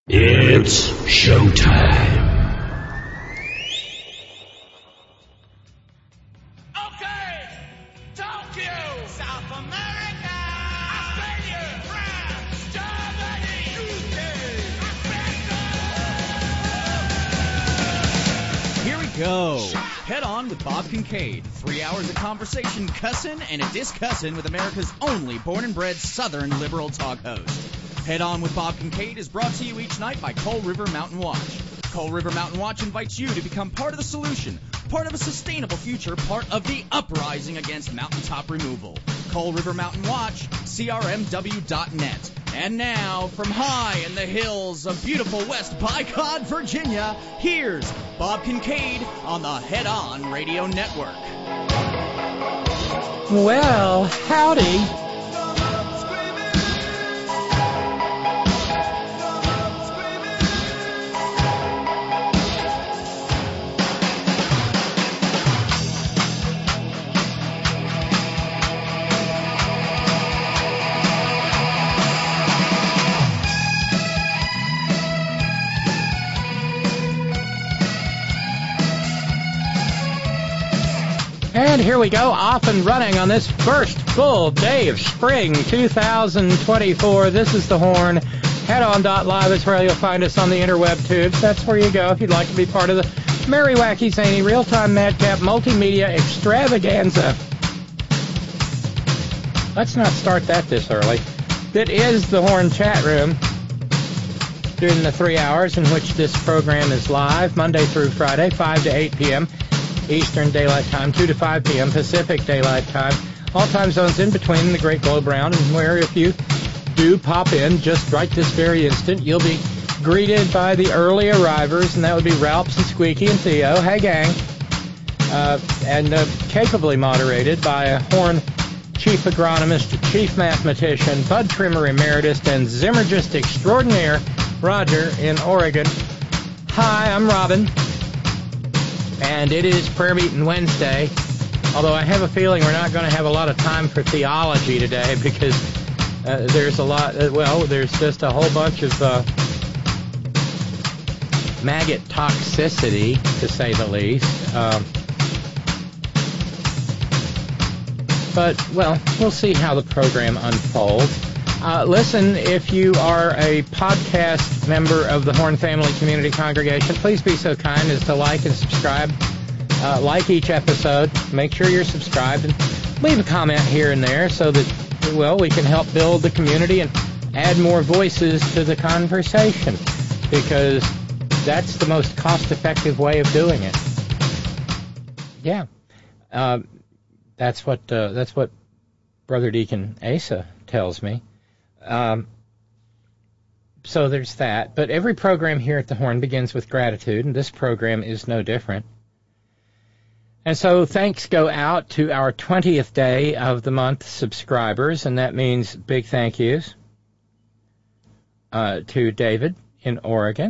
It's showtime. Okay, Tokyo, South America, Australia, France, Germany, UK, Here we go. Head on with Bob Kincaid. 3 hours of conversation, cussin' and a discussin' with America's only born and bred Southern liberal talk host. Head On with Bob Kincaid is brought to you each night by Coal River Mountain Watch. Coal River Mountain Watch invites you to become part of the solution, part of a sustainable future, part of the uprising against mountaintop removal. Coal River Mountain Watch, crmw.net. And now, from high in the hills of beautiful West Bicod, Virginia, here's Bob Kincaid on the Head On Radio Network. Well, howdy. And here we go, off and running on this first full day of spring 2024. This is The Horn. Headon.live is where you'll find us on the interweb tubes. That's where you go if you'd like to be part of the merry, wacky, zany, real-time, madcap, multimedia extravaganza. Let's not start that this early. That is The Horn chat room during the 3 hours in which this program is live, Monday through Friday, 5 to 8 p.m. Eastern Daylight Time, 2 to 5 p.m. Pacific Daylight Time. All time zones in between the Great Globe Round, and where if you do pop in just right this very instant, you'll be greeted by the early arrivers, and that would be Ralphs and Squeaky and Theo. Hey, gang. And capably moderated by a Horn Chief Agronomist, Chief Mathematician, Bud Trimmer Emeritus, and Zimmergist Extraordinaire, Roger in Oregon. Hi, I'm Robin. And it is Prayer Meeting Wednesday, although I have a feeling we're not going to have a lot of time for theology today because there's a lot, there's just a whole bunch of maggot toxicity, to say the least. But we'll see how the program unfolds. Listen, if you are a podcast member of the Horn Family Community Congregation, please be so kind as to like and subscribe. Like each episode. Make sure you're subscribed and leave a comment here and there so that, we can help build the community and add more voices to the conversation, because that's the most cost-effective way of doing it. Yeah. That's what Brother Deacon Asa tells me. So there's that. But every program here at the Horn begins with gratitude, and this program is no different. And so thanks go out to our 20th day of the month subscribers, and that means big thank yous to David in Oregon.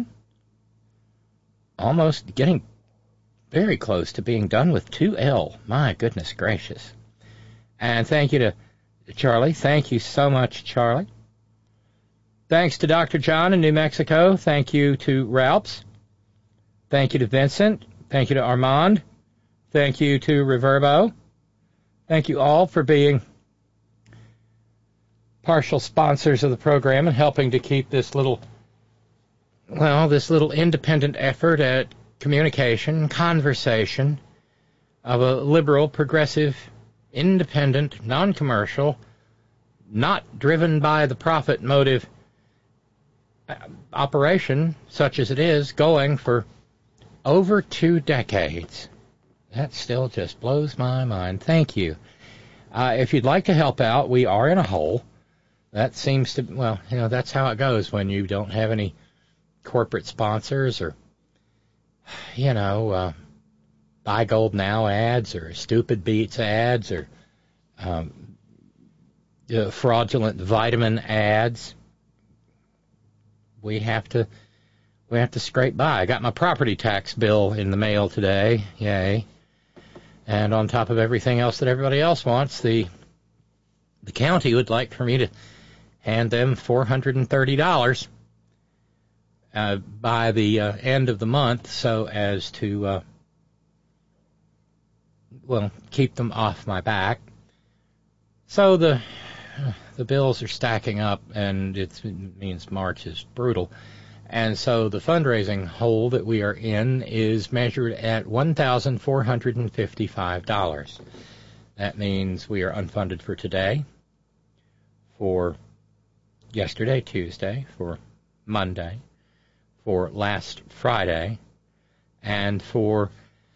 Almost getting very close to being done with 2L. My goodness gracious. And thank you to Charlie. Thank you so much, Charlie. Thanks to Dr. John in New Mexico. Thank you to Ralphs. Thank you to Vincent. Thank you to Armand. Thank you to Reverbo. Thank you all for being partial sponsors of the program and helping to keep this little independent effort at communication, conversation of a liberal, progressive, independent, non-commercial, not driven by the profit motive operation, such as it is, going for over 2 decades. That still just blows my mind. Thank you. If you'd like to help out, we are in a hole. That seems to, that's how it goes when you don't have any corporate sponsors or, Buy Gold Now ads or Stupid Beats ads or fraudulent vitamin ads. We have to scrape by. I got my property tax bill in the mail today. Yay. And on top of everything else that everybody else wants, the county would like for me to hand them $430. by the end of the month so as to, keep them off my back. So the bills are stacking up, and it means March is brutal. And so the fundraising hole that we are in is measured at $1,455. That means we are unfunded for today, for yesterday, Tuesday, for Monday, for last Friday, and for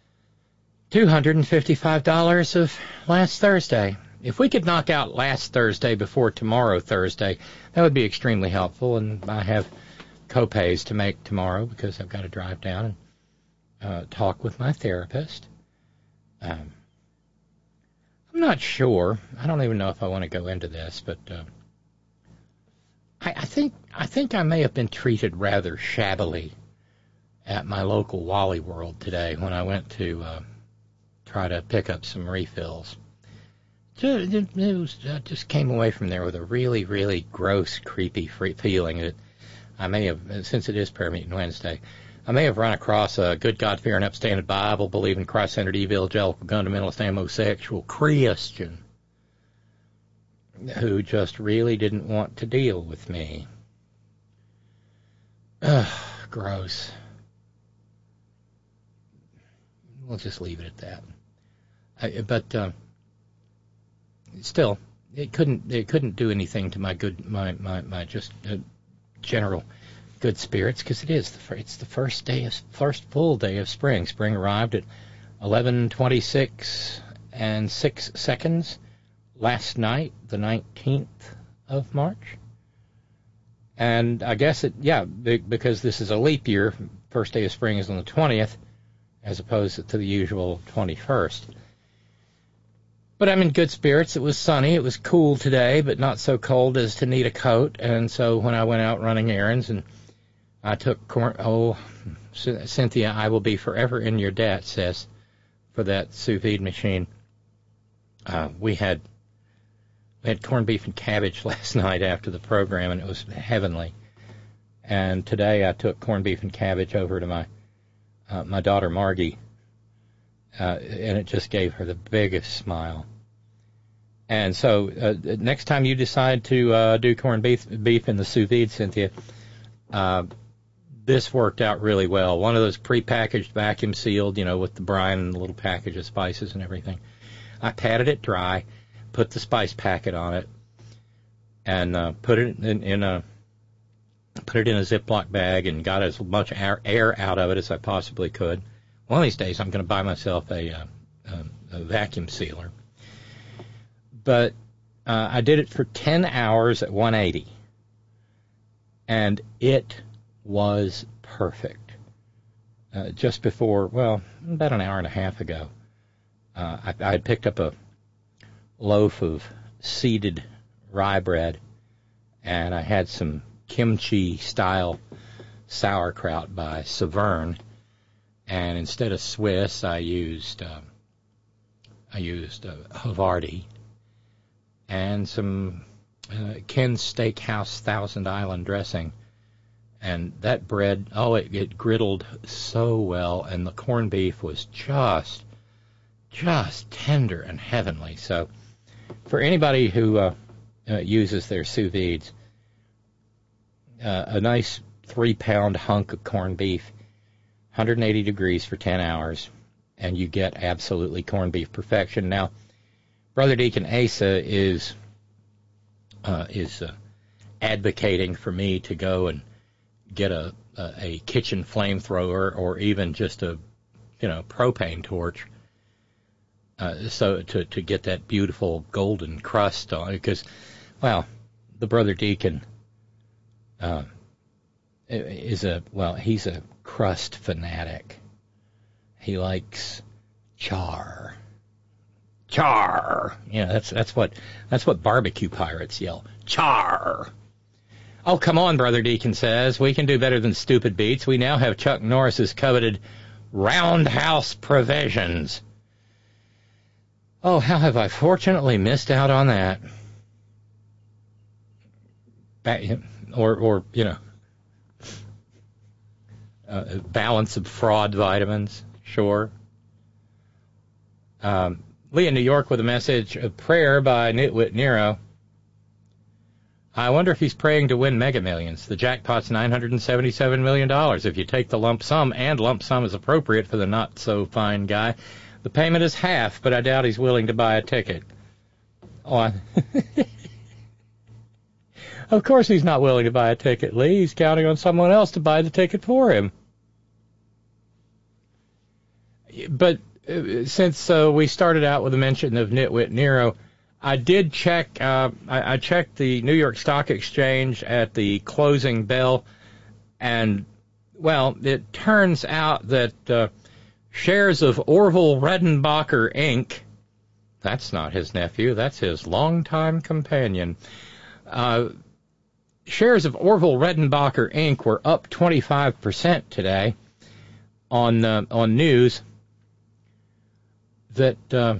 $255 of last Thursday. If we could knock out last Thursday before tomorrow Thursday, that would be extremely helpful, and I have co-pays to make tomorrow because I've got to drive down and talk with my therapist. I'm not sure. I don't even know if I want to go into this, but I think I may have been treated rather shabbily at my local Wally World today when I went to try to pick up some refills. I just came away from there with a really, really gross, creepy feeling that I may have, since it is Prayer Meeting Wednesday, I may have run across a good God-fearing, upstanding, Bible-believing, Christ-centered, evangelical, fundamentalist, homosexual Christian who just really didn't want to deal with me. Ugh, gross. We'll just leave it at that. But still, it couldn't do anything to my general good spirits, because it's the first full day of spring. Spring arrived at 11:26 and 6 seconds last night, the 19th of March. And I guess because this is a leap year, first day of spring is on the 20th, as opposed to the usual 21st. But I'm in good spirits. It was sunny. It was cool today, but not so cold as to need a coat. And so when I went out running errands and I took corn... Oh, Cynthia, I will be forever in your debt, sis, for that sous vide machine. We had corned beef and cabbage last night after the program, and it was heavenly. And today I took corned beef and cabbage over to my daughter Margie, and it just gave her the biggest smile. And so next time you decide to do corned beef in the sous vide, Cynthia, this worked out really well. One of those prepackaged, vacuum sealed, with the brine and the little package of spices and everything. I patted it dry, put the spice packet on it, and put it in a Ziploc bag and got as much air out of it as I possibly could. One of these days I'm going to buy myself a vacuum sealer. But I did it for 10 hours at 180, and it was perfect. Just before, about an hour and a half ago, I had picked up a loaf of seeded rye bread, and I had some kimchi-style sauerkraut by Saverne, and instead of Swiss, I used Havarti and some Ken's Steakhouse Thousand Island dressing. And that bread, it griddled so well, and the corned beef was just tender and heavenly. So for anybody who uses their sous vides, a nice 3-pound hunk of corned beef, 180 degrees for 10 hours, and you get absolutely corned beef perfection. Now, Brother Deacon Asa is advocating for me to go and get a kitchen flamethrower or even just a propane torch, so to get that beautiful golden crust on it, because the Brother Deacon he's a crust fanatic. He likes char. That's what barbecue pirates yell. Char. Oh, come on, Brother Deacon says. We can do better than stupid beats. We now have Chuck Norris's coveted Roundhouse provisions. Oh, how have I fortunately missed out on that? Or balance of fraud vitamins, sure. Lee in New York with a message, a prayer by Nitwit Nero. I wonder if he's praying to win Mega Millions. The jackpot's $977 million. If you take the lump sum, and lump sum is appropriate for the not-so-fine guy, the payment is half, but I doubt he's willing to buy a ticket. Oh, Of course he's not willing to buy a ticket, Lee. He's counting on someone else to buy the ticket for him. But since we started out with a mention of Nitwit Nero, I did check. I checked the New York Stock Exchange at the closing bell, and, well, it turns out that shares of Orville Redenbacher, Inc., that's not his nephew, that's his longtime companion, shares of Orville Redenbacher, Inc. were up 25% today on news that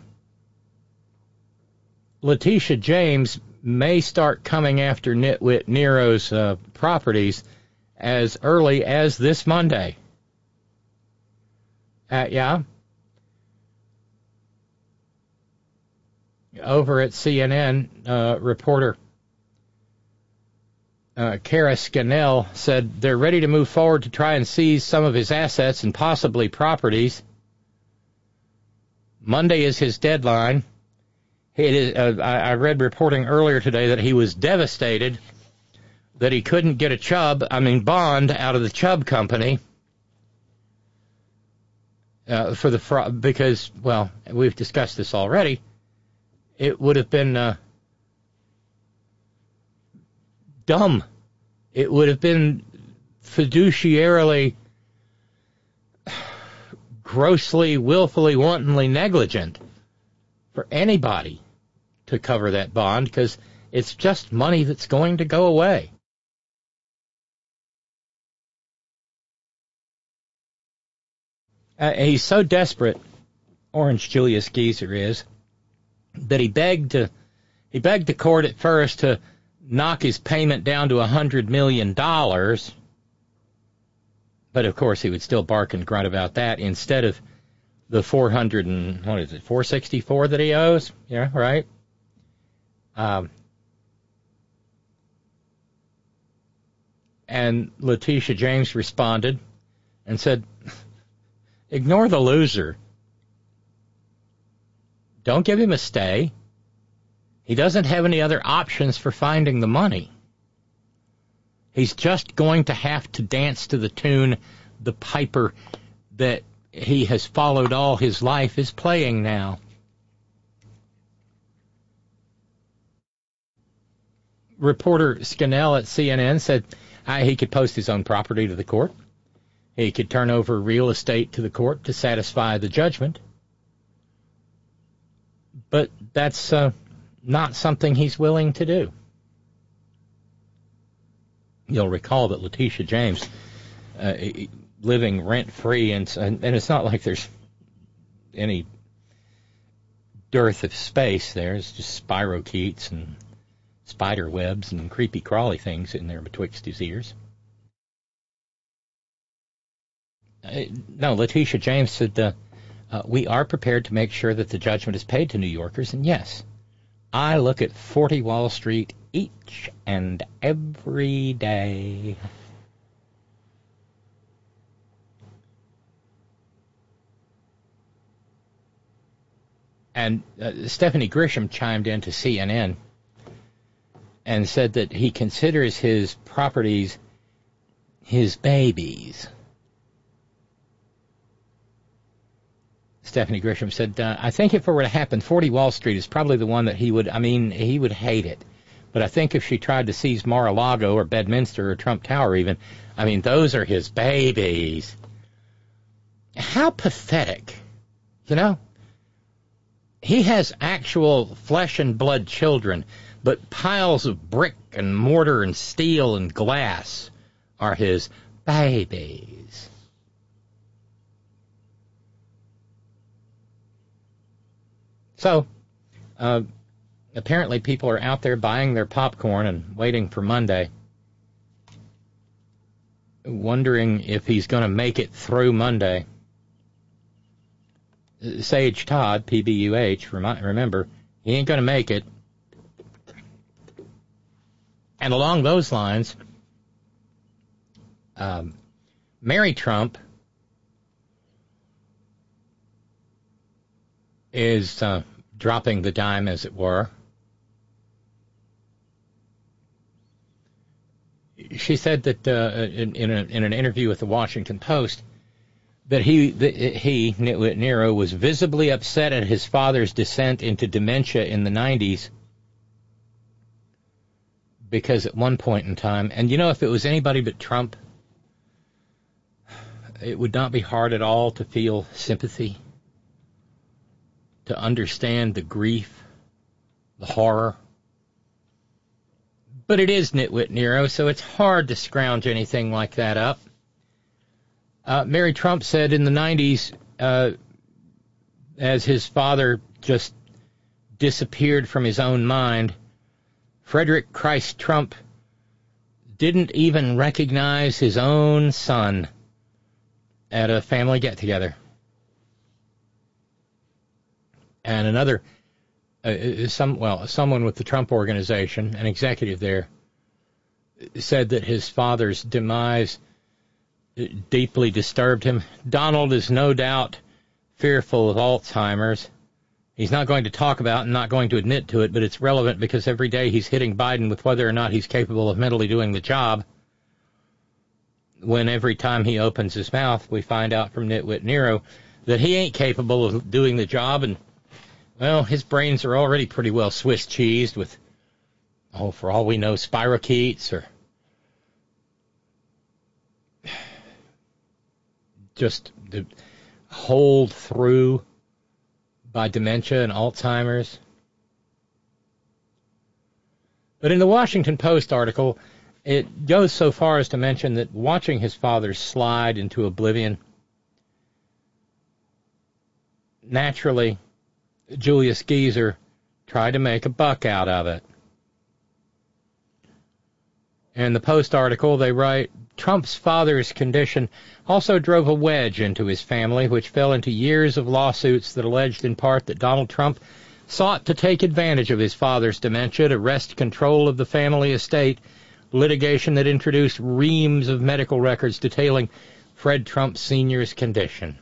Letitia James may start coming after Nitwit Nero's properties as early as this Monday. Yeah. Over at CNN, reporter Kara Scannell said they're ready to move forward to try and seize some of his assets and possibly properties. Monday is his deadline. I read reporting earlier today that he was devastated that he couldn't get a bond out of the Chubb company for the fraud, because, well, we've discussed this already. It would have been dumb. It would have been fiduciarily, grossly, willfully, wantonly negligent for anybody to cover that bond, because it's just money that's going to go away. He's so desperate, Orange Julius Geezer is, that he begged the court at first to knock his payment down to $100 million. But of course he would still bark and grunt about that instead of the $464 that he owes. Yeah, right. And Letitia James responded and said, ignore the loser. Don't give him a stay. He doesn't have any other options for finding the money. He's just going to have to dance to the tune the piper that he has followed all his life is playing now. Reporter Scannell at CNN said he could post his own property to the court. He could turn over real estate to the court to satisfy the judgment. But that's not something he's willing to do. You'll recall that Letitia James, living rent-free, and it's not like there's any dearth of space there. It's just spirochetes and spider webs and creepy crawly things in there betwixt his ears. No, Letitia James said, we are prepared to make sure that the judgment is paid to New Yorkers, and yes, I look at 40 Wall Street each and every day. And Stephanie Grisham chimed in to CNN and said that he considers his properties his babies. Stephanie Grisham said, I think if it were to happen, 40 Wall Street is probably the one that he would hate it. But I think if she tried to seize Mar-a-Lago or Bedminster or Trump Tower even, those are his babies. How pathetic. You know? He has actual flesh and blood children, but piles of brick and mortar and steel and glass are his babies. So, apparently people are out there buying their popcorn and waiting for Monday. wondering if he's going to make it through Monday. Sage Todd, PBUH, remember, he ain't going to make it. And along those lines, Mary Trump is dropping the dime, as it were. She said that in an interview with the Washington Post that he, Nitwit Nero, was visibly upset at his father's descent into dementia in the 90s because at one point in time, and if it was anybody but Trump, it would not be hard at all to feel sympathy, to understand the grief, the horror. But it is Nitwit Nero, so it's hard to scrounge anything like that up. Mary Trump said in the 90s, as his father just disappeared from his own mind, Frederick Christ Trump didn't even recognize his own son at a family get-together. And another, someone with the Trump Organization, an executive there, said that his father's demise deeply disturbed him. Donald is no doubt fearful of Alzheimer's. He's not going to talk about and not going to admit to it, but it's relevant because every day he's hitting Biden with whether or not he's capable of mentally doing the job. When every time he opens his mouth, we find out from Nitwit Nero that he ain't capable of doing the job, and, well, his brains are already pretty well Swiss cheesed with, for all we know, spirochetes or just holed through by dementia and Alzheimer's. But in the Washington Post article, it goes so far as to mention that watching his father slide into oblivion, naturally, Julius Geezer tried to make a buck out of it. In the Post article, they write, Trump's father's condition also drove a wedge into his family, which fell into years of lawsuits that alleged in part that Donald Trump sought to take advantage of his father's dementia to wrest control of the family estate, litigation that introduced reams of medical records detailing Fred Trump Sr.'s condition.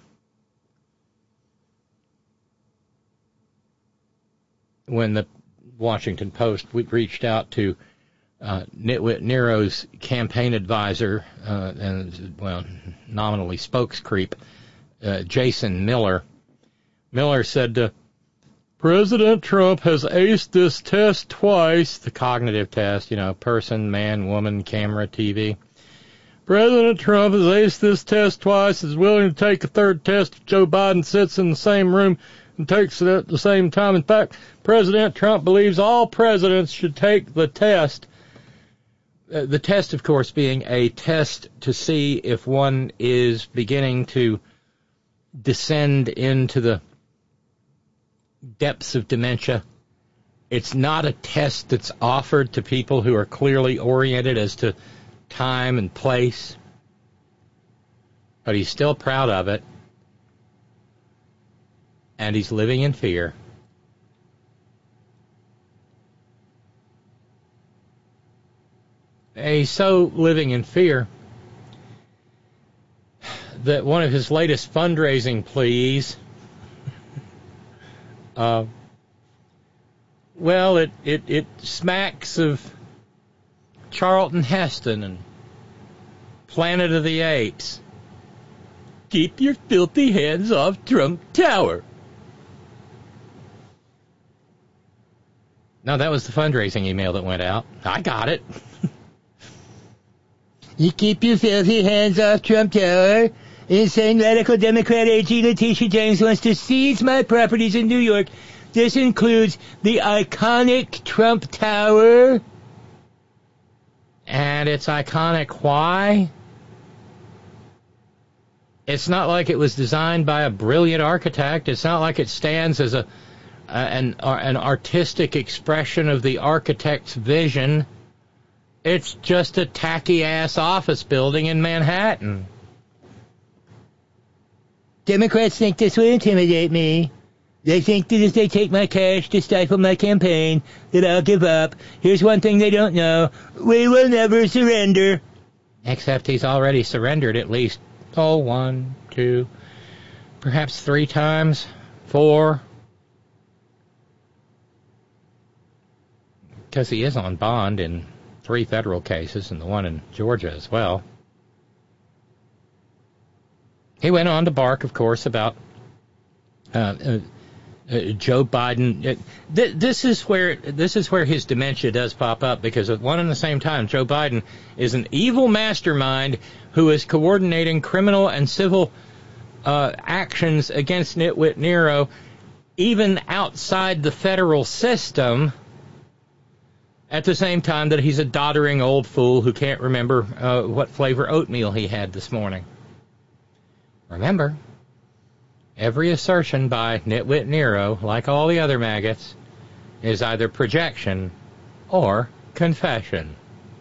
When the Washington Post reached out to Nitwit Nero's campaign advisor and, nominally spokescreep, Jason Miller, Miller said, President Trump has aced this test twice, the cognitive test, person, man, woman, camera, TV. President Trump has aced this test twice, is willing to take a third test if Joe Biden sits in the same room and takes it at the same time. In fact, President Trump believes all presidents should take the test. The test, of course, being a test to see if one is beginning to descend into the depths of dementia. It's not a test that's offered to people who are clearly oriented as to time and place. But he's still proud of it. And he's living in fear. He's so living in fear that one of his latest fundraising pleas, it smacks of Charlton Heston and Planet of the Apes. Keep your filthy hands off Trump Tower. No, that was the fundraising email that went out. I got it. You keep your filthy hands off Trump Tower. Insane radical Democrat AG Letitia James wants to seize my properties in New York. This includes the iconic Trump Tower. And it's iconic why? It's not like it was designed by a brilliant architect. It's not like it stands as an artistic expression of the architect's vision. It's just a tacky-ass office building in Manhattan. Democrats think this will intimidate me. They think that if they take my cash to stifle my campaign, that I'll give up. Here's one thing they don't know. We will never surrender. Except he's already surrendered at least, 1, 2, perhaps 3 times, 4. Because he is on bond in 3 federal cases and the one in Georgia as well. He went on to bark, of course, about Joe Biden. This is where his dementia does pop up, because at one and the same time, Joe Biden is an evil mastermind who is coordinating criminal and civil actions against Nitwit Nero, even outside the federal system, at the same time that he's a doddering old fool who can't remember what flavor oatmeal he had this morning. Remember, every assertion by Nitwit Nero, like all the other maggots, is either projection or confession.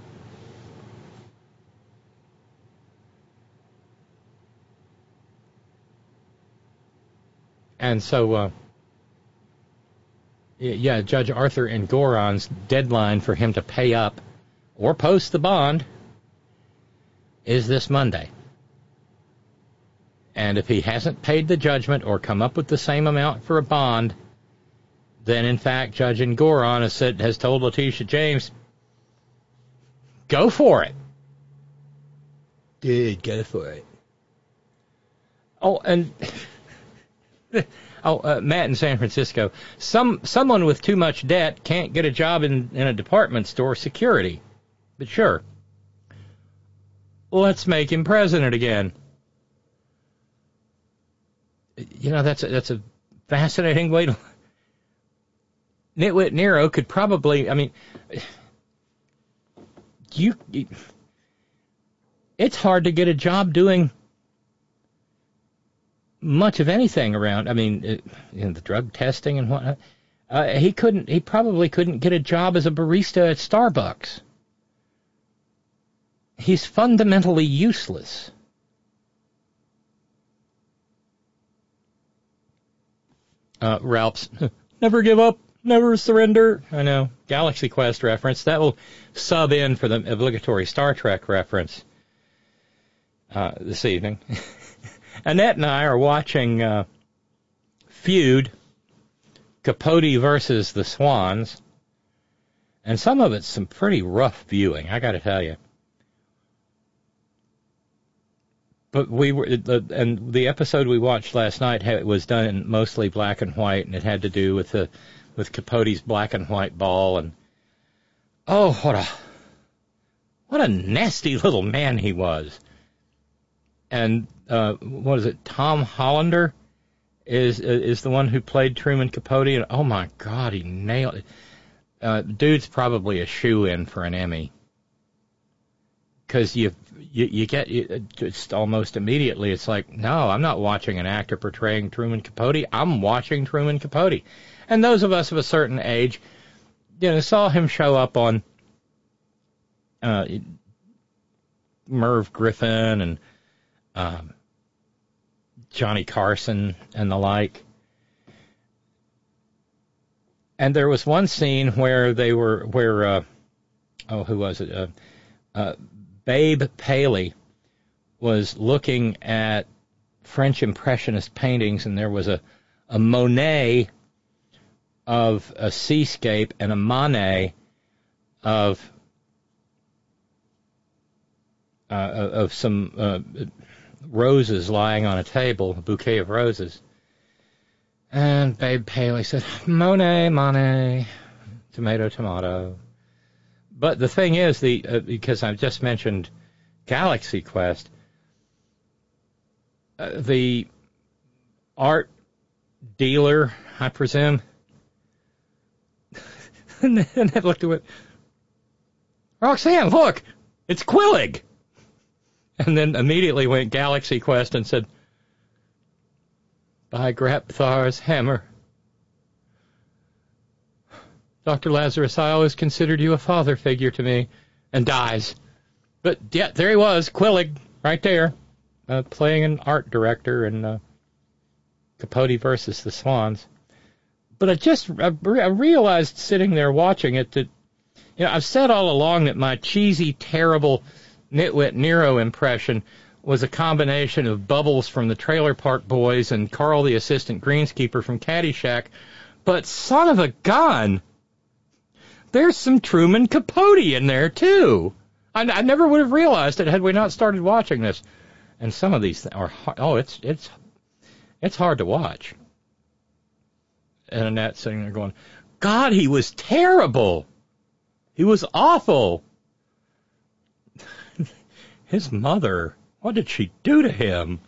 And so, Judge Arthur Engoron's deadline for him to pay up or post the bond is this Monday. And if he hasn't paid the judgment or come up with the same amount for a bond, then in fact Judge Engoron has told Letitia James, go for it. Dude, go for it. Oh, and Matt in San Francisco. Someone with too much debt can't get a job in a department store security. But sure, let's make him president again. You know, that's a fascinating way to... Nitwit Nero could probably, I mean, it's hard to get a job doing much of anything around. I mean, the drug testing and whatnot. He probably couldn't get a job as a barista at Starbucks. He's fundamentally useless. Ralph's never give up, never surrender. I know, Galaxy Quest reference. That will sub in for the obligatory Star Trek reference this evening. Annette and I are watching Feud, Capote versus the Swans, and some of it's some pretty rough viewing, I got to tell you. But the episode we watched last night was done in mostly black and white, and it had to do with Capote's black and white ball, and oh, what a nasty little man he was. And what is it? Tom Hollander is the one who played Truman Capote, and oh my God, he nailed it. Dude's probably a shoo-in for an Emmy, because you get just almost immediately. It's like, no, I'm not watching an actor portraying Truman Capote. I'm watching Truman Capote. And those of us of a certain age, saw him show up on Merv Griffin and Johnny Carson and the like. And there was one scene where who was it? Babe Paley was looking at French Impressionist paintings, and there was a Monet of a seascape and a Manet of some roses lying on a table, a bouquet of roses. And Babe Paley said, Monet, tomato, tomato. But the thing is, because I've just mentioned Galaxy Quest, the art dealer, I presume, and I looked at it, Roxanne, look, it's Quillig. And then immediately went Galaxy Quest and said, by Grapthar's hammer. Dr. Lazarus, I always considered you a father figure to me. and dies. But, yeah, there he was, Quillig, right there, playing an art director in Capote versus the Swans. But I realized sitting there watching it that, I've said all along that my cheesy, terrible Nitwit Nero impression was a combination of Bubbles from the Trailer Park Boys and Carl the Assistant Greenskeeper from Caddyshack. But son of a gun, there's some Truman Capote in there, too. I never would have realized it had we not started watching this. And some of these are it's hard to watch. And Annette's sitting there going, God, he was terrible. He was awful. His mother, what did she do to him?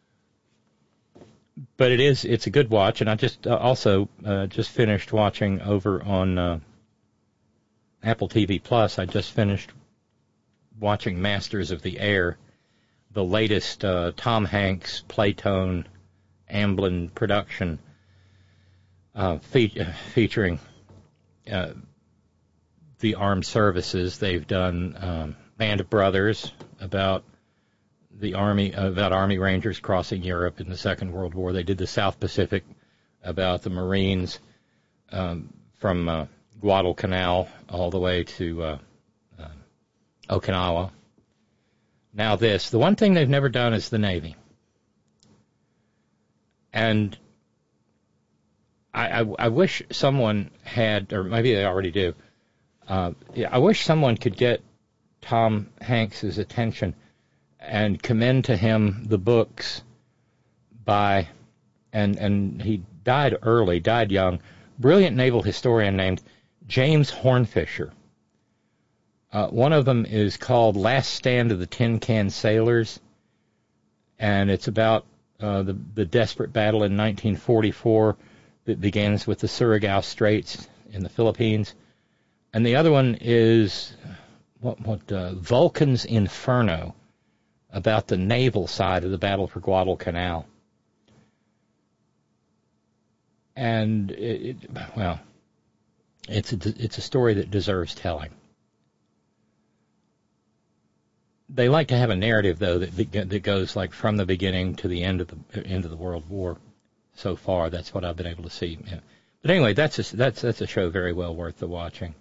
But it's a good watch, and I just also finished watching over on Apple TV Plus. I just finished watching Masters of the Air, the latest Tom Hanks, Playtone, Amblin production featuring the armed services. They've done Band of Brothers about the Army, about Army Rangers crossing Europe in the Second World War. They did the South Pacific about the Marines from Guadalcanal all the way to Okinawa. Now this. The one thing they've never done is the Navy. And I wish someone had, or maybe they already do, I wish someone could get Tom Hanks' attention and commend to him the books by, and he died early, died young, brilliant naval historian named James Hornfisher. One of them is called Last Stand of the Tin Can Sailors, and it's about the desperate battle in 1944 that begins with the Surigao Straits in the Philippines. And the other one is Vulcan's Inferno, about the naval side of the battle for Guadalcanal. And it's a story that deserves telling. They like to have a narrative, though, that goes like from the beginning to the end of the World War. So far, that's what I've been able to see. Yeah. But anyway, that's a show very well worth the watching.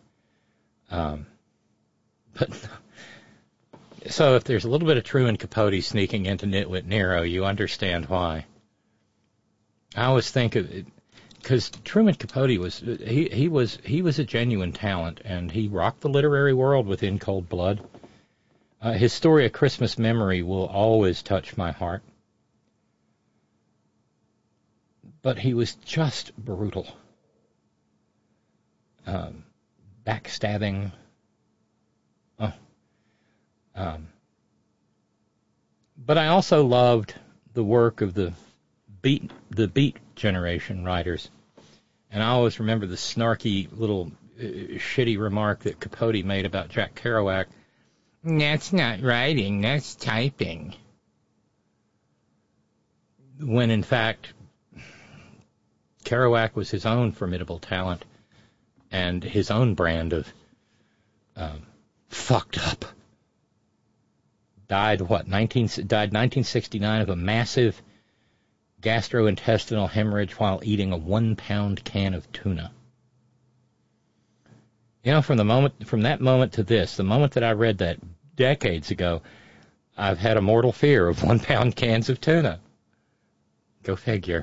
But so if there's a little bit of Truman Capote sneaking into Nitwit Nero, you understand why. I always think of it because Truman Capote was a genuine talent, and he rocked the literary world with In Cold Blood. His story, A Christmas Memory, will always touch my heart. But he was just brutal. Backstabbing. But I also loved the work of the Beat generation writers. And I always remember the snarky little shitty remark that Capote made about Jack Kerouac. That's not writing, that's typing. When, in fact, Kerouac was his own formidable talent and his own brand of fucked up. Died 1969 of a massive gastrointestinal hemorrhage while eating a 1-pound can of tuna. From that moment to this, the moment that I read that decades ago, I've had a mortal fear of 1-pound cans of tuna. Go figure.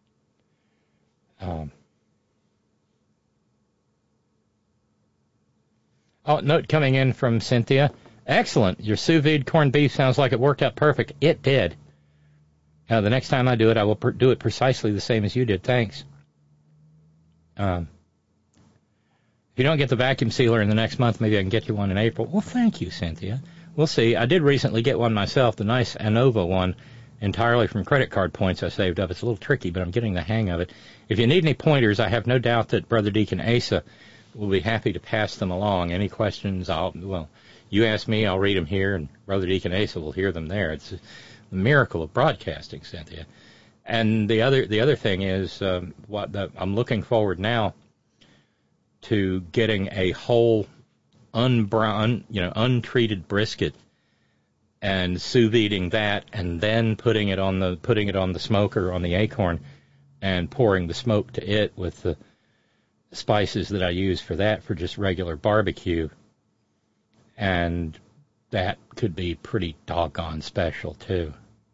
Note coming in from Cynthia. Excellent. Your sous vide corned beef sounds like it worked out perfect. It did. The next time I do it, I will do it precisely the same as you did. Thanks. If you don't get the vacuum sealer in the next month, maybe I can get you one in April. Well, thank you, Cynthia. We'll see. I did recently get one myself, the nice Anova one, entirely from credit card points I saved up. It's a little tricky, but I'm getting the hang of it. If you need any pointers, I have no doubt that Brother Deacon Asa will be happy to pass them along. Any questions, you ask me, I'll read them here, and Brother Deacon Asa will hear them there. It's the miracle of broadcasting, Cynthia. And the other thing is, I'm looking forward now to getting a whole untreated brisket and sous videing that, and then putting it on the smoker on the Acorn and pouring the smoke to it with the spices that I use for that for just regular barbecue. And that could be pretty doggone special, too.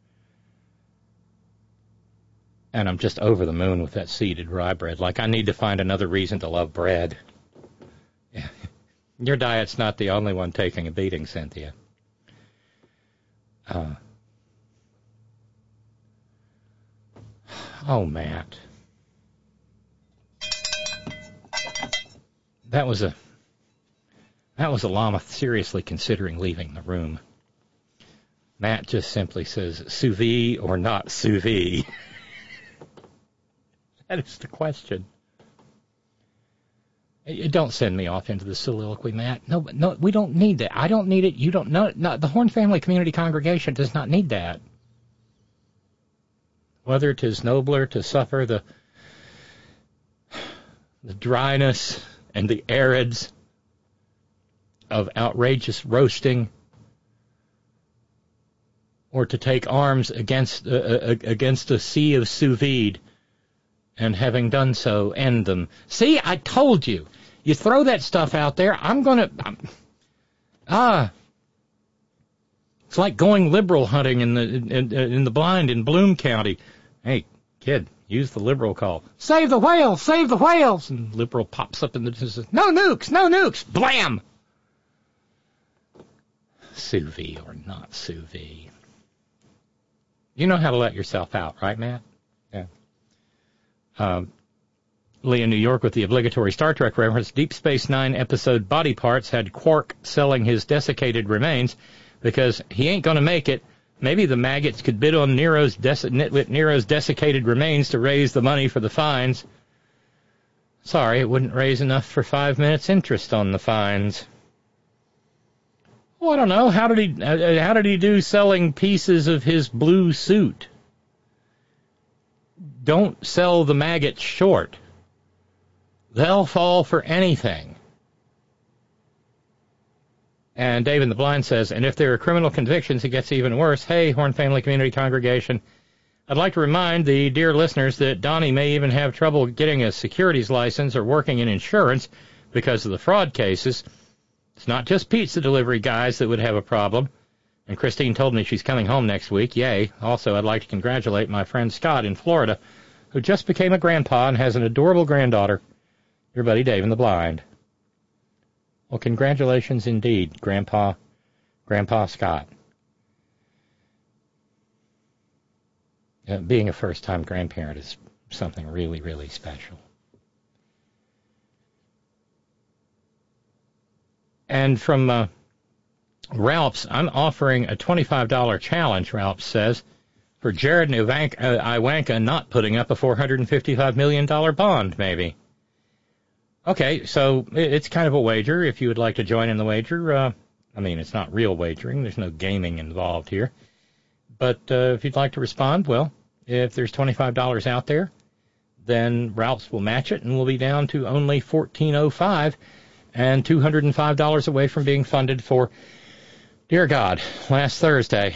And I'm just over the moon with that seeded rye bread. Like, I need to find another reason to love bread. Yeah. Your diet's not the only one taking a beating, Cynthia. Oh, Matt. That was a llama seriously considering leaving the room. Matt just simply says, sous vide or not sous vide? That is the question. Don't send me off into the soliloquy, Matt. No, we don't need that. I don't need it. You don't. No, the Horn Family Community Congregation does not need that. Whether 'tis nobler to suffer the dryness and the arids of outrageous roasting, or to take arms against a sea of sous vide, and having done so, end them. See, I told you. You throw that stuff out there, it's like going liberal hunting in the blind in Bloom County. Hey, kid, use the liberal call. Save the whales! Save the whales! And liberal pops up in the says, no nukes! No nukes! Blam! Sous vide or not sous vide. You know how to let yourself out, right, Matt? Yeah. Lee in New York with the obligatory Star Trek reference. Deep Space Nine episode Body Parts had Quark selling his desiccated remains because he ain't going to make it. Maybe the maggots could bid on Nero's desiccated remains to raise the money for the fines. Sorry, it wouldn't raise enough for 5 minutes interest on the fines. Well, I don't know. How did he do selling pieces of his blue suit? Don't sell the maggots short. They'll fall for anything. And Dave in the Blind says, and if there are criminal convictions, it gets even worse. Hey, Horn Family Community Congregation, I'd like to remind the dear listeners that Donnie may even have trouble getting a securities license or working in insurance because of the fraud cases. It's not just pizza delivery guys that would have a problem. And Christine told me she's coming home next week. Yay. Also, I'd like to congratulate my friend Scott in Florida, who just became a grandpa and has an adorable granddaughter. Your buddy Dave in the Blind. Well, congratulations indeed, Grandpa Scott. Being a first-time grandparent is something really, really special. And from Ralph's, I'm offering a $25 challenge, Ralph says, for Jared and Ivanka not putting up a $455 million bond, maybe. Okay, so it's kind of a wager. If you would like to join in the wager, it's not real wagering. There's no gaming involved here. But if you'd like to respond, well, if there's $25 out there, then Ralph's will match it, and we'll be down to only $14.05 and $205 away from being funded for, dear God, last Thursday.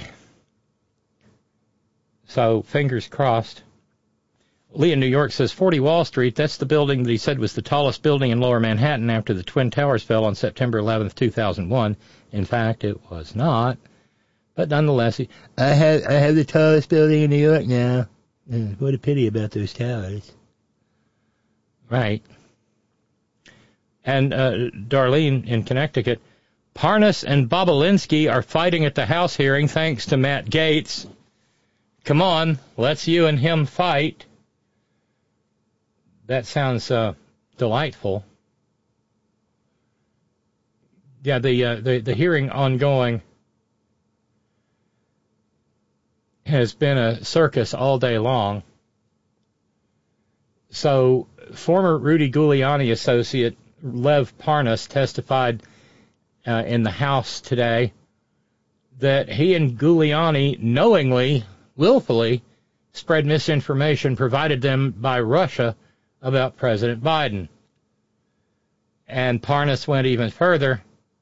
So, fingers crossed. Lee in New York says 40 Wall Street, that's the building that he said was the tallest building in Lower Manhattan after the Twin Towers fell on September 11th, 2001. In fact, it was not. But nonetheless, I have the tallest building in New York now. What a pity about those towers. Right. And Darlene in Connecticut, Parnas and Bobulinski are fighting at the House hearing thanks to Matt Gaetz. Come on, let's you and him fight. That sounds delightful. Yeah, the hearing ongoing has been a circus all day long. So, former Rudy Giuliani associate Lev Parnas testified in the House today that he and Giuliani knowingly, willfully, spread misinformation provided them by Russia about President Biden. And Parnas went even further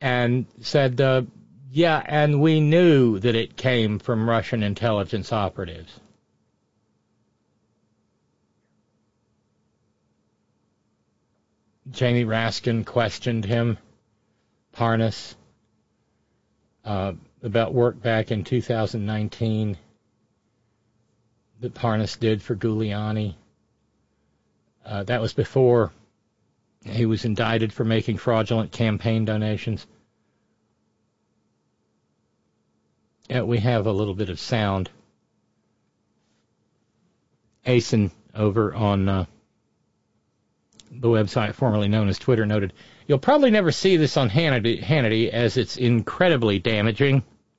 and said, yeah, and we knew that it came from Russian intelligence operatives. Jamie Raskin questioned him, Parnas, about work back in 2019 that Parnas did for Giuliani. That was before he was indicted for making fraudulent campaign donations. We have a little bit of sound. Asen over on the website formerly known as Twitter noted, "You'll probably never see this on Hannity as it's incredibly damaging."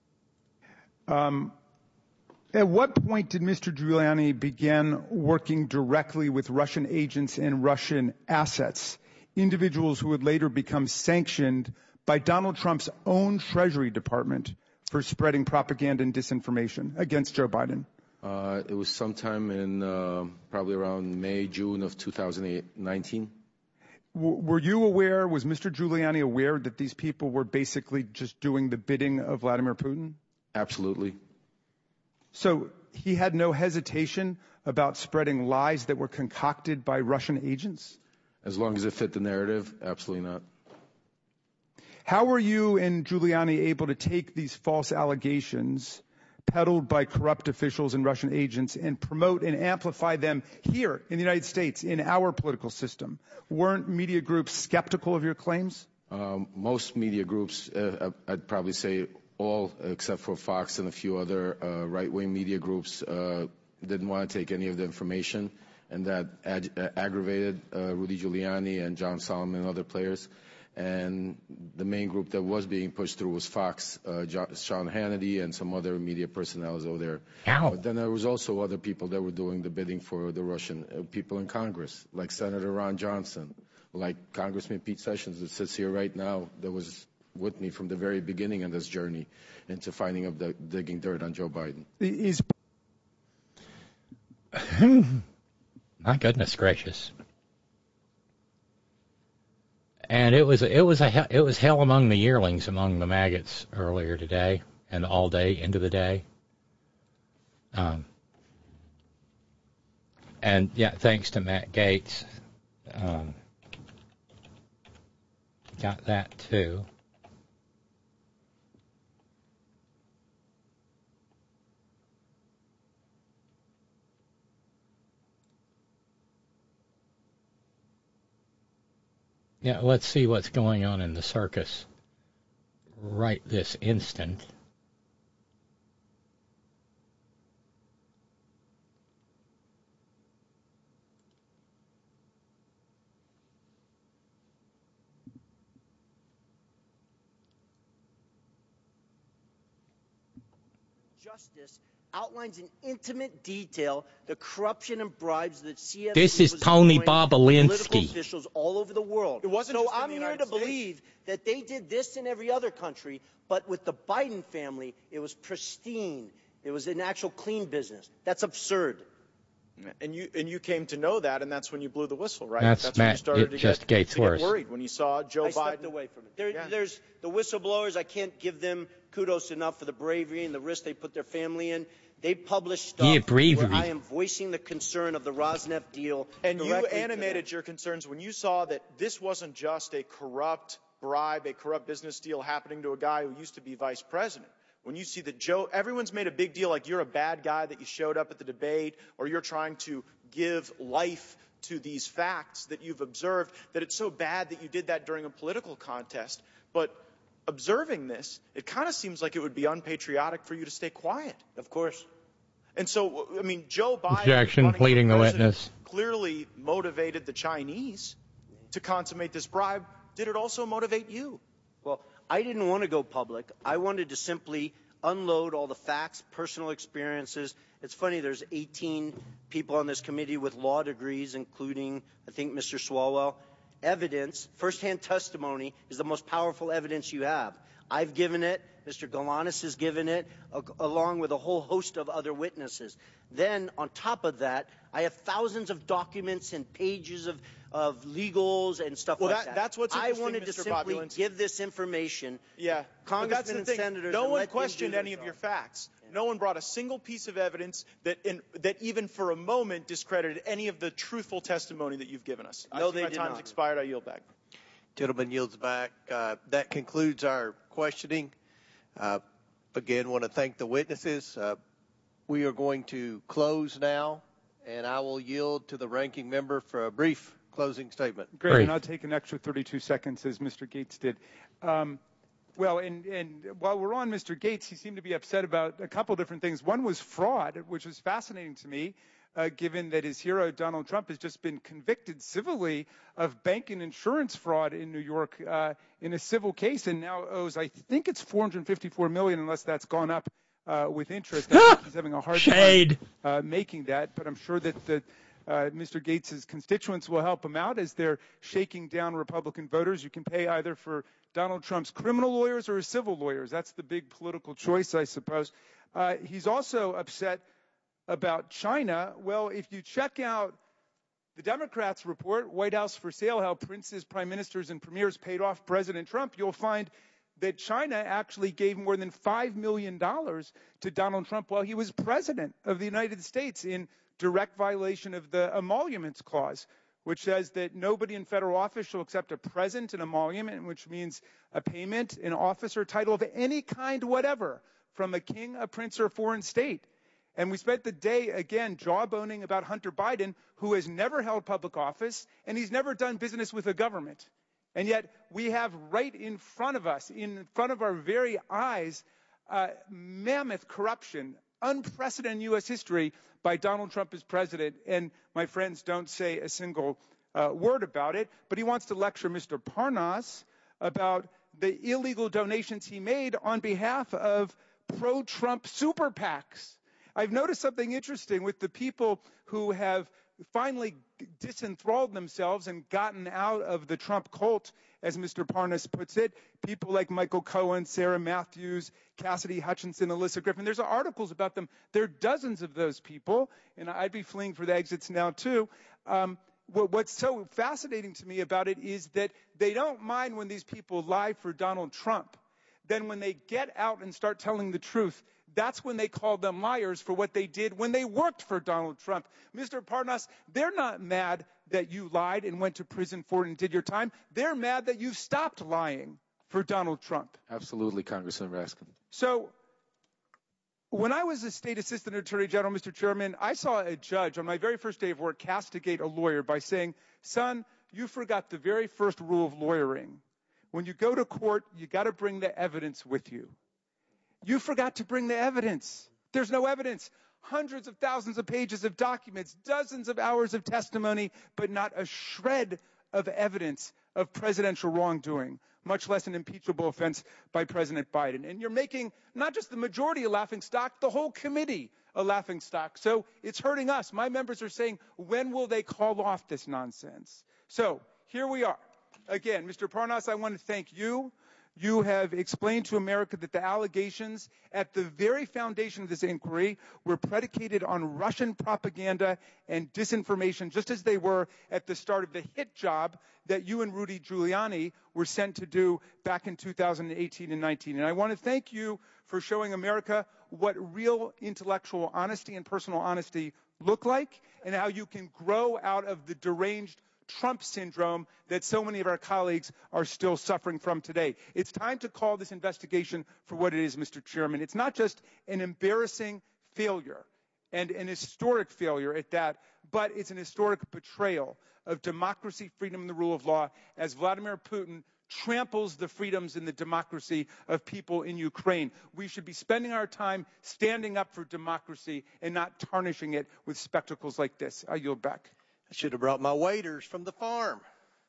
At what point did Mr. Giuliani begin working directly with Russian agents and Russian assets, individuals who would later become sanctioned by Donald Trump's own Treasury Department for spreading propaganda and disinformation against Joe Biden? It was sometime in probably around May, June of 2019. Were you aware, was Mr. Giuliani aware that these people were basically just doing the bidding of Vladimir Putin? Absolutely. So he had no hesitation about spreading lies that were concocted by Russian agents? As long as it fit the narrative, absolutely not. How were you and Giuliani able to take these false allegations peddled by corrupt officials and Russian agents and promote and amplify them here in the United States, in our political system? Weren't media groups skeptical of your claims? Most media groups, I'd probably say all except for Fox and a few other right-wing media groups, didn't want to take any of the information, and that aggravated Rudy Giuliani and John Solomon and other players. And the main group that was being pushed through was Fox, Sean Hannity, and some other media personnel over there. Ow. But then there was also other people that were doing the bidding for the Russian people in Congress, like Senator Ron Johnson, like Congressman Pete Sessions that sits here right now, that was with me from the very beginning in this journey into finding of digging dirt on Joe Biden. My goodness gracious. And it was hell among the yearlings, among the maggots earlier today and all day into the day. And yeah, thanks to Matt Gaetz, got that too. Yeah, let's see what's going on in the circus right this instant. Justice outlines in intimate detail the corruption and bribes that CFC This is Tony Bobolinsky. Political officials all over the world. It wasn't so just in I'm the here United to States. believe that they did this in every other country, but with the Biden family, it was pristine. It was an actual clean business. That's absurd. And you came to know that, and that's when you blew the whistle, right? That's when Matt, you started it just gets worse. worried when you saw Joe I stepped Biden. away from it. There's the whistleblowers. I can't give them kudos enough for the bravery and the risk they put their family in. They publish stuff where I am voicing the concern of the Rosneft deal. And you animated your concerns when you saw that this wasn't just a corrupt bribe, a corrupt business deal happening to a guy who used to be vice president. When you see that Joe, everyone's made a big deal like you're a bad guy that you showed up at the debate, or you're trying to give life to these facts that you've observed, that it's so bad that you did that during a political contest. But observing this, it kind of seems like it would be unpatriotic for you to stay quiet. Of course. And so, I mean, Joe Biden Objection, pleading the witness. Clearly motivated the Chinese to consummate this bribe. Did it also motivate you? Well, I didn't want to go public. I wanted to simply unload all the facts, personal experiences. It's funny, there's 18 people on this committee with law degrees, including, I think, Mr. Swalwell. Evidence, firsthand testimony, is the most powerful evidence you have. I've given it. Mr. Galanis has given it, along with a whole host of other witnesses. Then, on top of that, I have thousands of documents and pages of legals and stuff like that. That's what's I interesting, wanted to Mr. simply Bobulins. give this information. Yeah, Congressmen but that's the and thing. senators. No and one let them questioned do any their of your job. facts. No one brought a single piece of evidence that even for a moment discredited any of the truthful testimony that you've given us. No, I see they my did time's not. expired. I yield back. Gentleman yields back. That concludes our questioning. Again, want to thank the witnesses. We are going to close now, and I will yield to the ranking member for a brief closing statement. Great, and I'll take an extra 32 seconds as Mr. Gates did. Well, and while we're on Mr. Gates, he seemed to be upset about a couple different things. One was fraud, which was fascinating to me, given that his hero, Donald Trump, has just been convicted civilly of bank and insurance fraud in New York in a civil case, and now owes, I think it's $454 million, unless that's gone up with interest. I think he's having a hard time making that, but I'm sure that Mr. Gates' constituents will help him out as they're shaking down Republican voters. You can pay either for Donald Trump's criminal lawyers or his civil lawyers. That's the big political choice, I suppose. He's also upset about China. Well, if you check out the Democrats' report, White House for Sale, how princes, prime ministers, and premiers paid off President Trump, you'll find that China actually gave more than $5 million to Donald Trump while he was president of the United States in direct violation of the Emoluments Clause, which says that nobody in federal office shall accept a present, an emolument, which means a payment, an office or title of any kind whatever from a king, a prince, or a foreign state. And we spent the day, again, jawboning about Hunter Biden, who has never held public office, and he's never done business with a government. And yet we have right in front of us, in front of our very eyes, mammoth corruption, unprecedented U.S. history by Donald Trump as president. And my friends don't say a single word about it. But he wants to lecture Mr. Parnas about the illegal donations he made on behalf of pro-Trump super PACs. I've noticed something interesting with the people who have finally disenthralled themselves and gotten out of the Trump cult, as Mr. Parnas puts it. People like Michael Cohen, Sarah Matthews, Cassidy Hutchinson, Alyssa Griffin. There's articles about them. There are dozens of those people, and I'd be fleeing for the exits now too. What's so fascinating to me about it is that they don't mind when these people lie for Donald Trump. Then when they get out and start telling the truth, that's when they call them liars for what they did when they worked for Donald Trump. Mr. Parnas, they're not mad that you lied and went to prison for it and did your time. They're mad that you stopped lying for Donald Trump. Absolutely, Congressman Raskin. So when I was a state assistant attorney general, Mr. Chairman, I saw a judge on my very first day of work castigate a lawyer by saying, son, you forgot the very first rule of lawyering. When you go to court, you got to bring the evidence with you. You forgot to bring the evidence. There's no evidence. Hundreds of thousands of pages of documents, dozens of hours of testimony, but not a shred of evidence of presidential wrongdoing, much less an impeachable offense by President Biden. And you're making not just the majority a laughingstock, the whole committee a laughingstock. So it's hurting us. My members are saying, when will they call off this nonsense? So here we are. Again, Mr. Parnas, I want to thank you. You have explained to America that the allegations at the very foundation of this inquiry were predicated on Russian propaganda and disinformation, just as they were at the start of the hit job that you and Rudy Giuliani were sent to do back in 2018 and 19. And I want to thank you for showing America what real intellectual honesty and personal honesty look like and how you can grow out of the deranged Trump syndrome that so many of our colleagues are still suffering from today. It's time to call this investigation for what it is, Mr. Chairman. It's not just an embarrassing failure and an historic failure at that, but it's an historic betrayal of democracy, freedom, and the rule of law as Vladimir Putin tramples the freedoms and the democracy of people in Ukraine. We should be spending our time standing up for democracy and not tarnishing it with spectacles like this. I yield back. I should have brought my waiters from the farm.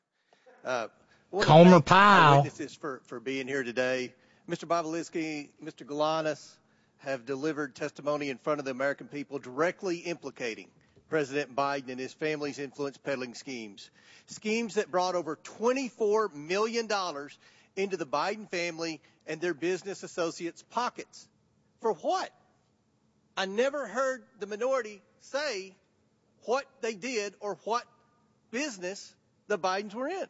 Comer Powell. Witnesses for being here today. Mr. Bobulinski, Mr. Galanis have delivered testimony in front of the American people directly implicating President Biden and his family's influence peddling schemes. Schemes that brought over $24 million into the Biden family and their business associates' pockets. For what? I never heard the minority say what they did or what business the Bidens were in.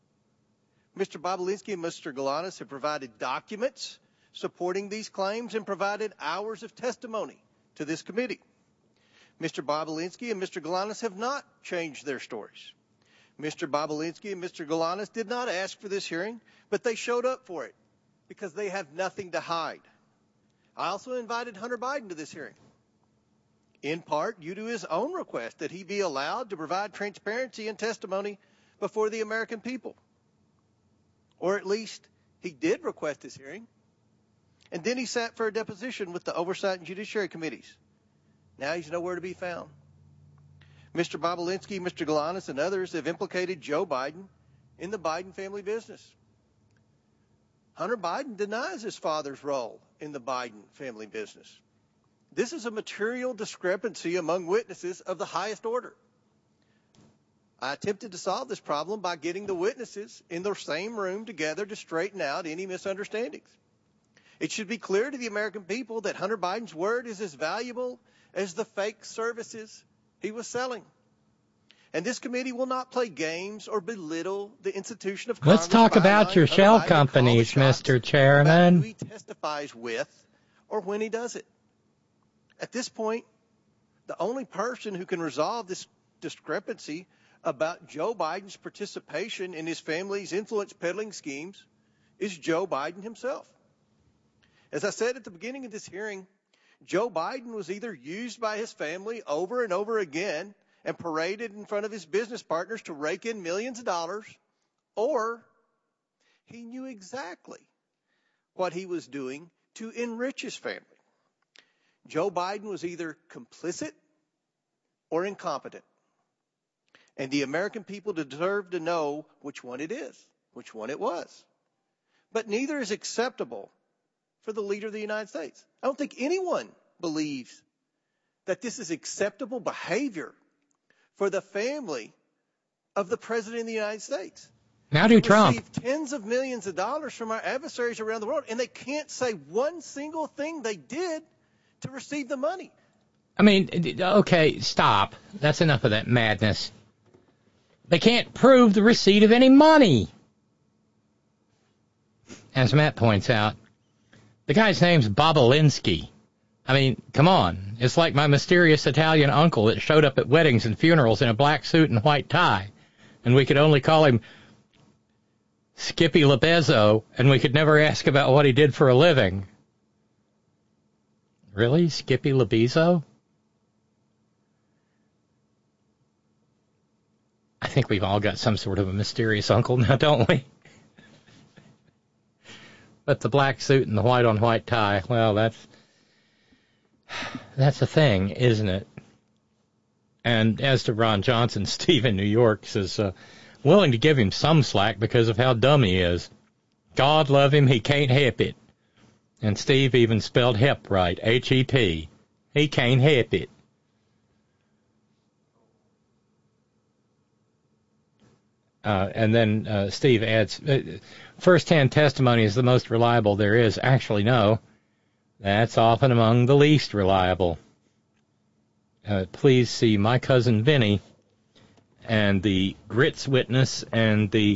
Mr. Bobulinski and Mr. Galanis have provided documents supporting these claims and provided hours of testimony to this committee. Mr. Bobulinski and Mr. Galanis have not changed their stories. Mr. Bobulinski and Mr. Galanis did not ask for this hearing, but they showed up for it because they have nothing to hide. I also invited Hunter Biden to this hearing, in part due to his own request that he be allowed to provide transparency and testimony before the American people. Or at least he did request this hearing. And then he sat for a deposition with the Oversight and Judiciary Committees. Now he's nowhere to be found. Mr. Bobulinski, Mr. Galanis, and others have implicated Joe Biden in the Biden family business. Hunter Biden denies his father's role in the Biden family business. This is a material discrepancy among witnesses of the highest order. I attempted to solve this problem by getting the witnesses in the same room together to straighten out any misunderstandings. It should be clear to the American people that Hunter Biden's word is as valuable as the fake services he was selling. And this committee will not play games or belittle the institution of Congress. Let's talk about your shell companies, Mr. Chairman. Who he testifies with or when he does it. At this point, the only person who can resolve this discrepancy about Joe Biden's participation in his family's influence peddling schemes is Joe Biden himself. As I said at the beginning of this hearing, Joe Biden was either used by his family over and over again and paraded in front of his business partners to rake in millions of dollars, or he knew exactly what he was doing to enrich his family. Joe Biden was either complicit or incompetent. And the American people deserve to know which one it is, which one it was. But neither is acceptable for the leader of the United States. I don't think anyone believes that this is acceptable behavior for the family of the President of the United States. Now do Trump. Receive tens of millions of dollars from our adversaries around the world, and they can't say one single thing they did to receive the money. I mean, okay, stop. That's enough of that madness. They can't prove the receipt of any money. As Matt points out, the guy's name's Bobulinski. I mean, come on. It's like my mysterious Italian uncle that showed up at weddings and funerals in a black suit and white tie. And we could only call him Skippy Labezzo, and we could never ask about what he did for a living. Really? Skippy Labezzo? I think we've all got some sort of a mysterious uncle now, don't we? But the black suit and the white on white tie, well, that's a thing, isn't it? And as to Ron Johnson, Steve in New York says, willing to give him some slack because of how dumb he is. God love him, he can't help it. And Steve even spelled hep right, H-E-P. He can't help it. And then Steve adds, first-hand testimony is the most reliable there is. Actually, no. That's often among the least reliable. Please see My Cousin Vinny and the Grits witness and the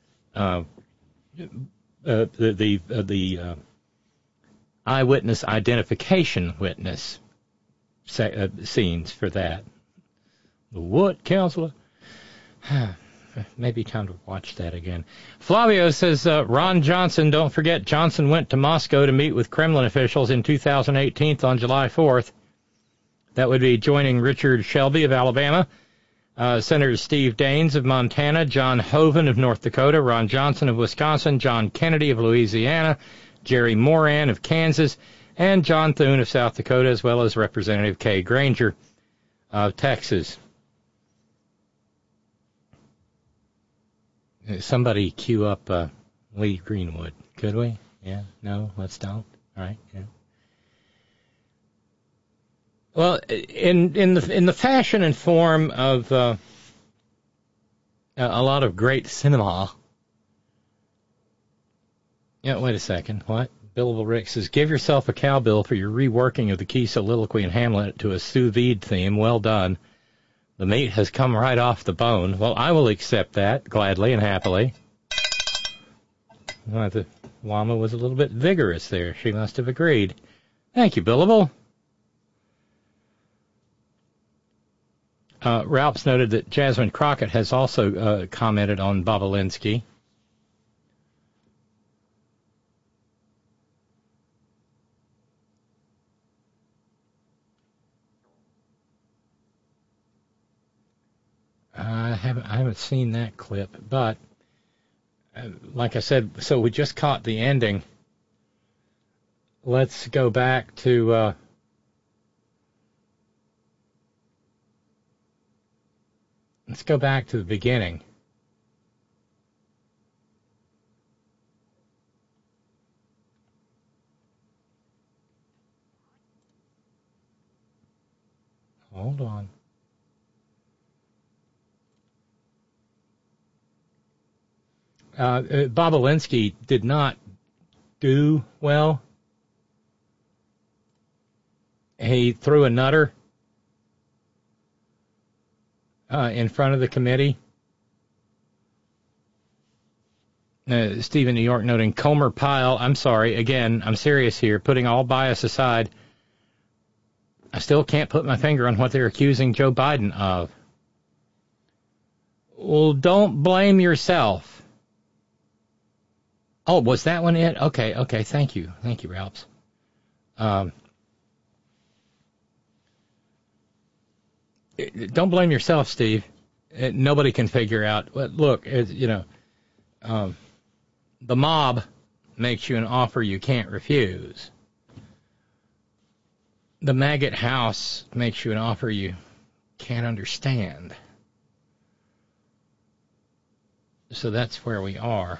eyewitness identification witness scenes for that. What, counselor? Maybe time to watch that again. Flavio says, Ron Johnson, don't forget, Johnson went to Moscow to meet with Kremlin officials in 2018 on July 4th. That would be joining Richard Shelby of Alabama, Senator Steve Daines of Montana, John Hoeven of North Dakota, Ron Johnson of Wisconsin, John Kennedy of Louisiana, Jerry Moran of Kansas, and John Thune of South Dakota, as well as Representative Kay Granger of Texas. Somebody queue up Lee Greenwood, could we? Yeah? No? Let's don't? All right, yeah. Well, in the fashion and form of a lot of great cinema. Yeah, wait a second. What? Billable Rick says, give yourself a cowbell for your reworking of the key soliloquy in Hamlet to a sous vide theme. Well done. The meat has come right off the bone. Well, I will accept that gladly and happily. Well, the llama was a little bit vigorous there. She must have agreed. Thank you, Billable. Ralph's noted that Jasmine Crockett has also commented on Bobulinski. I haven't seen that clip, but like I said, so we just caught the ending. Let's go back to the beginning. Hold on. Bobulinski did not do well. He threw a nutter in front of the committee. Stephen New York noting Comer Pyle. I'm sorry. Again, I'm serious here. Putting all bias aside, I still can't put my finger on what they're accusing Joe Biden of. Well, don't blame yourself. Oh, was that one it? Okay. Thank you, Ralphs. Don't blame yourself, Steve. Nobody can figure out. Look, the mob makes you an offer you can't refuse. The maggot house makes you an offer you can't understand. So that's where we are.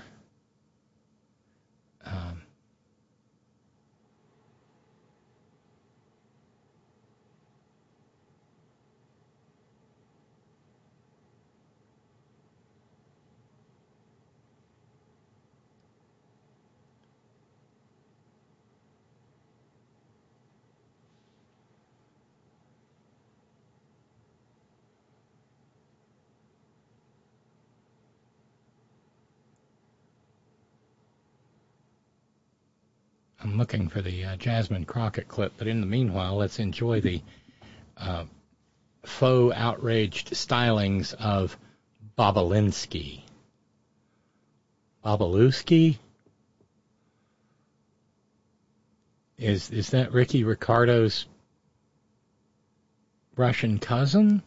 I'm looking for the Jasmine Crockett clip, but in the meanwhile, let's enjoy the faux outraged stylings of Bobulinski. Bobulinski? Is that Ricky Ricardo's Russian cousin?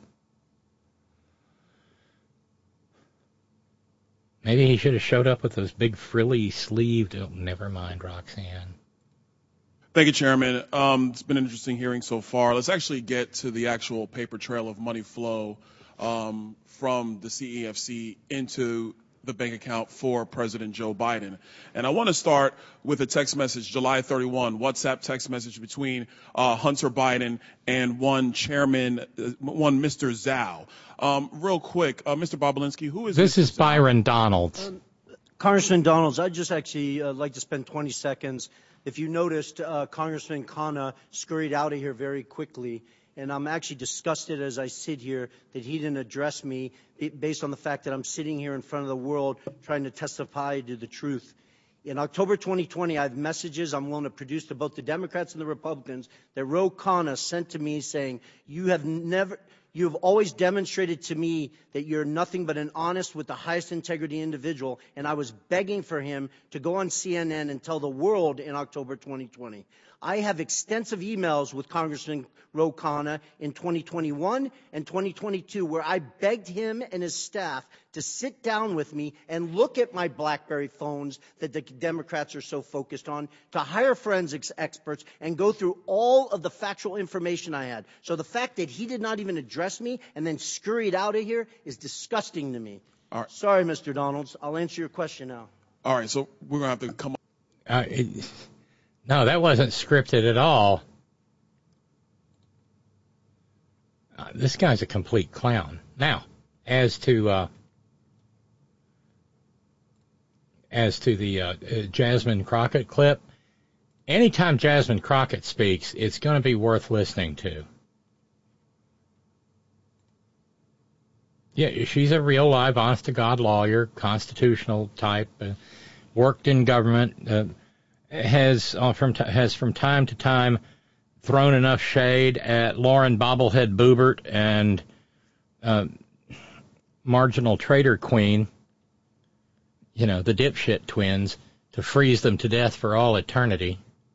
Maybe he should have showed up with those big frilly sleeved... Oh, never mind, Roxanne. Thank you, Chairman. It's been an interesting hearing so far. Let's actually get to the actual paper trail of money flow from the CEFC into the bank account for President Joe Biden. And I want to start with a text message, July 31, WhatsApp text message between Hunter Biden and one Mr. Zhao. Real quick, Mr. Bobulinski, who is this? Is Zhao? Byron Donalds. Congressman Donalds, I'd just actually like to spend 20 seconds. If you noticed, Congressman Khanna scurried out of here very quickly, and I'm actually disgusted as I sit here that he didn't address me based on the fact that I'm sitting here in front of the world trying to testify to the truth. In October 2020, I have messages I'm willing to produce to both the Democrats and the Republicans that Ro Khanna sent to me saying, you have always demonstrated to me that you're nothing but an honest with the highest integrity individual, and I was begging for him to go on CNN and tell the world in October 2020. I have extensive emails with Congressman Ro Khanna in 2021 and 2022 where I begged him and his staff to sit down with me and look at my BlackBerry phones that the Democrats are so focused on, to hire forensics experts and go through all of the factual information I had. So the fact that he did not even address me and then scurried out of here is disgusting to me. All right. Sorry, Mr. Donalds. I'll answer your question now. All right, so we're going to have to come up. No, that wasn't scripted at all. This guy's a complete clown. Now, as to the Jasmine Crockett clip, anytime Jasmine Crockett speaks, it's going to be worth listening to. Yeah, she's a real, live, honest-to-God lawyer, constitutional type, worked in government, has from time to time thrown enough shade at Lauren Bobblehead Boebert and Marginal Trader Queen, the dipshit twins, to freeze them to death for all eternity.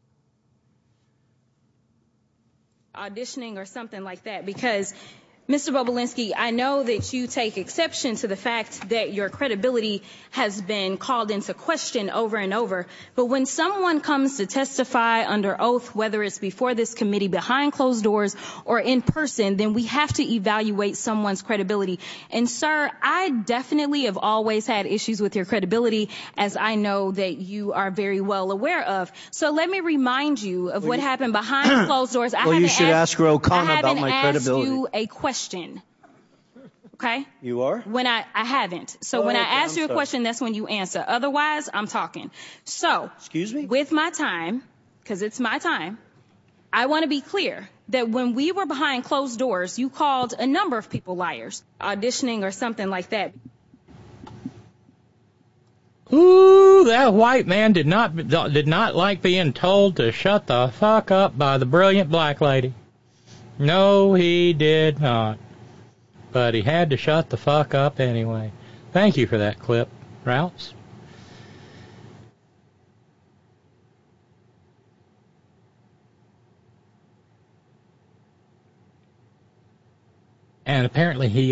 Auditioning or something like that, because Mr. Bobulinski, I know that you take exception to the fact that your credibility has been called into question over and over. But when someone comes to testify under oath, whether it's before this committee, behind closed doors, or in person, then we have to evaluate someone's credibility. And, sir, I definitely have always had issues with your credibility, as I know that you are very well aware of. So let me remind you of what happened behind closed doors. You should ask Ro Khanna about my credibility. I haven't asked you a question. Okay? You are? When I haven't. So when I ask you a question, that's when you answer. Otherwise, I'm talking. So, excuse me? With my time, because it's my time, I want to be clear that when we were behind closed doors, you called a number of people liars, auditioning or something like that. Ooh, that white man did not like being told to shut the fuck up by the brilliant black lady. No, he did not. But he had to shut the fuck up anyway. Thank you for that clip, Rouse. And apparently he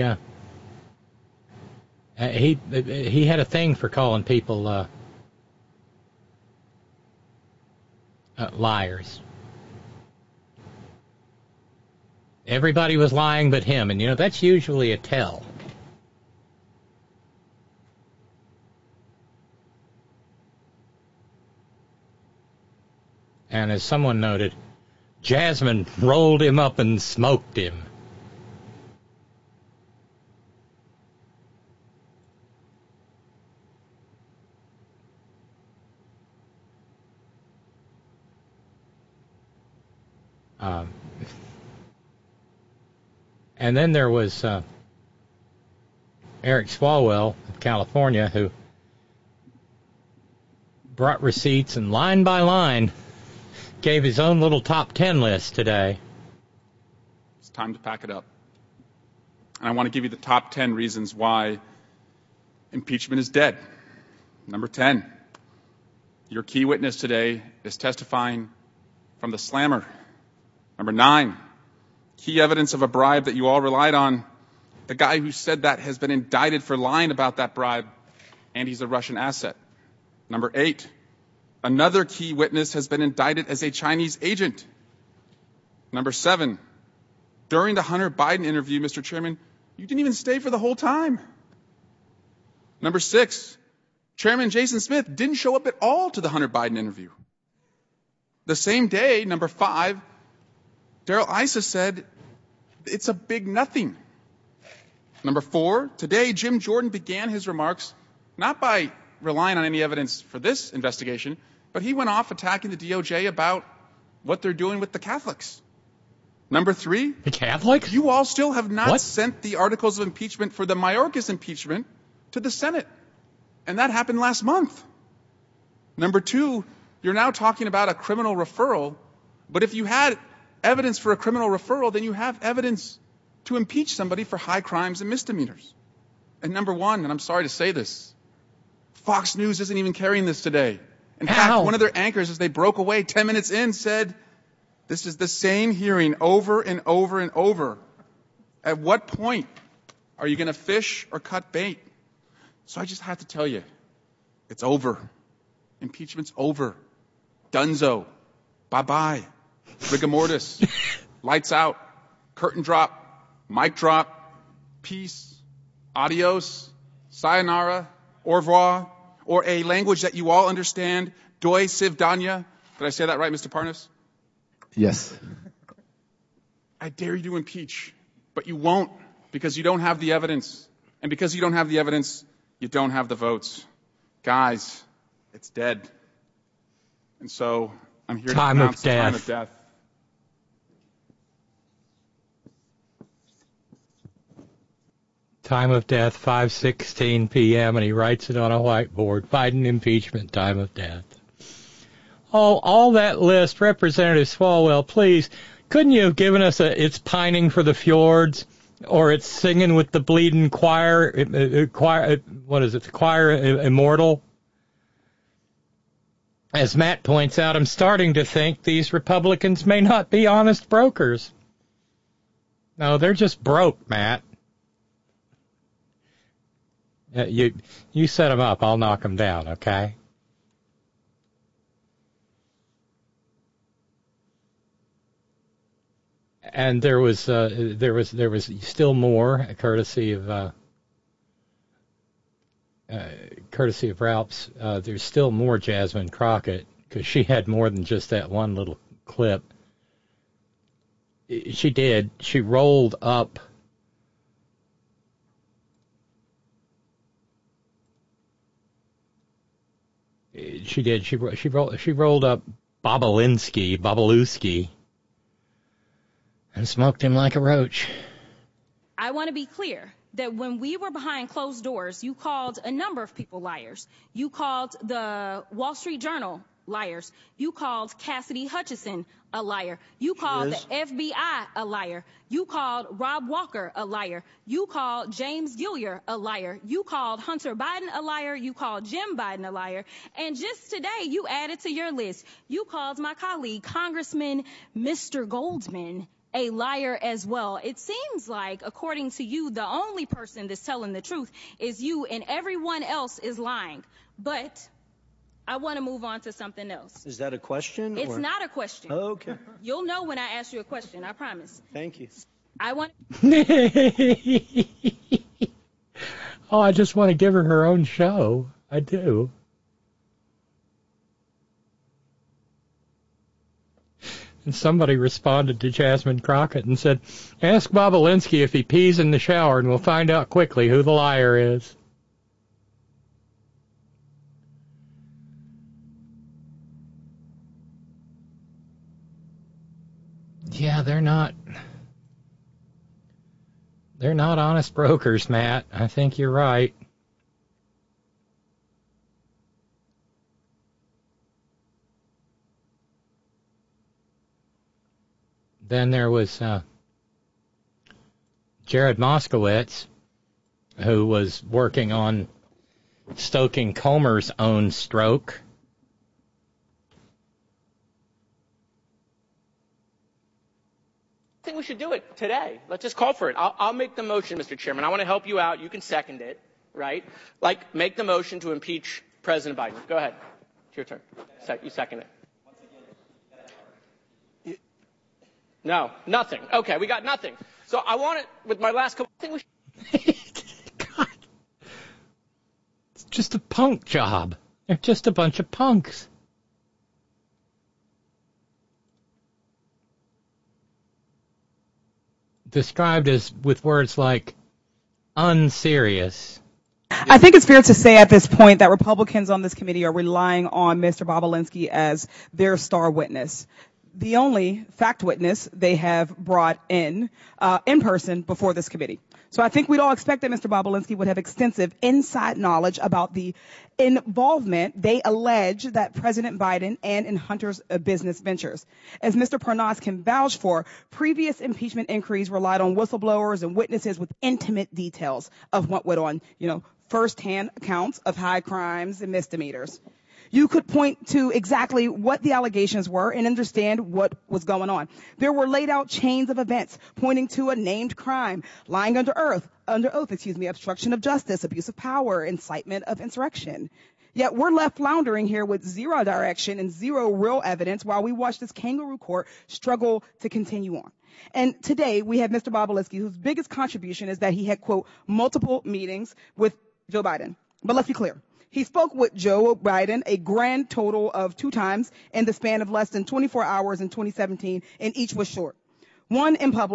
had a thing for calling people liars. Everybody was lying but him, and that's usually a tell. And as someone noted, Jasmine rolled him up and smoked him. And then there was Eric Swalwell of California, who brought receipts and line by line gave his own little top 10 list today. It's time to pack it up. And I want to give you the top 10 reasons why impeachment is dead. Number 10, your key witness today is testifying from the slammer. Number 9, key evidence of a bribe that you all relied on. The guy who said that has been indicted for lying about that bribe, and he's a Russian asset. Number 8, another key witness has been indicted as a Chinese agent. Number 7, during the Hunter Biden interview, Mr. Chairman, you didn't even stay for the whole time. Number 6, Chairman Jason Smith didn't show up at all to the Hunter Biden interview. The same day, number 5, Darrell Issa said it's a big nothing. Number 4, today Jim Jordan began his remarks not by relying on any evidence for this investigation, but he went off attacking the DOJ about what they're doing with the Catholics. Number 3, the Catholics? You all still have not sent the articles of impeachment for the Mayorkas impeachment to the Senate, and that happened last month. Number 2, you're now talking about a criminal referral, but if you had evidence for a criminal referral, then you have evidence to impeach somebody for high crimes and misdemeanors. And number 1, and I'm sorry to say this, Fox News isn't even carrying this today. In fact, one of their anchors, as they broke away 10 minutes in, said, this is the same hearing over and over and over. At what point are you going to fish or cut bait? So I just have to tell you, it's over. Impeachment's over. Dunzo. Bye-bye. Rigor mortis. Lights out. Curtain drop. Mic drop. Peace. Adios. Sayonara. Au revoir. Or a language that you all understand. Doi Sivdanya. Did I say that right, Mr. Parnas? Yes. I dare you to impeach, but you won't because you don't have the evidence. And because you don't have the evidence, you don't have the votes. Guys, it's dead. And so I'm here to announce the time of death. Time of death, 5:16 p.m., and he writes it on a whiteboard. Biden impeachment, time of death. Oh, all that list, Representative Swalwell, please, couldn't you have given us It's Pining for the Fjords, or It's Singing with the Bleeding Choir, what is it, the Choir Immortal? As Matt points out, I'm starting to think these Republicans may not be honest brokers. No, they're just broke, Matt. You set them up, I'll knock them down, okay? And there was still more, courtesy of Ralph's. There's still more Jasmine Crockett, because she had more than just that one little clip. She did. She rolled up. She did. She rolled up Bobulinski, and smoked him like a roach. I want to be clear that when we were behind closed doors, you called a number of people liars. You called the Wall Street Journal liars. You called Cassidy Hutchinson a liar. You called the FBI a liar. You called Rob Walker a liar. You called James Gilliar a liar. You called Hunter Biden a liar. You called Jim Biden a liar. And just today, you added to your list, you called my colleague, Congressman Mr. Goldman, a liar as well. It seems like, according to you, the only person that's telling the truth is you, and everyone else is lying. But I want to move on to something else. Is that a question? It's not a question. Oh, okay. You'll know when I ask you a question, I promise. Thank you. I want. Oh, I just want to give her own show. I do. And somebody responded to Jasmine Crockett and said, ask Bobulinski if he pees in the shower and we'll find out quickly who the liar is. Yeah, they're not honest brokers, Matt. I think you're right. Then there was Jared Moskowitz, who was working on stoking Comer's own stroke. I think we should do it today. Let's just call for it. I'll make the motion, Mr. Chairman. I want to help you out. You can second it, right? Like, make the motion to impeach President Biden. Go ahead. It's your turn. You second it. No, nothing. Okay, we got nothing. So I want it with my last couple. I think we should. God. It's just a punk job. They're just a bunch of punks. Described as with words like unserious. I think it's fair to say at this point that Republicans on this committee are relying on Mr. Bobulinski as their star witness. The only fact witness they have brought in person before this committee. So I think we'd all expect that Mr. Bobulinski would have extensive inside knowledge about the involvement they allege that President Biden and in Hunter's business ventures. As Mr. Parnas can vouch for, previous impeachment inquiries relied on whistleblowers and witnesses with intimate details of what went on, firsthand accounts of high crimes and misdemeanors. You could point to exactly what the allegations were and understand what was going on. There were laid out chains of events pointing to a named crime, lying under oath, obstruction of justice, abuse of power, incitement of insurrection. Yet we're left floundering here with zero direction and zero real evidence while we watch this kangaroo court struggle to continue on. And today we have Mr. Bobulinski, whose biggest contribution is that he had, quote, multiple meetings with Joe Biden. But let's be clear. He spoke with Joe Biden a grand total of 2 times in the span of less than 24 hours in 2017, and each was short. One in public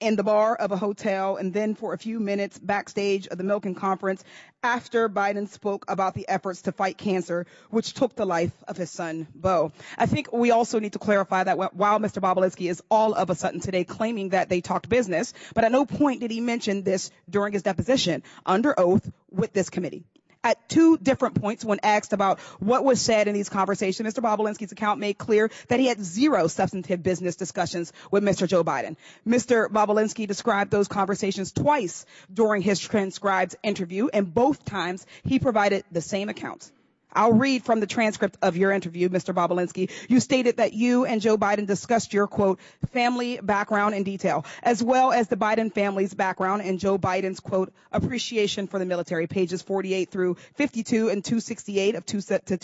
in the bar of a hotel, and then for a few minutes backstage of the Milken conference after Biden spoke about the efforts to fight cancer, which took the life of his son, Beau. I think we also need to clarify that while Mr. Bobulinski is all of a sudden today claiming that they talked business, but at no point did he mention this during his deposition under oath with this committee. At 2 different points, when asked about what was said in these conversations, Mr. Bobulinski's account made clear that he had 0 substantive business discussions with Mr. Joe Biden. Mr. Bobulinski described those conversations twice during his transcribed interview, and both times he provided the same account. I'll read from the transcript of your interview, Mr. Bobulinski. You stated that you and Joe Biden discussed your, quote, family background in detail, as well as the Biden family's background and Joe Biden's, quote, appreciation for the military. Pages 48 through 52 and 268 to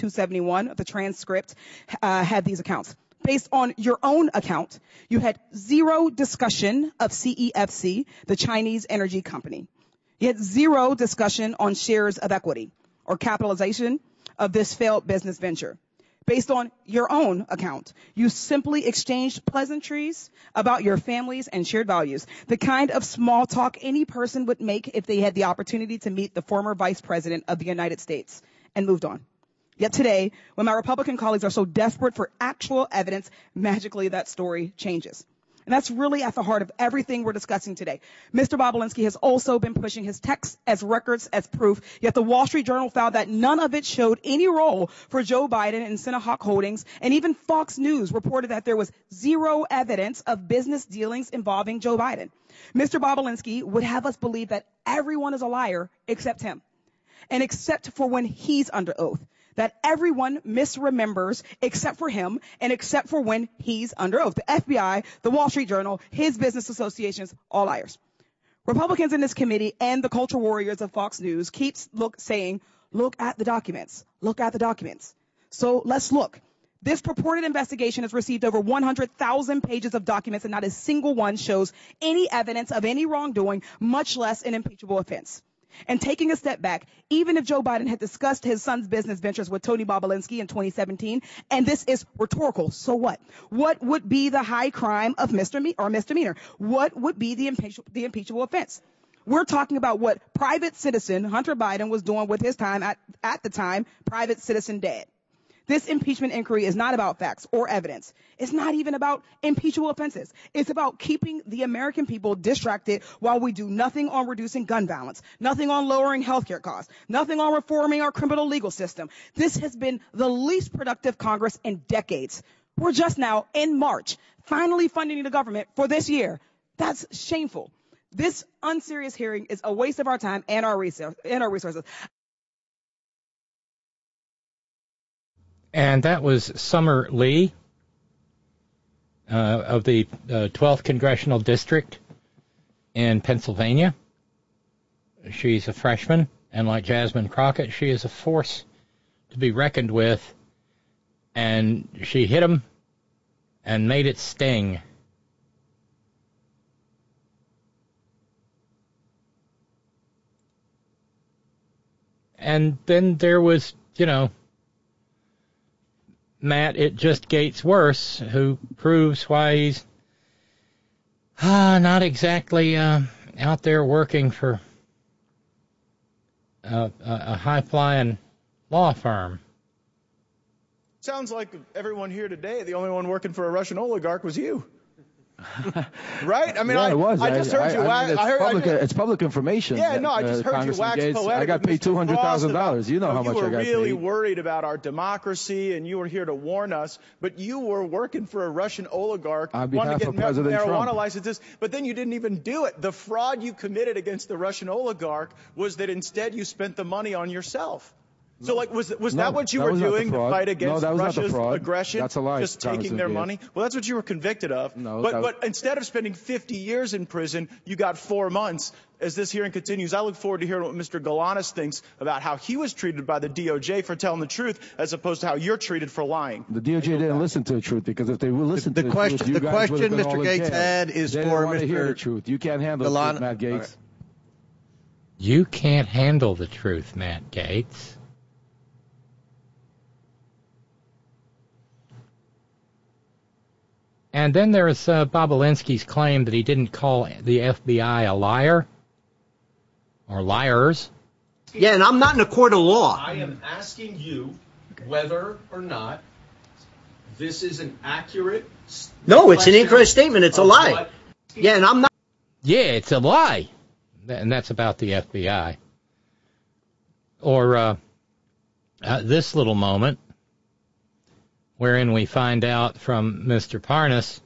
271 of the transcript had these accounts. Based on your own account, you had 0 discussion of CEFC, the Chinese energy company. You had 0 discussion on shares of equity or capitalization of this failed business venture. Based on your own account, you simply exchanged pleasantries about your families and shared values, the kind of small talk any person would make if they had the opportunity to meet the former vice president of the United States, and moved on. Yet today, when my Republican colleagues are so desperate for actual evidence, magically that story changes. And that's really at the heart of everything we're discussing today. Mr. Bobulinski has also been pushing his texts as records as proof, yet the Wall Street Journal found that none of it showed any role for Joe Biden and Sinahawk Holdings, and even Fox News reported that there was 0 evidence of business dealings involving Joe Biden. Mr. Bobulinski would have us believe that everyone is a liar except him, and except for when he's under oath. That everyone misremembers except for him and except for when he's under oath. The FBI, the Wall Street Journal, his business associations, all liars. Republicans in this committee and the culture warriors of Fox News keeps saying, look at the documents. Look at the documents. So let's look. This purported investigation has received over 100,000 pages of documents, and not a single one shows any evidence of any wrongdoing, much less an impeachable offense. And taking a step back, even if Joe Biden had discussed his son's business ventures with Tony Bobulinski in 2017, and this is rhetorical, so what? What would be the high crime of misdemeanor? What would be the impeachable offense? We're talking about what private citizen Hunter Biden was doing with his time at the time, private citizen dad. This impeachment inquiry is not about facts or evidence. It's not even about impeachable offenses. It's about keeping the American people distracted while we do nothing on reducing gun violence, nothing on lowering healthcare costs, nothing on reforming our criminal legal system. This has been the least productive Congress in decades. We're just now in March, finally funding the government for this year. That's shameful. This unserious hearing is a waste of our time and our resources. And that was Summer Lee of the 12th Congressional District in Pennsylvania. She's a freshman, and like Jasmine Crockett, she is a force to be reckoned with. And she hit him and made it sting. And then there was, Matt, it just gets worse, who proves why he's not exactly out there working for a high-flying law firm. Sounds like everyone here today, the only one working for a Russian oligarch was you. Right? I mean, yeah, it was. I just heard you. It's public information. Yeah, no, I just heard you wax poetic. I got paid $200,000. You know how much I got paid. You were really worried about our democracy, and you were here to warn us. But you were working for a Russian oligarch, on behalf of President marijuana Trump. licenses. But then you didn't even do it. The fraud you committed against the Russian oligarch was that instead you spent the money on yourself. So, was that what you were doing to fight against Russia's aggression? That's a lie. Just taking their money? Well, that's what you were convicted of. No, but instead of spending 50 years in prison, you got 4 months. As this hearing continues, I look forward to hearing what Mr. Galanis thinks about how he was treated by the DOJ for telling the truth, as opposed to how you're treated for lying. The DOJ didn't listen to the truth, because if they would listen to the truth, the question Mr. Gates had is for Mr. Hear the truth. You can't handle the truth, Matt Gates. Right. You can't handle the truth, Matt Gates. And then there's Bobulinski's claim that he didn't call the FBI a liar or liars. Yeah, and I'm not in a court of law. I am asking you whether or not this is an accurate. No, it's an incorrect statement. It's a lie. Yeah, and I'm not. Yeah, it's a lie. And that's about the FBI. Or this little moment, wherein we find out from Mr. Parnas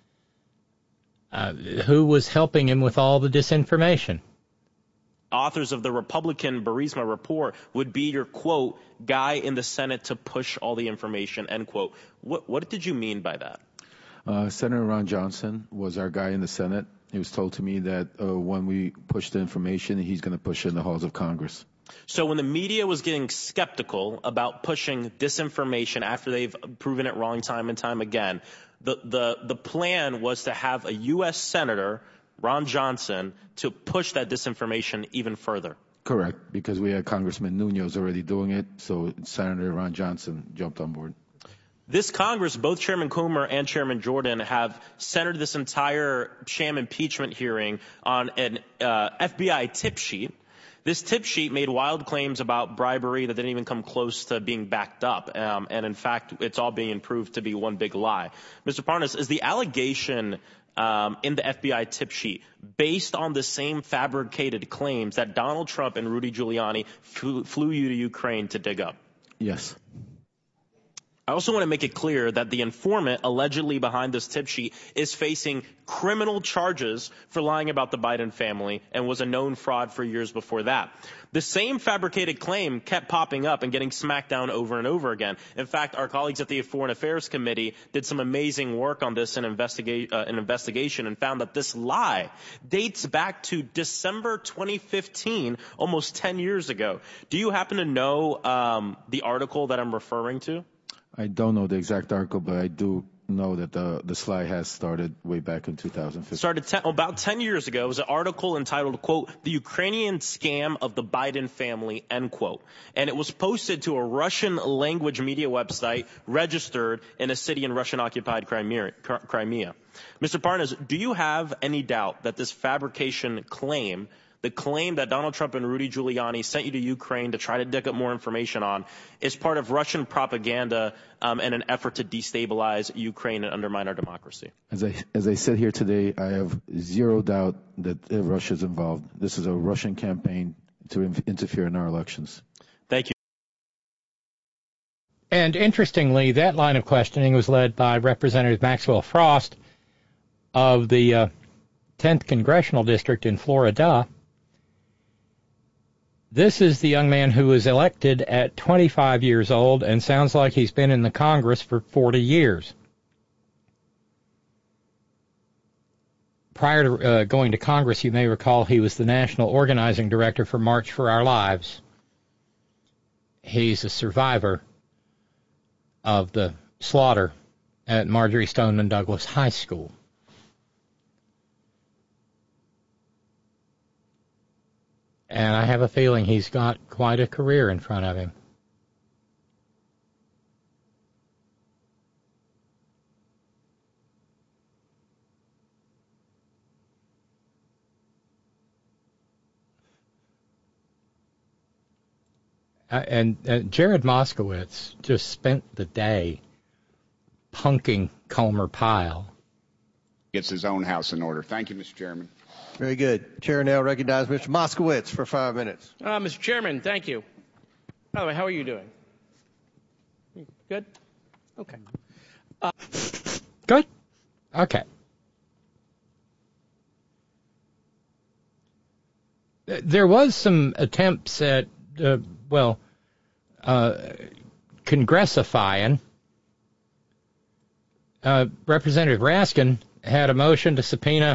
who was helping him with all the disinformation. Authors of the Republican Burisma report would be your, quote, guy in the Senate to push all the information, end quote. What did you mean by that? Senator Ron Johnson was our guy in the Senate. It was told to me that when we push the information, he's going to push it in the halls of Congress. So when the media was getting skeptical about pushing disinformation after they've proven it wrong time and time again, the plan was to have a U.S. Senator, Ron Johnson, to push that disinformation even further. Correct, because we had Congressman Nunes already doing it, so Senator Ron Johnson jumped on board. This Congress, both Chairman Comer and Chairman Jordan, have centered this entire sham impeachment hearing on an FBI tip sheet. This tip sheet made wild claims about bribery that didn't even come close to being backed up. And in fact, it's all being proved to be one big lie. Mr. Parnas, is the allegation in the FBI tip sheet based on the same fabricated claims that Donald Trump and Rudy Giuliani flew you to Ukraine to dig up? Yes. I also want to make it clear that the informant allegedly behind this tip sheet is facing criminal charges for lying about the Biden family and was a known fraud for years before that. The same fabricated claim kept popping up and getting smacked down over and over again. In fact, our colleagues at the Foreign Affairs Committee did some amazing work on this investigation and found that this lie dates back to December 2015, almost 10 years ago. Do you happen to know the article that I'm referring to? I don't know the exact article, but I do know that the slide has started way back in 2015. Started about 10 years ago. It was an article entitled, quote, "The Ukrainian Scam of the Biden Family," end quote. And it was posted to a Russian language media website registered in a city in Russian-occupied Crimea. Mr. Parnas, do you have any doubt that this fabrication claim, the claim that Donald Trump and Rudy Giuliani sent you to Ukraine to try to dig up more information on, is part of Russian propaganda and an effort to destabilize Ukraine and undermine our democracy? As I said here today, I have zero doubt that Russia's involved. This is a Russian campaign to interfere in our elections. Thank you. And interestingly, that line of questioning was led by Representative Maxwell Frost of the 10th Congressional District in Florida. This is the young man who was elected at 25 years old and sounds like he's been in the Congress for 40 years. Prior to going to Congress, you may recall he was the National Organizing Director for March for Our Lives. He's a survivor of the slaughter at Marjorie Stoneman Douglas High School. And I have a feeling he's got quite a career in front of him. And Jared Moskowitz just spent the day punking Comer Pyle. Gets his own house in order. Thank you, Mr. Chairman. Very good. Chair now recognizes Mr. Moskowitz for 5 minutes. Mr. Chairman, thank you. By the way, how are you doing? Good? Okay. Good? Okay. There was some attempts at, congressifying. Representative Raskin had a motion to subpoena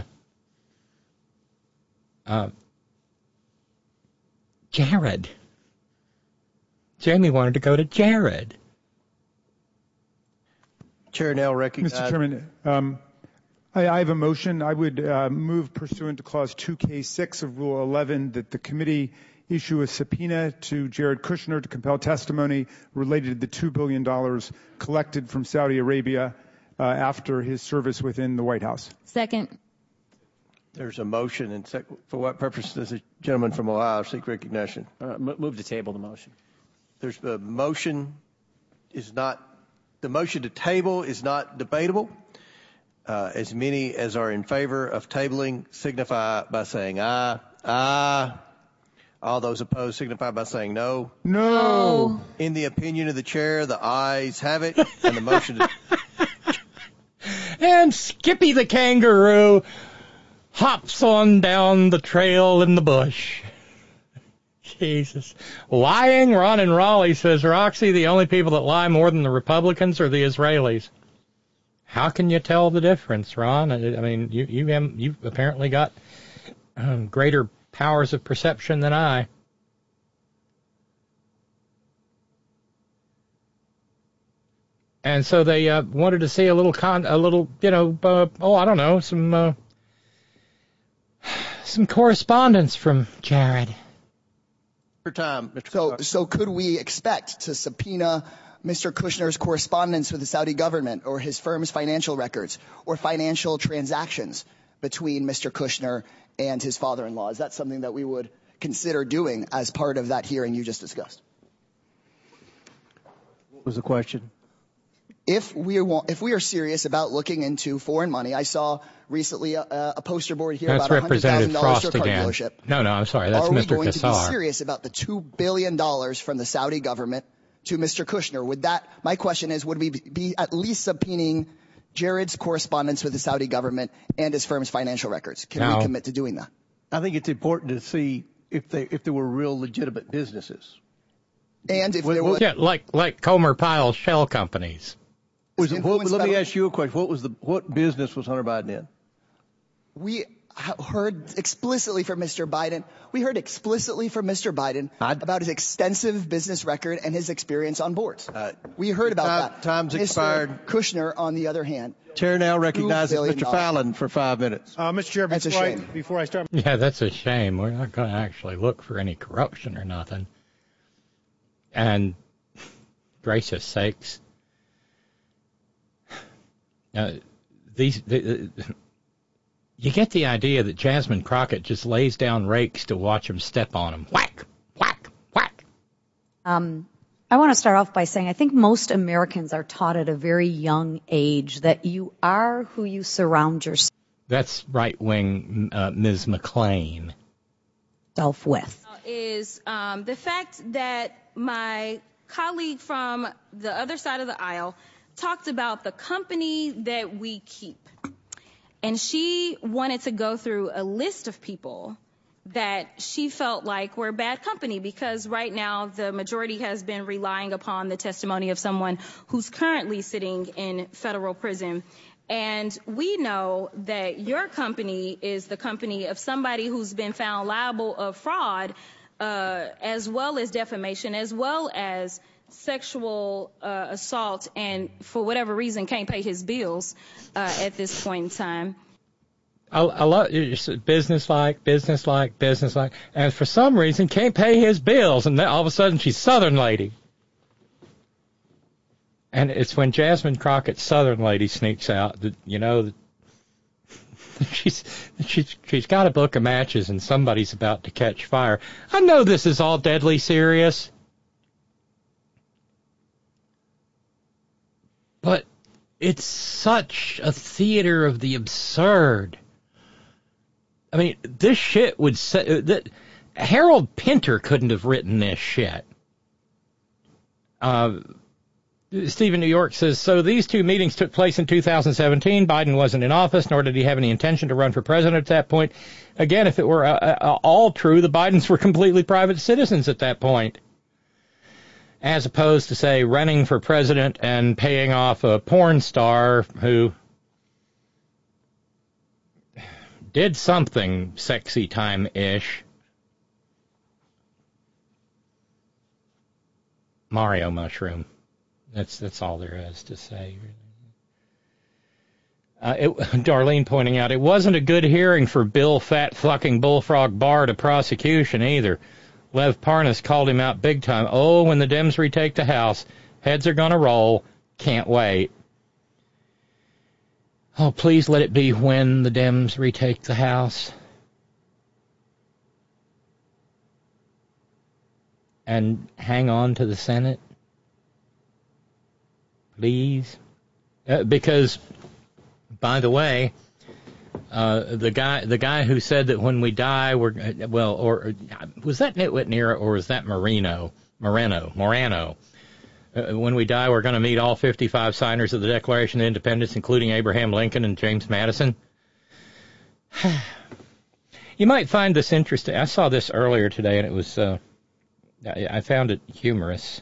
Jared. Jamie wanted to go to Jared. Chair now recognizes. Mr. Chairman, I have a motion. I would move pursuant to Clause 2K6 of Rule 11 that the committee issue a subpoena to Jared Kushner to compel testimony related to the $2 billion collected from Saudi Arabia after his service within the White House. Second. There's a motion, and for what purpose does the gentleman from Ohio seek recognition? Move to table the motion. There's a motion the motion to table is not debatable. As many as are in favor of tabling signify by saying aye. Aye. All those opposed signify by saying no. No. In the opinion of the chair, the ayes have it, and the motion to... And Skippy the kangaroo hops on down the trail in the bush. Jesus. Lying, Ron and Raleigh, says Roxy, the only people that lie more than the Republicans are the Israelis. How can you tell the difference, Ron? I mean, you've apparently got greater powers of perception than I. And so they wanted to see a little, I don't know, some correspondence from Jared. Time, so could we expect to subpoena Mr. Kushner's correspondence with the Saudi government or his firm's financial records or financial transactions between Mr. Kushner and his father-in-law? Is that something that we would consider doing as part of that hearing you just discussed? What was the question? If we are serious about looking into foreign money, I saw recently a poster board here that's about $100,000 to a car again. dealership. No, I'm sorry. That's Mr. Kassar. Are we going to be serious about the $2 billion from the Saudi government to Mr. Kushner? My question is, would we be at least subpoenaing Jared's correspondence with the Saudi government and his firm's financial records? Can we commit to doing that? I think it's important to see if there were real legitimate businesses. And if there was... Yeah, like Comer Pyle shell companies. Let me ask you a question. What business was Hunter Biden in? We heard explicitly from Mr. Biden. We heard explicitly from Mr. Biden about his extensive business record and his experience on boards. We heard about that. Time's expired. Kushner, on the other hand. Chair now recognizes Mr. Fallon for 5 minutes. Mr. Chair, that's a shame. Before I start. Yeah, that's a shame. We're not going to actually look for any corruption or nothing. And gracious sakes. You get the idea that Jasmine Crockett just lays down rakes to watch them step on them. Whack, whack, whack. I want to start off by saying I think most Americans are taught at a very young age that you are who you surround yourself. That's right-wing Ms. McClain. With. Is the fact that my colleague from the other side of the aisle talked about the company that we keep. And she wanted to go through a list of people that she felt like were bad company because right now the majority has been relying upon the testimony of someone who's currently sitting in federal prison. And we know that your company is the company of somebody who's been found liable of fraud, as well as defamation, as well as sexual assault, and for whatever reason can't pay his bills at this point in time. I love business-like, and for some reason can't pay his bills, and then all of a sudden she's Southern lady. And it's when Jasmine Crockett's Southern lady sneaks out that, she's got a book of matches and somebody's about to catch fire. I know this is all deadly serious. But it's such a theater of the absurd. I mean, this shit would say that Harold Pinter couldn't have written this shit. Stephen New York says, so these two meetings took place in 2017. Biden wasn't in office, nor did he have any intention to run for president at that point. Again, if it were all true, the Bidens were completely private citizens at that point. As opposed to, say, running for president and paying off a porn star who did something sexy time-ish. Mario Mushroom. That's all there is to say. Darlene pointing out, it wasn't a good hearing for Bill Fat Fucking Bullfrog Barr to prosecution either. Lev Parnas called him out big time. Oh, when the Dems retake the House, heads are going to roll. Can't wait. Oh, please let it be when the Dems retake the House. And hang on to the Senate. Please. Because, by the way, the guy who said that when we die, or was that Nitwit Nira or was that Moreno? When we die, we're going to meet all 55 signers of the Declaration of Independence, including Abraham Lincoln and James Madison. You might find this interesting. I saw this earlier today, and it was, I found it humorous.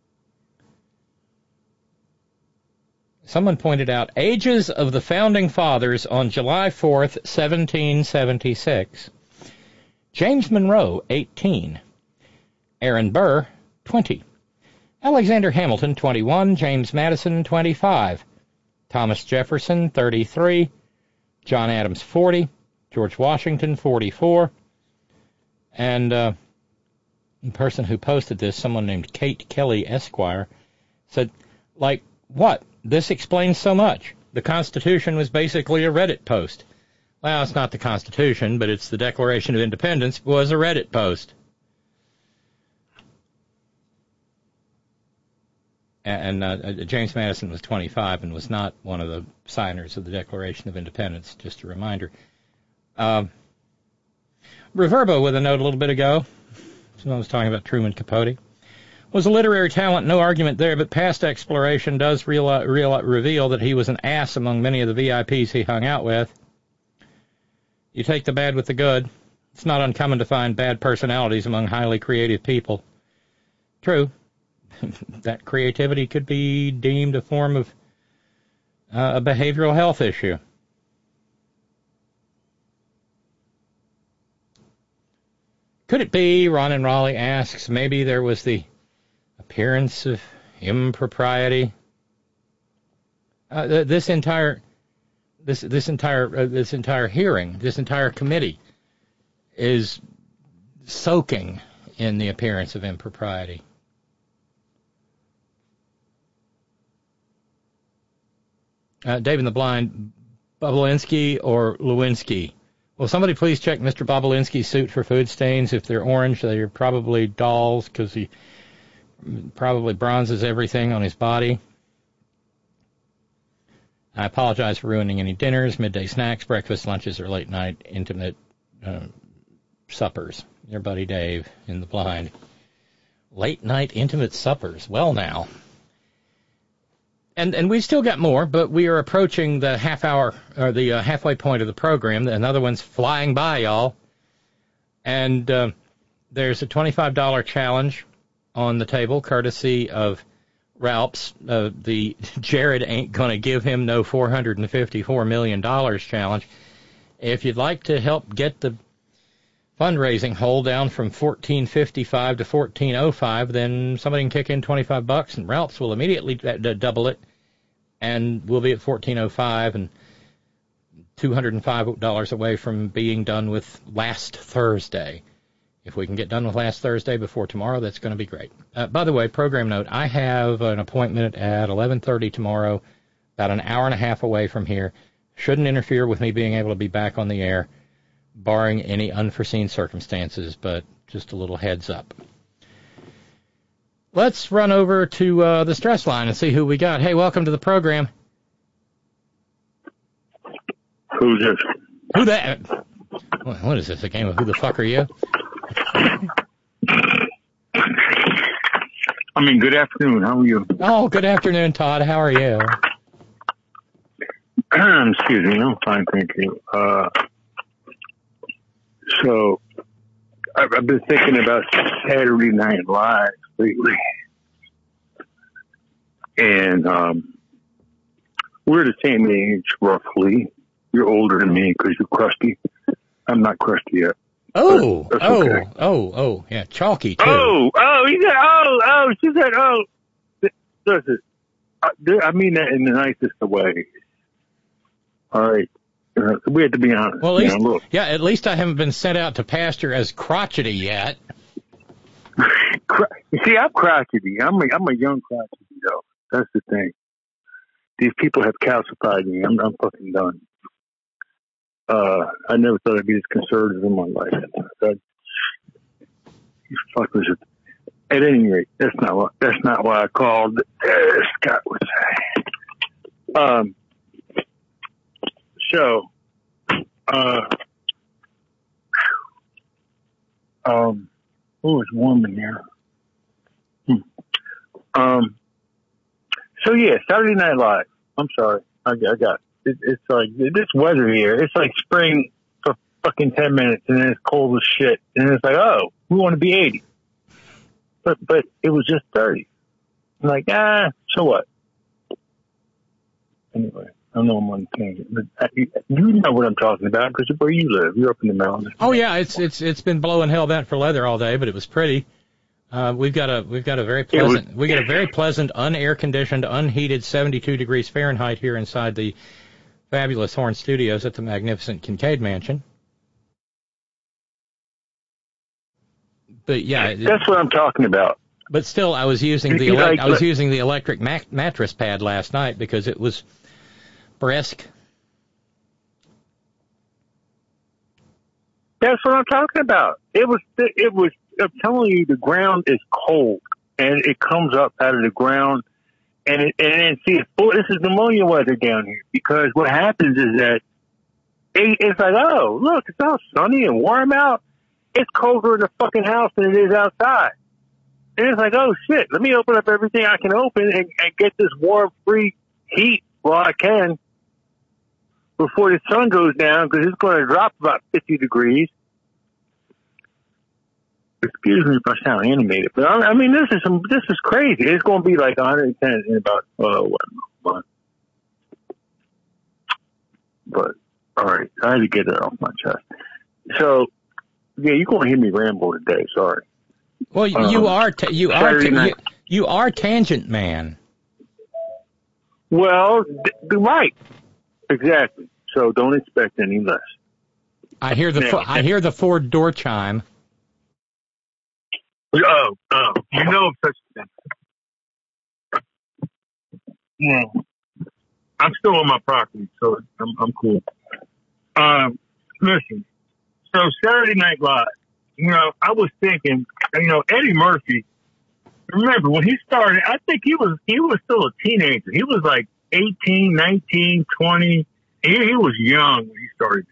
Someone pointed out, ages of the Founding Fathers on July 4th, 1776. James Monroe, 18. Aaron Burr, 20. Alexander Hamilton, 21. James Madison, 25. Thomas Jefferson, 33. John Adams, 40. George Washington, 44. And the person who posted this, someone named Kate Kelly, Esquire, said, like, what? This explains so much. The Constitution was basically a Reddit post. Well, it's not the Constitution, but it's the Declaration of Independence was a Reddit post. And James Madison was 25 and was not one of the signers of the Declaration of Independence, just a reminder. Reverbo with a note a little bit ago. Someone was talking about Truman Capote. Was a literary talent, no argument there, but past exploration does reveal that he was an ass among many of the VIPs he hung out with. You take the bad with the good. It's not uncommon to find bad personalities among highly creative people. True. That creativity could be deemed a form of a behavioral health issue. Could it be, Ron and Raleigh asks, maybe there was the appearance of impropriety? This entire hearing, this entire committee is soaking in the appearance of impropriety. David the Blind, Bobulinski or Lewinsky? Will somebody please check Mr. Bobulinski's suit for food stains? If they're orange, they're probably dolls because he probably bronzes everything on his body. I apologize for ruining any dinners, midday snacks, breakfast, lunches, or late night intimate suppers. Your buddy Dave in the Blind. Late night intimate suppers. Well, now. And we've still got more, but we are approaching the half hour, or the halfway point of the program. Another one's flying by, y'all. And there's a $25 challenge on the table, courtesy of Ralph's. The Jared ain't going to give him no $454 million challenge. If you'd like to help get the fundraising hole down from $1,455 to $1,405, then somebody can kick in $25, and Ralph's will immediately double it, and we'll be at $1,405 and $205 away from being done with last Thursday. If we can get done with last Thursday before tomorrow, that's going to be great. By the way, program note, I have an appointment at 11:30 tomorrow, about an hour and a half away from here. Shouldn't interfere with me being able to be back on the air, barring any unforeseen circumstances, but just a little heads up. Let's run over to the stress line and see who we got. Hey, welcome to the program. Who's this? Who that? What is this, a game of who the fuck are you? I mean, good afternoon. How are you? Oh, good afternoon, Todd. How are you? Excuse me. I'm fine, thank you. So, I've been thinking about Saturday Night Live lately. And we're the same age, roughly. You're older than me because you're crusty. I'm not crusty yet. Oh, okay. Yeah, chalky, too. He said, she said, listen, I mean that in the nicest of ways. All right. We have to be honest. Well, at least I haven't been sent out to pasture as crotchety yet. You see, I'm crotchety. I'm a young crotchety, though. That's the thing. These people have calcified me. I'm fucking done. I never thought I'd be this conservative in my life. You fuckers. At any rate, that's not why I called. Scott was saying. So, who was warm in here? So yeah, Saturday Night Live. I'm sorry, I got it. It's like this weather here. It's like spring for fucking 10 minutes, and then it's cold as shit, and then it's like, oh, we want to be 80, but it was just 30. I'm like, so what? Anyway, I know I'm on a tangent, but you know what I'm talking about because of where you live. You're up in the mountains. Oh yeah, it's been blowing hell bent for leather all day, but it was pretty. We've got a very pleasant, unair conditioned, unheated 72 degrees Fahrenheit here inside the fabulous Horn Studios at the magnificent Kincaid Mansion. But yeah, that's what I'm talking about. But still, I was using the electric mattress pad last night because it was brisk. That's what I'm talking about. It was. I'm telling you, the ground is cold, and it comes up out of the ground, and then see, this is pneumonia weather down here, because what happens is that it's like, oh, look, it's all sunny and warm out. It's colder in the fucking house than it is outside. And it's like, oh shit, let me open up everything I can open and get this warm, free heat while I can before the sun goes down, because it's going to drop about 50 degrees. Excuse me if I sound animated, but I mean, this is crazy. It's going to be like 110 in about, one month. But, all right, I had to get that off my chest. So, yeah, you're going to hear me ramble today, sorry. Well, you are Tangent Man. Well, right. Exactly. So don't expect any less. I hear the Ford door chime. Oh, you know such a thing. Yeah. I'm still on my property, so I'm cool. Listen, so Saturday Night Live, I was thinking, Eddie Murphy, remember when he started, I think he was still a teenager. He was like 18, 19, 20. He was young when he started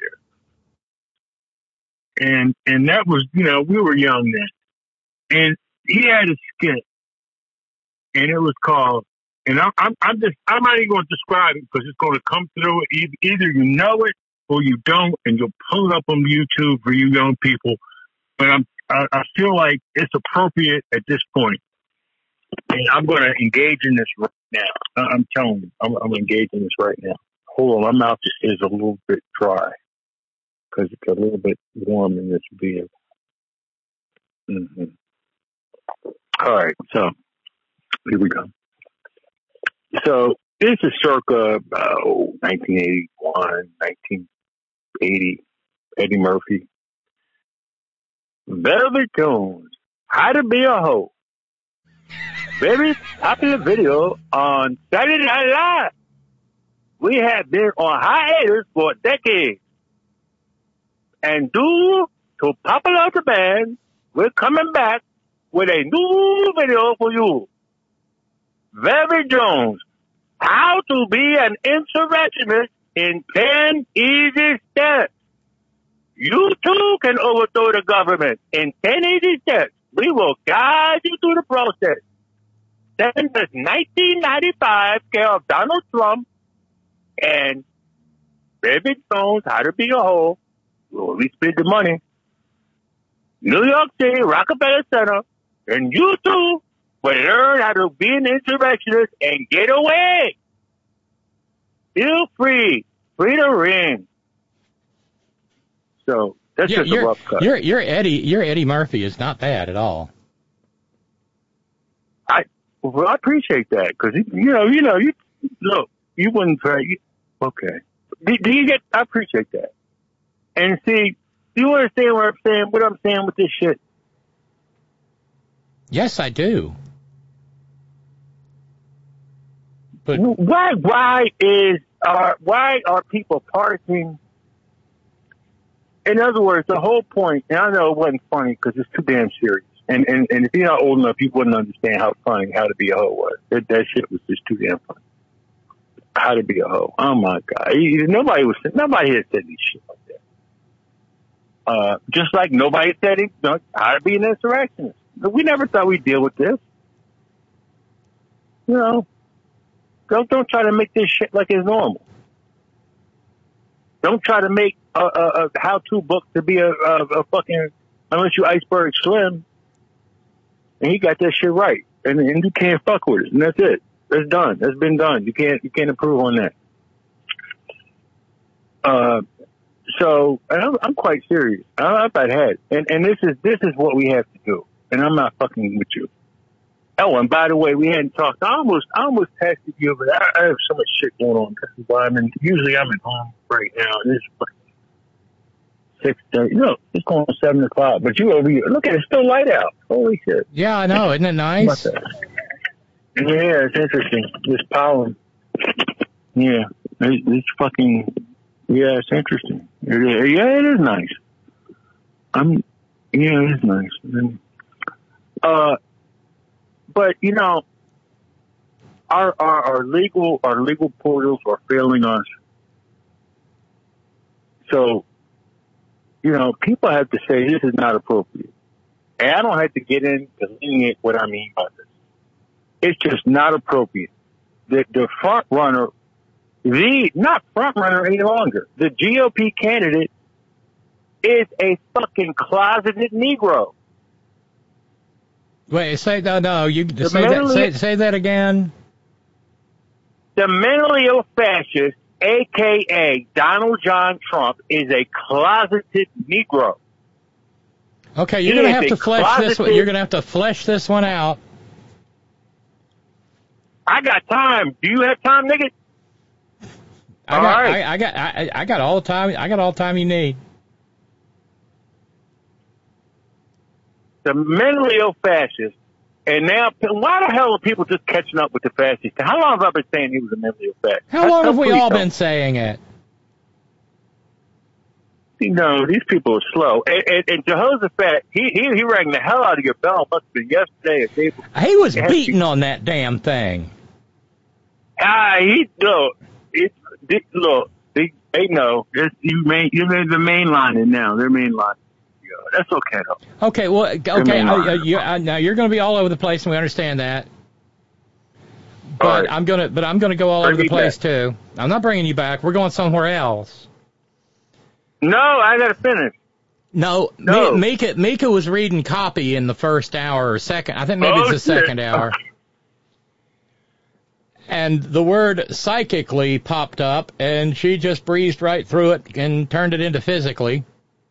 there. And that was, we were young then. And he had a skit, and it was called, and I'm not even going to describe it because it's going to come through. Either you know it or you don't, and you'll pull it up on YouTube for you young people. But I feel like it's appropriate at this point, and I'm going to engage in this right now. I'm telling you, I'm engaging this right now. Hold on, my mouth is a little bit dry because it's a little bit warm in this vehicle. Mm-hmm. All right, so here we go. So this is circa 1981, 1980, Eddie Murphy. Velvet Jones, How to Be a Hoe. Very popular video on Saturday Night Live. We have been on hiatus for decades. And due to popular demand, we're coming back with a new video for you. Velvet Jones, How to Be an Insurrectionist in 10 Easy Steps. You too can overthrow the government in 10 easy steps. We will guide you through the process. Send us 1995 care of Donald Trump and Velvet Jones, How to Be a Hoe. Well, we spend the money. New York City, Rockefeller Center, and you too will learn how to be an insurrectionist and get away. Feel free. Free to ring. So that's just a rough cut. Your Eddie Murphy is not bad at all. I appreciate that because you look, you wouldn't try. Okay, do you get? I appreciate that. And see, do you understand what I'm saying? What I'm saying with this shit? Yes, I do. Why are people parsing? In other words, the whole point, and I know it wasn't funny because it's too damn serious. And if you're not old enough, you wouldn't understand how funny How to Be a Hoe was. That shit was just too damn funny. How to Be a Hoe. Oh my God. Nobody had said this shit like that. Just like nobody said how to be an insurrectionist. We never thought we'd deal with this. You know, don't try to make this shit like it's normal. Don't try to make a how-to book to be a fucking, unless you Iceberg Slim, and he got that shit right, and you can't fuck with it, and that's it. That's done. That's been done. You can't improve on that. So I'm quite serious. I've had head, and this is what we have to do. And I'm not fucking with you. Oh, and by the way, we hadn't talked. I almost texted you, but I have so much shit going on. That's why usually I'm at home right now. And it's fucking 6:30. No, it's going on 7 o'clock. But you over here, look at it, it's still light out. Holy shit! Yeah, I know. Isn't it nice? Yeah, it's interesting. This pollen. Yeah, it's fucking. Yeah, it's interesting. It is nice. Yeah, it is nice. But you know, our legal portals are failing us. So, you know, people have to say this is not appropriate, and I don't have to get into delineate what I mean by this. It's just not appropriate. The front runner, not front runner any longer. The GOP candidate is a fucking closeted Negro. Wait, say no. You say that again. The mentally ill fascist, a.k.a. Donald John Trump, is a closeted Negro. Okay, you're going to have to flesh this one. You're going to have to flesh this one out. I got time. Do you have time, nigga? I got all the time. I got all the time you need. The mentally ill fascist, and now why the hell are people just catching up with the fascist? How long have I been saying he was a mentally ill fascist? How long have we all been saying it? You know, these people are slow. And Jehoshaphat, he rang the hell out of your bell. Must have been yesterday or day before. He was beating on that damn thing. They know. You made the main line in now. They're main line. That's okay, though. Okay, well, okay. Now you're going to be all over the place, and we understand that. But right. I'm gonna go all over the place too. I'm not bringing you back. We're going somewhere else. No, I got to finish. No. Mika was reading copy in the first hour or second. I think maybe it's the second hour. And the word psychically popped up, and she just breezed right through it and turned it into physically.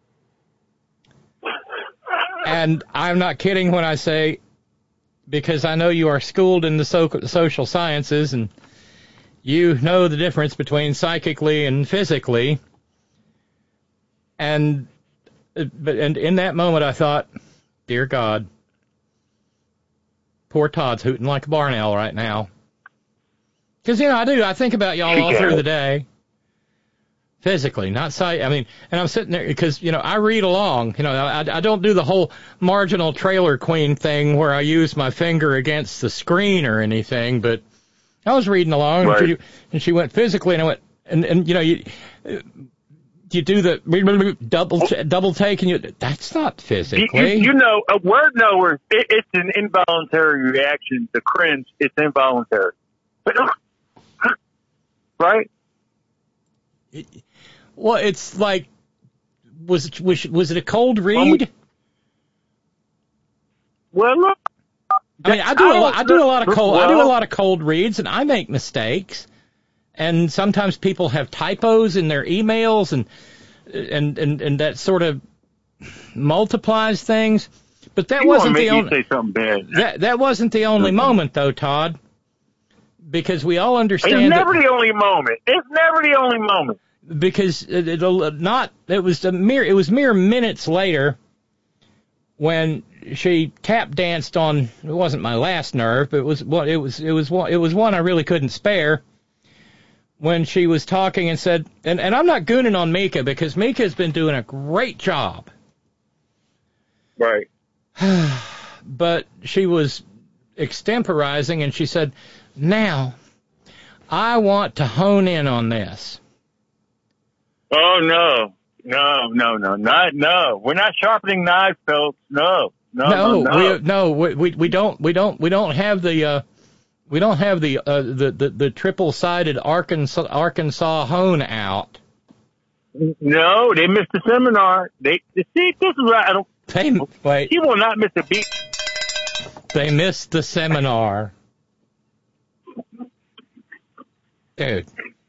And I'm not kidding when I say, because I know you are schooled in the social sciences, and you know the difference between psychically and physically. And in that moment, I thought, dear God, poor Todd's hooting like a barn owl right now. Because, you know, I think about y'all all through the day. Physically, not sight. I mean, and I'm sitting there because, you know, I read along. You know, I don't do the whole marginal trailer queen thing where I use my finger against the screen or anything, but I was reading along, right. And she went physically, and I went, and you know, you do the double take, and that's not physically. You know, a word knower, it's an involuntary reaction to cringe. It's involuntary. But, right? Well, it's like, was it a cold read? Well, look. I mean, I do a lot of cold reads, and I make mistakes. And sometimes people have typos in their emails, and that sort of multiplies things. But that wasn't the only. Say something bad. That wasn't the only moment, though, Todd. Because we all understand. It's never the only moment. It's never the only moment. Because it was mere minutes later when she tap danced on, it wasn't my last nerve, but it was one I really couldn't spare, when she was talking and said, and I'm not gooning on Mika, because Mika's been doing a great job. Right. But she was extemporizing, and she said, now, I want to hone in on this. Oh, no. No. We're not sharpening knives, folks. No. We don't have the triple-sided Arkansas hone out. No, they missed the seminar. See, this is right. I don't. Wait. He will not miss a beat. They missed the seminar. Dude.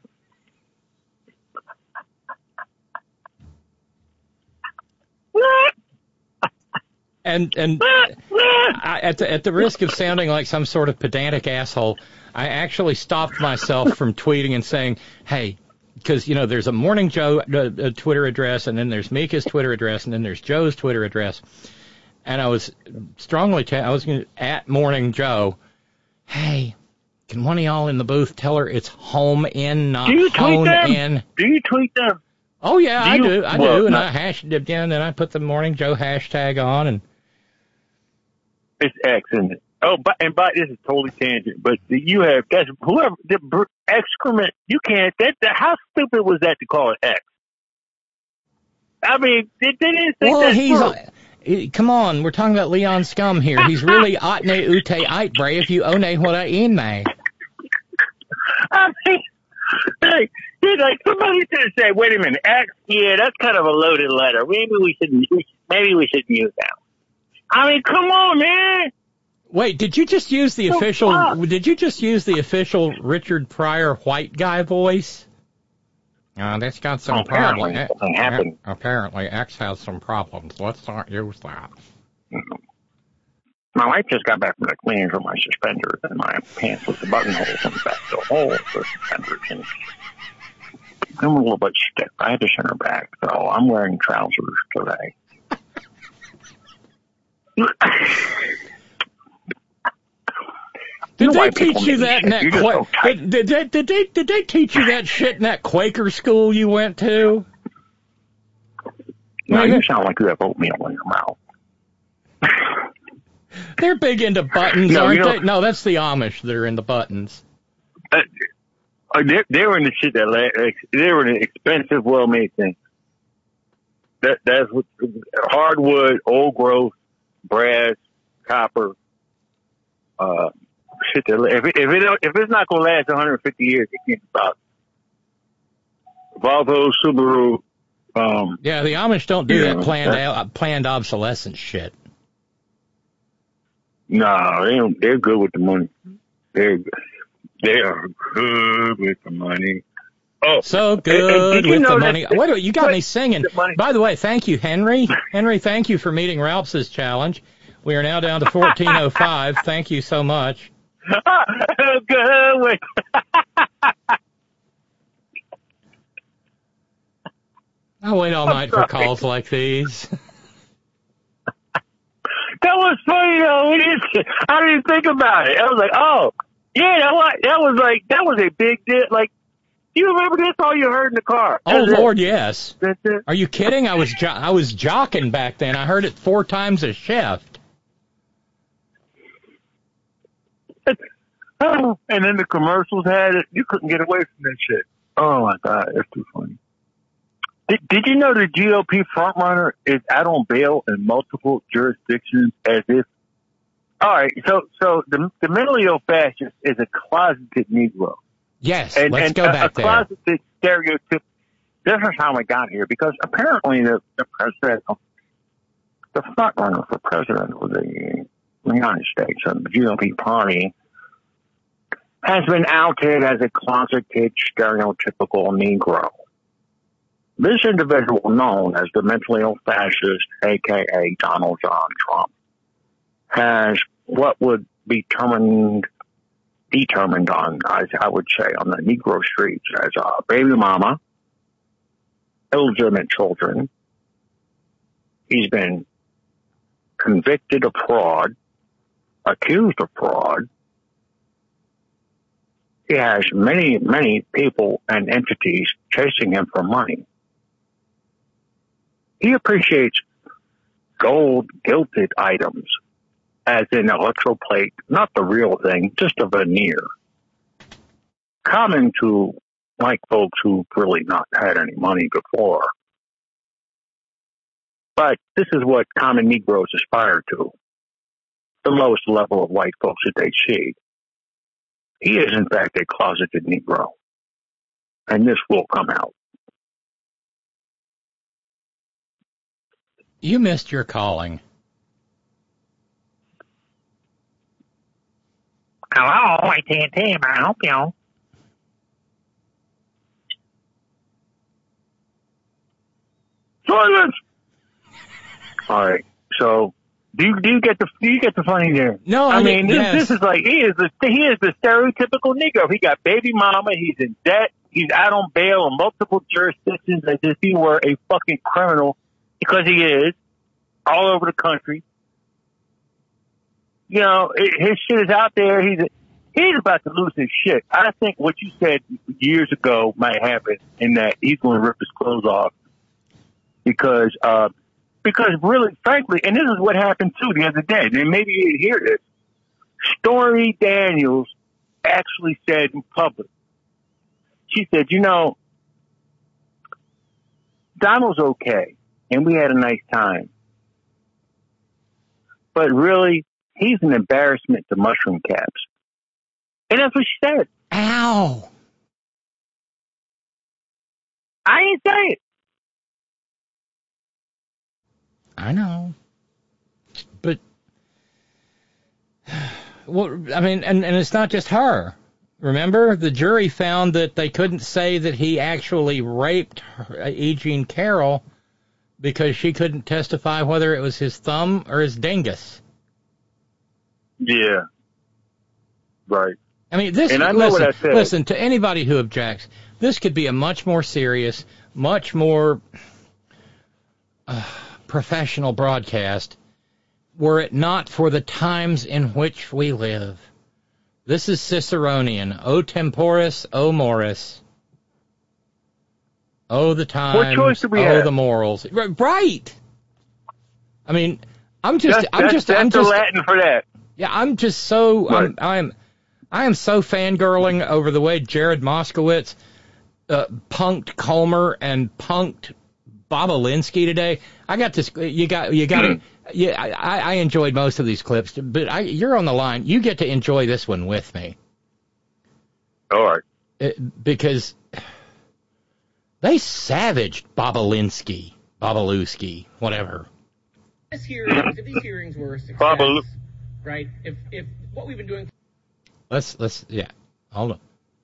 And at the risk of sounding like some sort of pedantic asshole, I actually stopped myself from tweeting and saying, hey, because, you know, there's a Morning Joe Twitter address, and then there's Mika's Twitter address, and then there's Joe's Twitter address. And I was strongly at Morning Joe, hey, can one of y'all in the booth tell her it's home in, not hone in? Do you tweet them? Oh, yeah, I do. And I hashed it again, and I put the Morning Joe hashtag on. And it's X, isn't it? Oh, and this is totally tangent, but you have, that's whoever, the excrement, you can't, how stupid was that to call it X? I mean, they didn't think come on, we're talking about Leon Scum here. He's really Atne Ute Eitbre if you one what I in me. I mean, like somebody should say, wait a minute, X, yeah, that's kind of a loaded letter. Maybe we shouldn't use that. I mean, come on, man. Wait, did you just use the official Richard Pryor white guy voice? That's got some problems. Apparently, X has some problems. Let's not use that. My wife just got back from the cleaners with my suspenders and my pants with the buttonholes in the back, the hole for suspenders. And I'm a little bit stiff. I had to send her back, so I'm wearing trousers today. Did they teach you that in that did they teach you that shit in that Quaker school you went to? No, you sound like you have oatmeal in your mouth. They're big into buttons, aren't they? No, that's the Amish that are into buttons. They were in the shit they were in the expensive, well-made thing. That's what hardwood, old growth, brass, copper. Shit that if it's not gonna last 150 years, it can't stop. Volvo, Subaru. Yeah, the Amish don't do that planned obsolescence shit. No, they don't. They're good with the money. They are good with the money. Oh, so good with the money. Wait, you got me singing. By the way, thank you, Henry. Henry, thank you for meeting Ralph's challenge. We are now down to 1405. Thank you so much. Good with. I'll wait all night for calls like these. That was funny though. I didn't think about it. I was like, oh, yeah, that was a big deal. Like, do you remember this? All you heard in the car? Oh Lord, yes. Are you kidding? I was jocking back then. I heard it 4 times a shift. Oh, and then the commercials had it. You couldn't get away from that shit. Oh my God, it's too funny. Did you know the GOP frontrunner is out on bail in multiple jurisdictions as if? All right, so the mentally ill fascist is a closeted Negro. Yes, let's go back there. A closeted stereotype. This is how I got here, because apparently the president, the frontrunner for president of the United States and the GOP party, has been outed as a closeted stereotypical Negro. This individual, known as the mentally ill fascist, a.k.a. Donald John Trump, has what would be determined on, I would say, on the Negro streets as a baby mama, illegitimate children. He's been convicted of fraud, accused of fraud. He has many, many people and entities chasing him for money. He appreciates gold-gilded items, as in electroplate, not the real thing, just a veneer. Common to white folks who've really not had any money before. But this is what common Negroes aspire to, the lowest level of white folks that they see. He is, in fact, a closeted Negro, and this will come out. You missed your calling. Hello, AT&T, may I help you? Silence! All right, so do you get the funny there? No, I mean yes. this is like he is the stereotypical Negro. He got baby mama. He's in debt. He's out on bail in multiple jurisdictions as if he were a fucking criminal, because he is all over the country. You know, his shit is out there. He's about to lose his shit. I think what you said years ago might happen, in that he's going to rip his clothes off because really, frankly, and this is what happened too the other day, and maybe you didn't hear this. Stormy Daniels actually said in public, she said, you know, Donald's okay, and we had a nice time. But really, he's an embarrassment to mushroom caps. And that's what she said. Ow. I ain't say it. I know. But, well, I mean, and it's not just her. Remember, the jury found that they couldn't say that he actually raped E. Jean Carroll because she couldn't testify whether it was his thumb or his dingus. Yeah. Right. I mean, this, and I know what I said. Listen, to anybody who objects, this could be a much more serious, much more professional broadcast were it not for the times in which we live. This is Ciceronian. O temporis, o mores. Oh, the times. What choice do we have? The morals. Right. I mean, I'm that's the Latin for that. Yeah, I'm just so right. I am so fangirling over the way Jared Moskowitz punked Comer and punked Bobulinski today. I got this. You got to. Yeah, I enjoyed most of these clips, but you're on the line. You get to enjoy this one with me. All right. Because they savaged Bobulinski, whatever. If these hearings were a success, right? If what we've been doing. Let's hold on.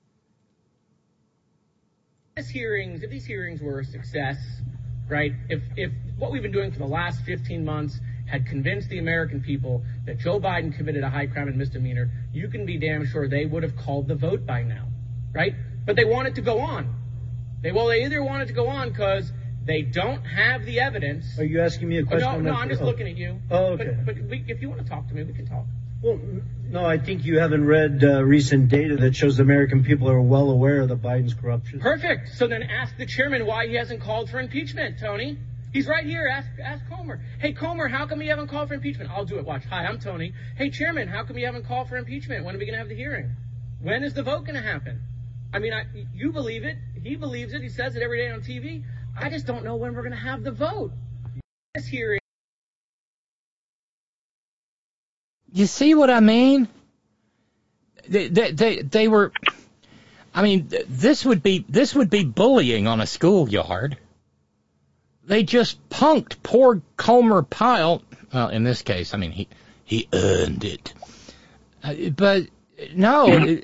If these hearings were a success, right? If what we've been doing for the last 15 months had convinced the American people that Joe Biden committed a high crime and misdemeanor, you can be damn sure they would have called the vote by now, right? But they want it to go on. They either want it to go on because they don't have the evidence. Are you asking me a question? No, I'm just looking at you. Oh, okay. But if you want to talk to me, we can talk. Well, no, I think you haven't read recent data that shows the American people are well aware of the Biden's corruption. Perfect. So then ask the chairman why he hasn't called for impeachment, Tony. He's right here. Ask Comer. Hey, Comer, how come you haven't called for impeachment? I'll do it. Watch. Hi, I'm Tony. Hey, chairman, how come you haven't called for impeachment? When are we going to have the hearing? When is the vote going to happen? I mean, you believe it. He believes it. He says it every day on TV. I just don't know when we're going to have the vote. This hearing. You see what I mean? They were. I mean, this would be bullying on a schoolyard. They just punked poor Comer Pyle. Well, in this case, I mean he earned it. But no.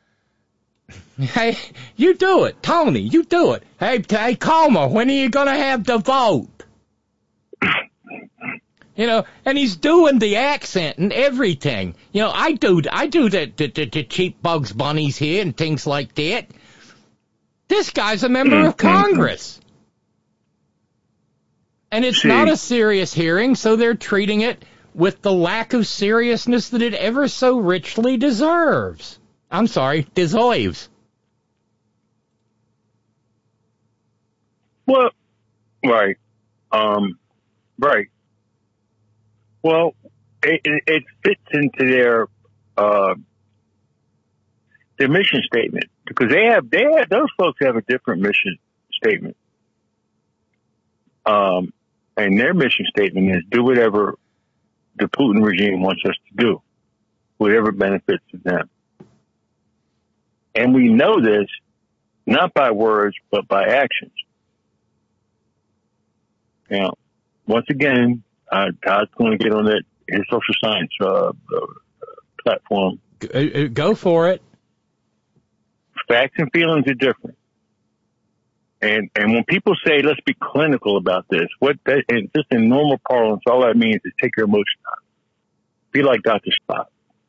Hey, you do it, Tony. You do it. Hey, Comer, when are you gonna have the vote? You know, and he's doing the accent and everything. You know, I do the cheap Bugs Bunnies here and things like that. This guy's a member of Congress. And it's not a serious hearing, so they're treating it with the lack of seriousness that it ever so richly deserves. I'm sorry, deserves. Well, right. Right. Well, it fits into their mission statement, because they have those folks have a different mission statement. And their mission statement is do whatever the Putin regime wants us to do, whatever benefits them. And we know this not by words, but by actions. Now, once again, Todd's going to get on his social science platform. Go for it. Facts and feelings are different. And when people say, let's be clinical about this, and just in normal parlance, all that means is take your emotion out. Be like Dr. Spock.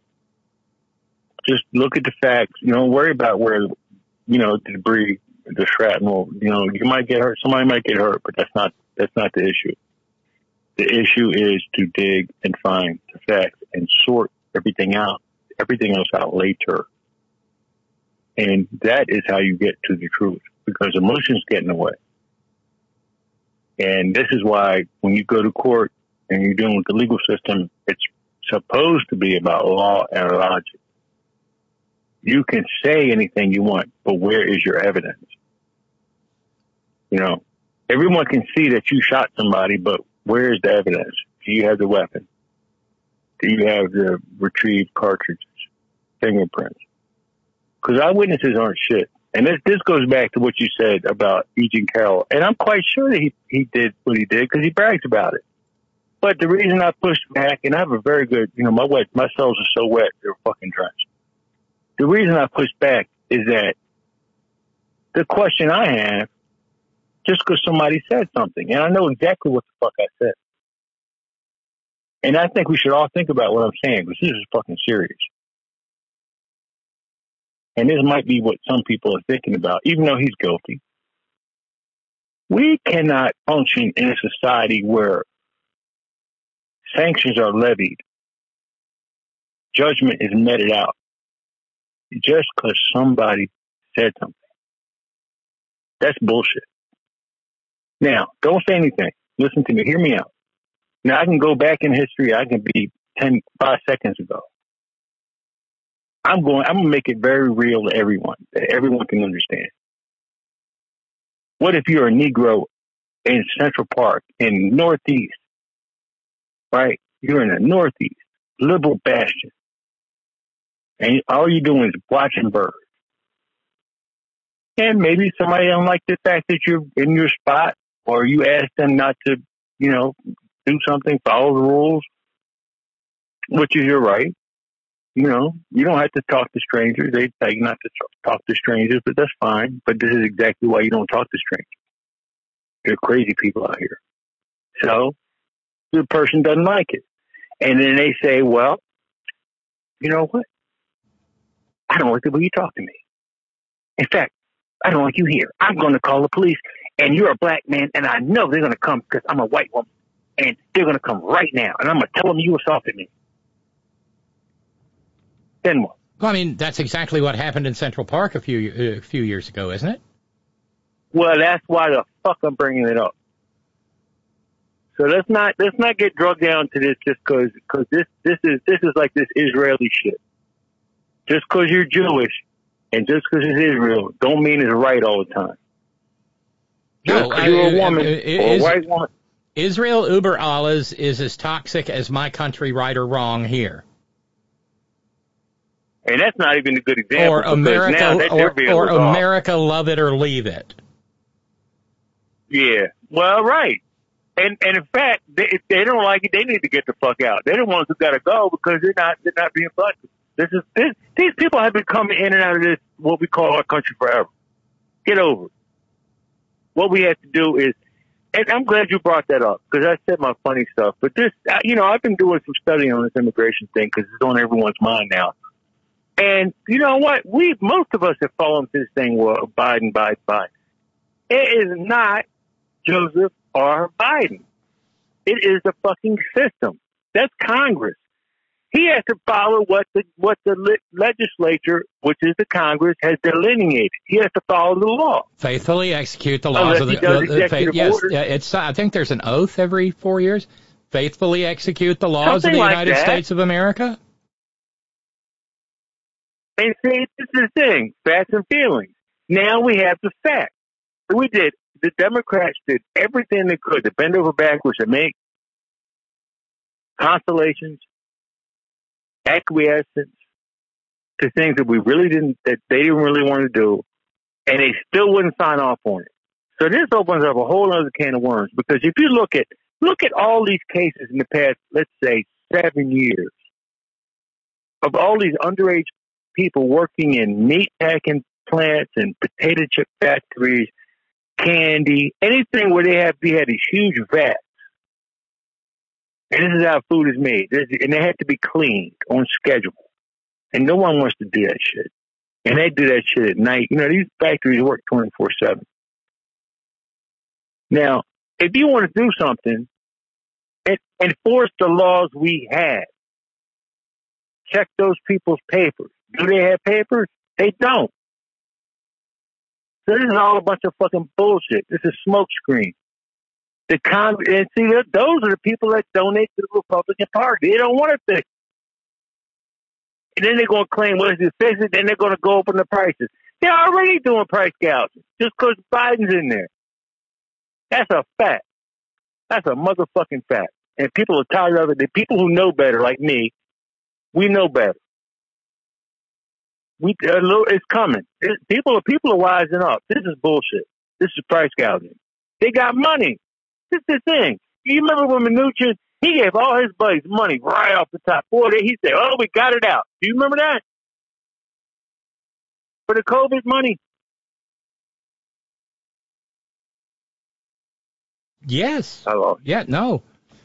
Just look at the facts. Don't worry about where, the debris, the shrapnel, you might get hurt. Somebody might get hurt, but that's not the issue. The issue is to dig and find the facts and sort everything else out later. And that is how you get to the truth, because emotions get in the way. And this is why when you go to court and you're dealing with the legal system, it's supposed to be about law and logic. You can say anything you want, but where is your evidence? Everyone can see that you shot somebody, but where is the evidence? Do you have the weapon? Do you have the retrieved cartridges, fingerprints? Because eyewitnesses aren't shit. And this goes back to what you said about E. Jean Carroll. And I'm quite sure that he did what he did because he brags about it. But the reason I pushed back, and I have a very good, my cells are so wet, they're fucking drenched. The reason I pushed back is that the question I have, just because somebody said something, and I know exactly what the fuck I said. And I think we should all think about what I'm saying, because this is fucking serious. And this might be what some people are thinking about, even though he's guilty. We cannot function in a society where sanctions are levied, judgment is meted out, just because somebody said something. That's bullshit. Now, don't say anything. Listen to me. Hear me out. Now, I can go back in history. I can be 5 seconds ago. I'm going to make it very real to everyone, that everyone can understand. What if you're a Negro in Central Park in Northeast, right? You're in the Northeast, liberal bastion, and all you're doing is watching birds. And maybe somebody don't like the fact that you're in your spot, or you ask them not to, do something, follow the rules, which is your right. You don't have to talk to strangers. They tell you not to talk to strangers, but that's fine. But this is exactly why you don't talk to strangers. There are crazy people out here. So the person doesn't like it. And then they say, well, you know what? I don't like the way you talk to me. In fact, I don't like you here. I'm going to call the police, and you're a black man, and I know they're going to come because I'm a white woman, and they're going to come right now, and I'm going to tell them you assaulted me. Then what? Well, I mean, that's exactly what happened in Central Park a few years ago, isn't it? Well, that's why the fuck I'm bringing it up. So let's not get drugged down to this just because this is like this Israeli shit. Just because you're Jewish and just because it's Israel don't mean it's right all the time. Just because you're a woman or a white woman. Israel über alles is as toxic as my country, right or wrong here. And that's not even a good example. Or America, love it or leave it. Yeah. Well, right. And in fact, if they don't like it, they need to get the fuck out. They're the ones who got to go because they're not being flexible. These people have been coming in and out of this, what we call our country forever. Get over it. What we have to do is, and I'm glad you brought that up because I said my funny stuff, but this, I've been doing some studying on this immigration thing because it's on everyone's mind now. And you know what? Most of us have fallen to this thing, well, Biden. It is not Joseph or Biden. It is the fucking system. That's Congress. He has to follow what the legislature, which is the Congress, has delineated. He has to follow the law. Faithfully execute the laws of the yes. I think there's an oath every 4 years. Faithfully execute the laws of the United States of America. And see, this is the thing: facts and feelings. Now we have the facts. We did. The Democrats did everything they could to bend over backwards and make constellations, acquiescence to things that they didn't really want to do, and they still wouldn't sign off on it. So this opens up a whole other can of worms, because if you look at all these cases in the past, let's say 7 years, of all these underage people working in meat packing plants and potato chip factories, candy, anything where they had these huge vats. And this is how food is made. And they have to be cleaned on schedule. And no one wants to do that shit. And they do that shit at night. These factories work 24/7. Now, if you want to do something, enforce the laws we have. Check those people's papers. Do they have papers? They don't. So this is all a bunch of fucking bullshit. This is smokescreen. And see, those are the people that donate to the Republican Party. They don't want to fix it. And then they're going to claim, well, if you fix it, then they're going to go up on the prices. They're already doing price gouging just because Biden's in there. That's a fact. That's a motherfucking fact. And people are tired of it. The people who know better, like me, we know better. It's coming. People are wising up. This is bullshit. This is price gouging. They got money. This is the thing. You remember when Mnuchin, he gave all his buddies money right off the top. Boy, he said, "Oh, we got it out." Do you remember that? For the COVID money. Yes. Hello. Yeah. No.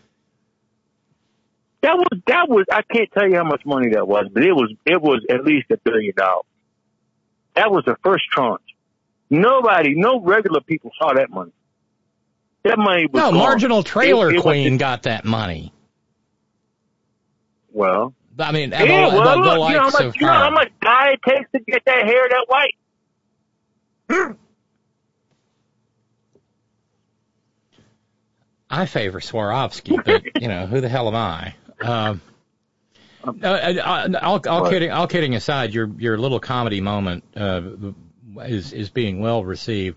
That was. I can't tell you how much money that was, but it was at least $1 billion. That was the first tranche. No regular people saw that money. That money was gone. Marginal Trailer Queen got that money. Well, I mean, look, you know how much dye it takes to get that hair that white? I favor Swarovski, but who the hell am I? All kidding aside, your little comedy moment is being well received.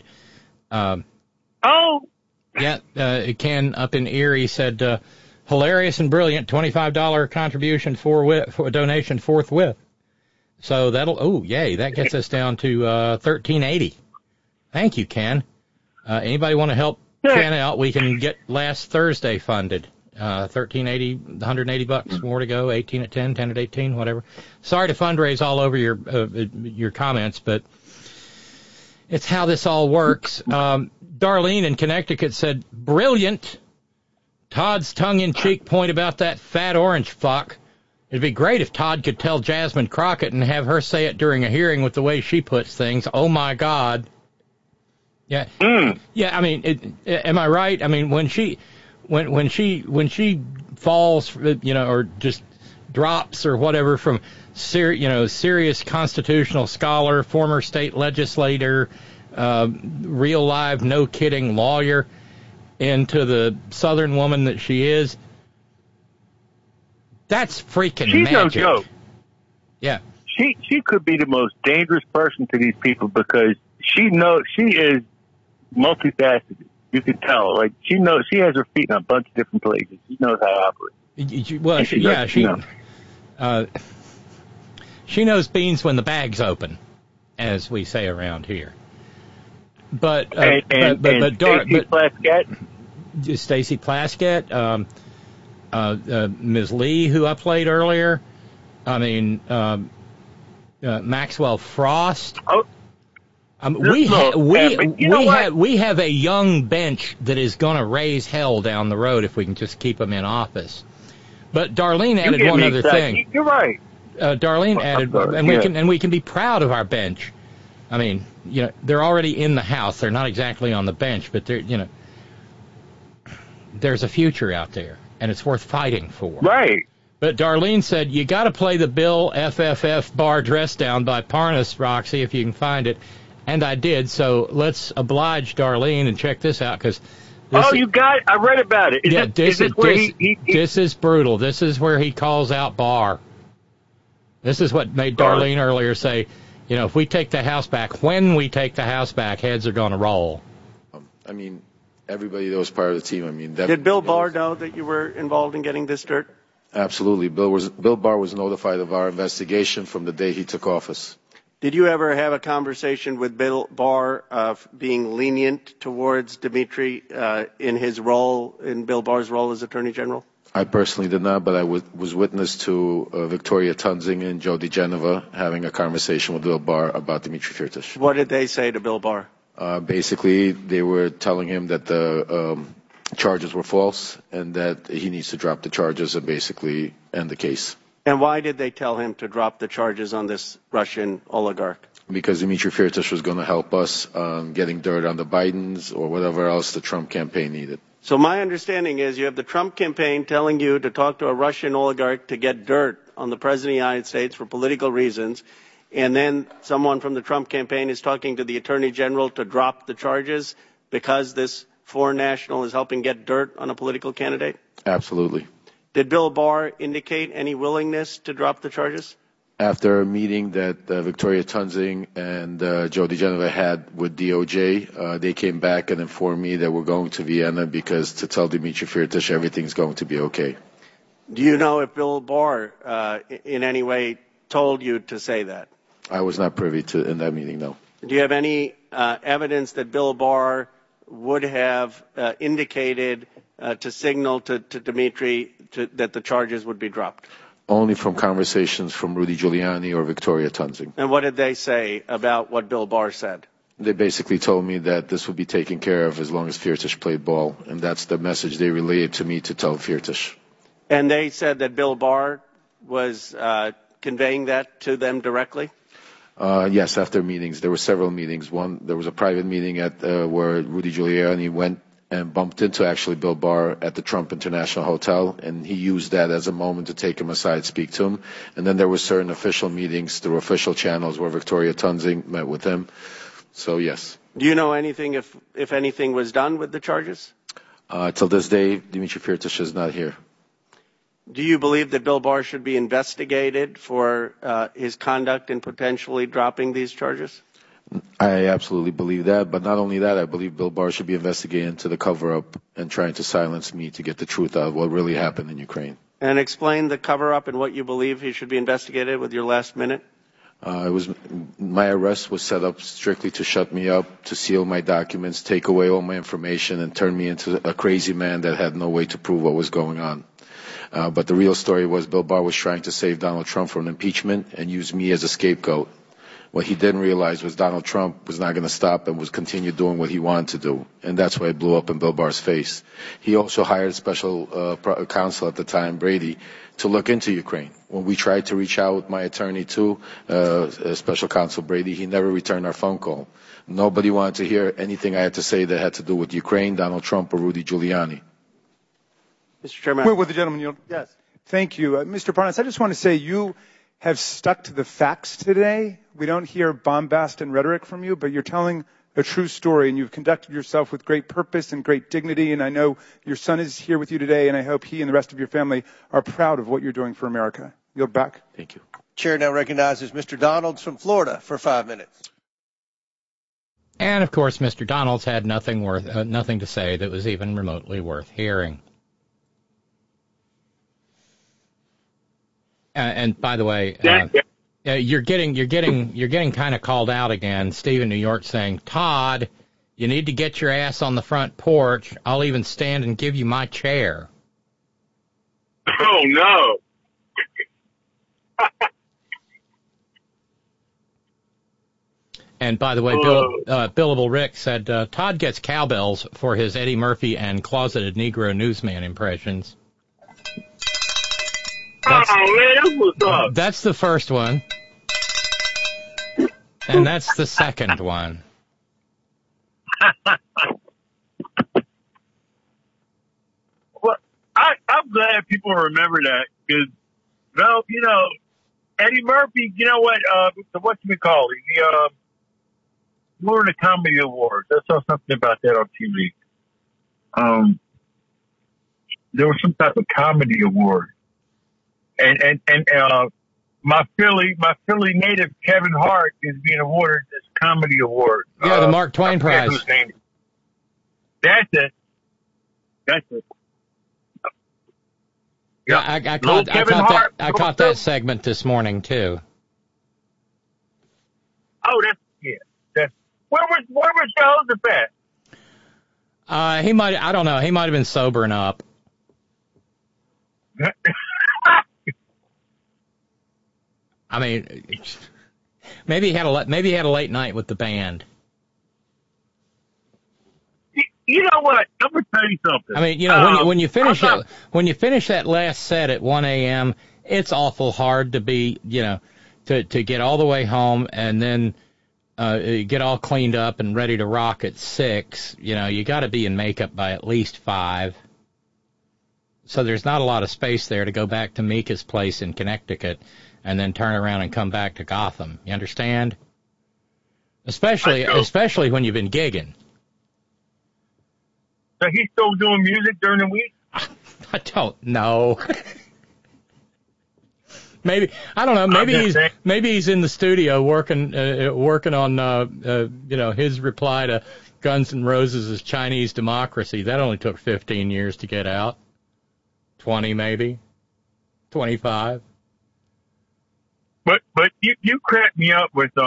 Ken up in Erie said, hilarious and brilliant, $25 contribution for a donation forthwith. So that gets us down to $13.80. Thank you, Ken. Anybody want to help Ken out? We can get last Thursday funded. $13.80, $180, more to go. 18 at 10, 10 at 18, whatever. Sorry to fundraise all over your comments, but it's how this all works. Darlene in Connecticut said, brilliant. Todd's tongue-in-cheek point about that fat orange fuck. It'd be great if Todd could tell Jasmine Crockett and have her say it during a hearing with the way she puts things. Oh, my God. Yeah. Yeah, I mean, am I right? I mean, when she falls, or just drops or whatever from serious constitutional scholar, former state legislator, real live, no kidding lawyer, into the Southern woman that she is, that's freaking She's magic. No joke. Yeah. She could be the most dangerous person to these people because she is multifaceted. You can tell. Like she has her feet in a bunch of different places. She knows how to operate. Well, she knows beans when the bag's open, as we say around here. But Stacey Plaskett, Ms. Lee, who I played earlier. I mean, Maxwell Frost. We have a young bench that is going to raise hell down the road if we can just keep them in office. But Darlene added one other thing. You're right. Darlene added, and we can be proud of our bench. I mean, they're already in the House. They're not exactly on the bench, but they're, there's a future out there. and it's worth fighting for. Right. But Darlene said, you got to play the Bill FFF bar dress down by Parnas, Roxy, if you can find it. And I did, so let's oblige Darlene and check this out, because you got it? I read about it. This is brutal. This is where he calls out Barr. This is what made Darlene earlier say, if we take the House back, when we take the House back, heads are going to roll. I mean, everybody that was part of the team, Did Bill Barr know that you were involved in getting this dirt? Absolutely. Bill Barr was notified of our investigation from the day he took office. Did you ever have a conversation with Bill Barr of being lenient towards Dimitri in Bill Barr's role as Attorney General? I personally did not, but I was witness to Victoria Tunzing and Joe DeGenova having a conversation with Bill Barr about Dimitri Firtash. What did they say to Bill Barr? Basically, they were telling him that the charges were false and that he needs to drop the charges and basically end the case. And why did they tell him to drop the charges on this Russian oligarch? Because Dimitri Firtash was going to help us getting dirt on the Bidens or whatever else the Trump campaign needed. So my understanding is you have the Trump campaign telling you to talk to a Russian oligarch to get dirt on the President of the United States for political reasons, and then someone from the Trump campaign is talking to the Attorney General to drop the charges because this foreign national is helping get dirt on a political candidate? Absolutely. Did Bill Barr indicate any willingness to drop the charges? After a meeting that Victoria Tunzing and Joe DeGenova had with DOJ, they came back and informed me that we're going to Vienna because to tell Dimitri Firtash everything's going to be okay. Do you know if Bill Barr in any way told you to say that? I was not privy to in that meeting, no. Do you have any evidence that Bill Barr would have indicated to signal to Dimitri that the charges would be dropped? Only from conversations from Rudy Giuliani or Victoria Tunzing. And what did they say about what Bill Barr said? They basically told me that this would be taken care of as long as Firtash played ball, and that's the message they relayed to me to tell Firtash. And they said that Bill Barr was conveying that to them directly? Yes, after meetings. There were several meetings. There was a private meeting where Rudy Giuliani went and bumped into actually Bill Barr at the Trump International Hotel, and he used that as a moment to take him aside, speak to him. And then there were certain official meetings through official channels where Victoria Tunzing met with him. So, yes. Do you know anything, if anything was done with the charges? Till this day, Dimitri Firtash is not here. Do you believe that Bill Barr should be investigated for his conduct in potentially dropping these charges? I absolutely believe that, but not only that, I believe Bill Barr should be investigated into the cover-up and trying to silence me to get the truth out of what really happened in Ukraine. And explain the cover-up and what you believe he should be investigated with your last minute. My arrest was set up strictly to shut me up, to seal my documents, take away all my information, and turn me into a crazy man that had no way to prove what was going on. But the real story was Bill Barr was trying to save Donald Trump from impeachment and use me as a scapegoat. What he didn't realize was Donald Trump was not going to stop and was continue doing what he wanted to do. And that's why it blew up in Bill Barr's face. He also hired special counsel at the time, Brady, to look into Ukraine. When we tried to reach out with my attorney too, special counsel Brady, he never returned our phone call. Nobody wanted to hear anything I had to say that had to do with Ukraine, Donald Trump, or Rudy Giuliani. Mr. Chairman. Will the gentleman yield? Yes. Thank you. Mr. Parnas, I just want to say you have stuck to the facts today. We don't hear bombast and rhetoric from you, but you're telling a true story, and you've conducted yourself with great purpose and great dignity, and I know your son is here with you today, and I hope he and the rest of your family are proud of what you're doing for America. Yield back. Thank you. Chair now recognizes Mr. Donalds from Florida for 5 minutes. And, of course, Mr. Donalds had nothing to say that was even remotely worth hearing. And by the way, you're getting kind of called out again. Steve in New York saying, Todd, you need to get your ass on the front porch. I'll even stand and give you my chair. Oh no. And by the way, Billable Rick said Todd gets cowbells for his Eddie Murphy and closeted Negro newsman impressions. That's the first one. And that's the second one. Well, I'm glad people remember that because, well, you know, Eddie Murphy, you know what, whatchamacallit, the Florida Comedy Awards. I saw something about that on TV. There was some type of comedy award. And my Philly native Kevin Hart is being awarded this comedy award. Yeah, the Mark Twain Prize. Whose name? That's it. Yeah, I caught that segment this morning too. Oh, that's where was Jehoshaphat? He might have been sobering up. I mean, maybe he had a late night with the band. You know what? I'm gonna tell you something. I mean, you know, when you finish that last set at 1 a.m., it's awful hard to be, you know, to get all the way home and then get all cleaned up and ready to rock at 6. You know, you got to be in makeup by at least 5. So there's not a lot of space there to go back to Mika's place in Connecticut and then turn around and come back to Gotham. You understand? Especially when you've been gigging. So he's still doing music during the week? I don't know. Maybe I don't know. Maybe he's in the studio working on you know, his reply to Guns N' Roses' Chinese Democracy. That only took 15 years to get out. 20 maybe, 25. But you cracked me up with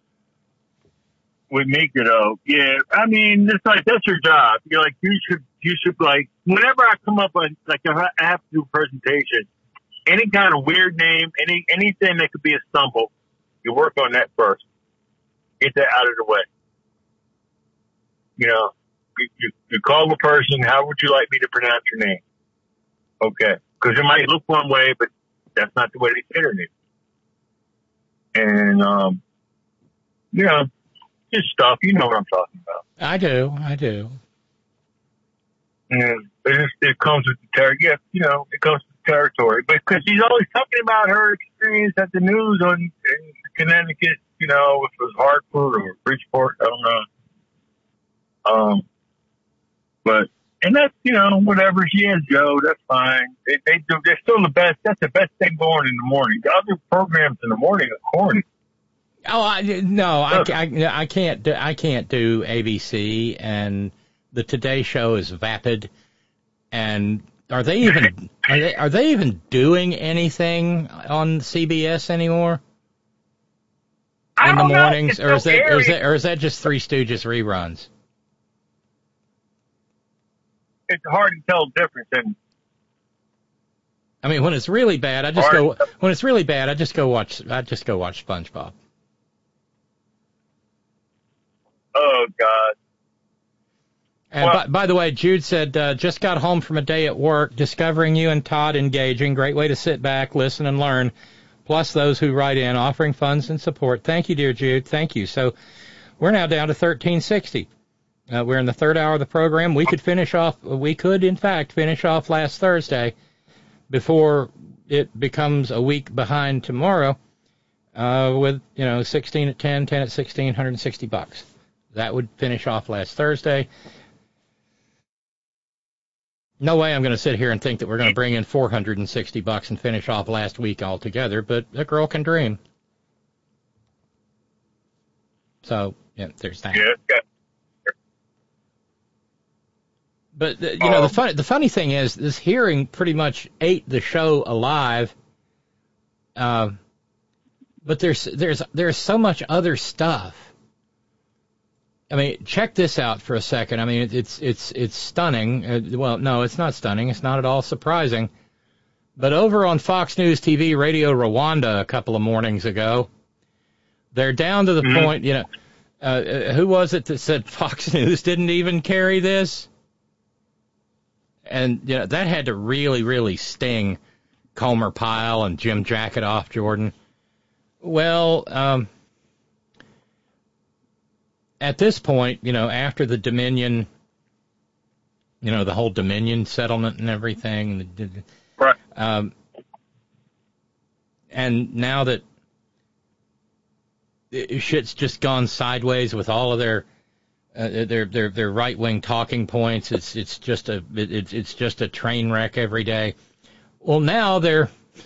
Mika though. Yeah, I mean, it's like that's your job. You're like you should like whenever I come up on like if I have to do a presentation, any kind of weird name, anything that could be a stumble, you work on that first. Get that out of the way. You know, you call the person. How would you like me to pronounce your name? Okay, because it might look one way, but that's not the way they say their name. And you know, just stuff. You know what I'm talking about. I do. And it comes with the territory. Yeah, you know, it comes with the territory. But because she's always talking about her experience at the news in Connecticut. You know, if it was Hartford or Bridgeport, I don't know. But. And that's, you know, whatever she has, Joe, that's fine. They're still the best. That's the best thing going in the morning. The other programs in the morning are corny. Oh, I can't do ABC, and the Today Show is vapid. And are they even doing anything on CBS anymore in the mornings, or is that just Three Stooges reruns? It's hard to tell the difference. And I mean, when it's really bad, I just go watch SpongeBob. Oh God! And by the way, Jude said just got home from a day at work, discovering you and Todd engaging. Great way to sit back, listen, and learn. Plus those who write in offering funds and support. Thank you, dear Jude. Thank you. So we're now down to 1360. We're in the third hour of the program. We could, in fact, finish off last Thursday before it becomes a week behind tomorrow with, 16 at 10, 10 at 16, $160. That would finish off last Thursday. No way I'm going to sit here and think that we're going to bring in $460 and finish off last week altogether, but a girl can dream. So, yeah, there's that. Yeah. But the funny thing is, this hearing pretty much ate the show alive. But there's so much other stuff. I mean, check this out for a second. I mean, it's stunning. Well, no, it's not stunning. It's not at all surprising. But over on Fox News TV, Radio Rwanda, a couple of mornings ago, they're down to the point. Who was it that said Fox News didn't even carry this? And that had to really, really sting Comer Pyle and Jim Jacketoff Jordan. Well, at this point, after the Dominion the whole Dominion settlement and everything. Right. And now that shit's just gone sideways with all of their right-wing talking points, it's just a train wreck every day. Well, now they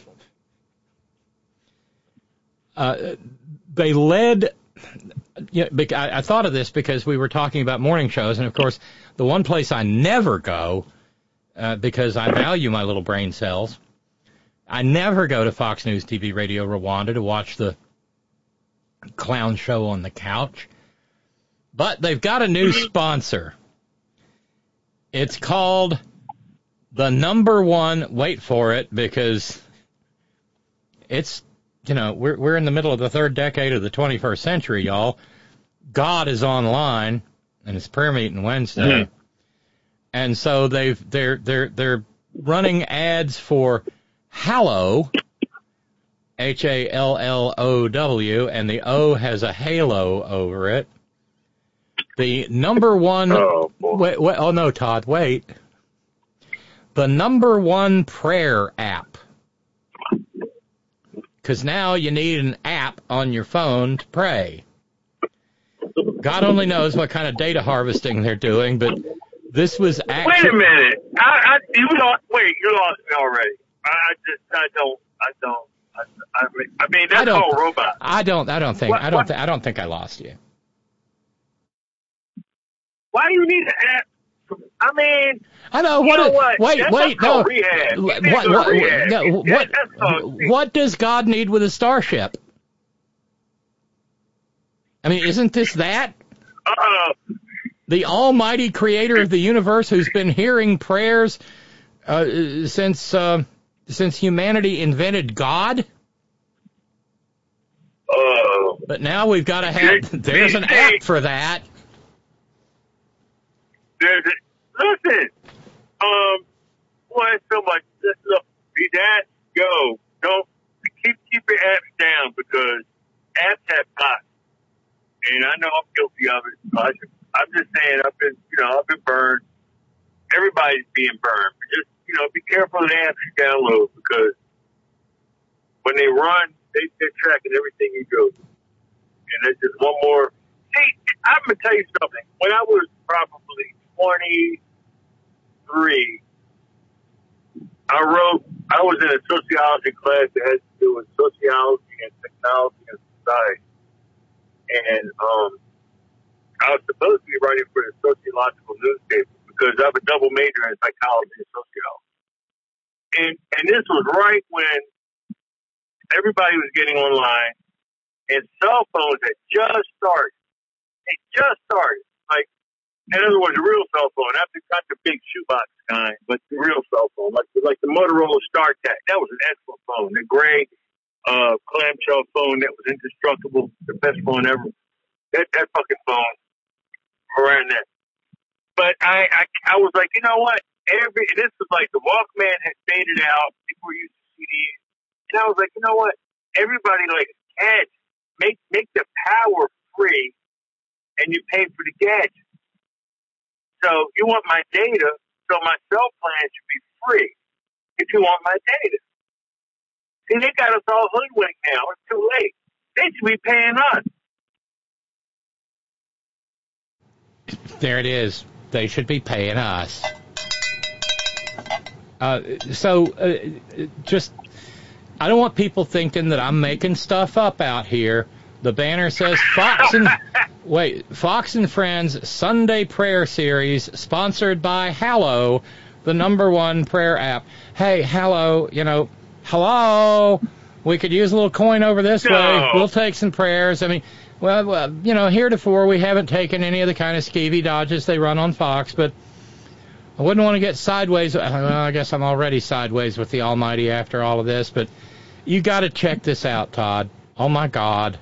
led. I thought of this because we were talking about morning shows, and of course, the one place I never go, because I value my little brain cells, I never go to Fox News TV Radio Rwanda to watch the clown show on the couch. But they've got a new sponsor. It's called the number one, wait for it, because it's, we're in the middle of the third decade of the 21st century, y'all. God is online, and it's prayer meeting Wednesday. Mm-hmm. And so they're running ads for Hallow, Hallow, and the O has a halo over it. The number one, no, Todd, wait. The number one prayer app. Because now you need an app on your phone to pray. God only knows what kind of data harvesting they're doing, but this was actually... Wait a minute. You lost me already. I mean, that's called robot. I don't think I lost you. Why do you need an app? I mean, I know. What does God need with a starship? I mean, isn't this that? The almighty creator of the universe who's been hearing prayers since humanity invented God? But now we've got to have... There's an app for that. Listen, well, so much. Look, be that go. Don't keep your apps down because apps have bots, and I know I'm guilty of it. I'm just saying, I've been burned. Everybody's being burned. But just be careful of the apps you download because when they run, they're tracking everything you go. And there's just one more. See, I'm gonna tell you something. When I was probably 23, I was in a sociology class that had to do with sociology and technology and society. And I was supposed to be writing for the sociological newspaper because I have a double major in psychology and sociology. And this was right when everybody was getting online and cell phones had just started. They just started. Like, in other words, a real cell phone, not the big shoebox kind, but the real cell phone, like the Motorola StarTAC. That was an excellent phone. The gray clamshell phone that was indestructible, the best phone ever. That fucking phone around that. But I was like, you know what? This was like the Walkman had faded out. People were using CDs, and I was like, you know what? Everybody like gadgets. Make the power free, and you pay for the gadget. So you want my data, so my cell plan should be free if you want my data. See, they got us all hoodwinked now. It's too late. They should be paying us. There it is. They should be paying us. Just, I don't want people thinking that I'm making stuff up out here. The banner says Fox and Friends Sunday Prayer Series, sponsored by Hallow, the number one prayer app. Hey, Hallow, hello, we could use a little coin over this way. We'll take some prayers. I mean, well, heretofore we haven't taken any of the kind of skeevy dodges they run on Fox, but I wouldn't want to get sideways. Well, I guess I'm already sideways with the Almighty after all of this, but you got to check this out, Todd. Oh, my God.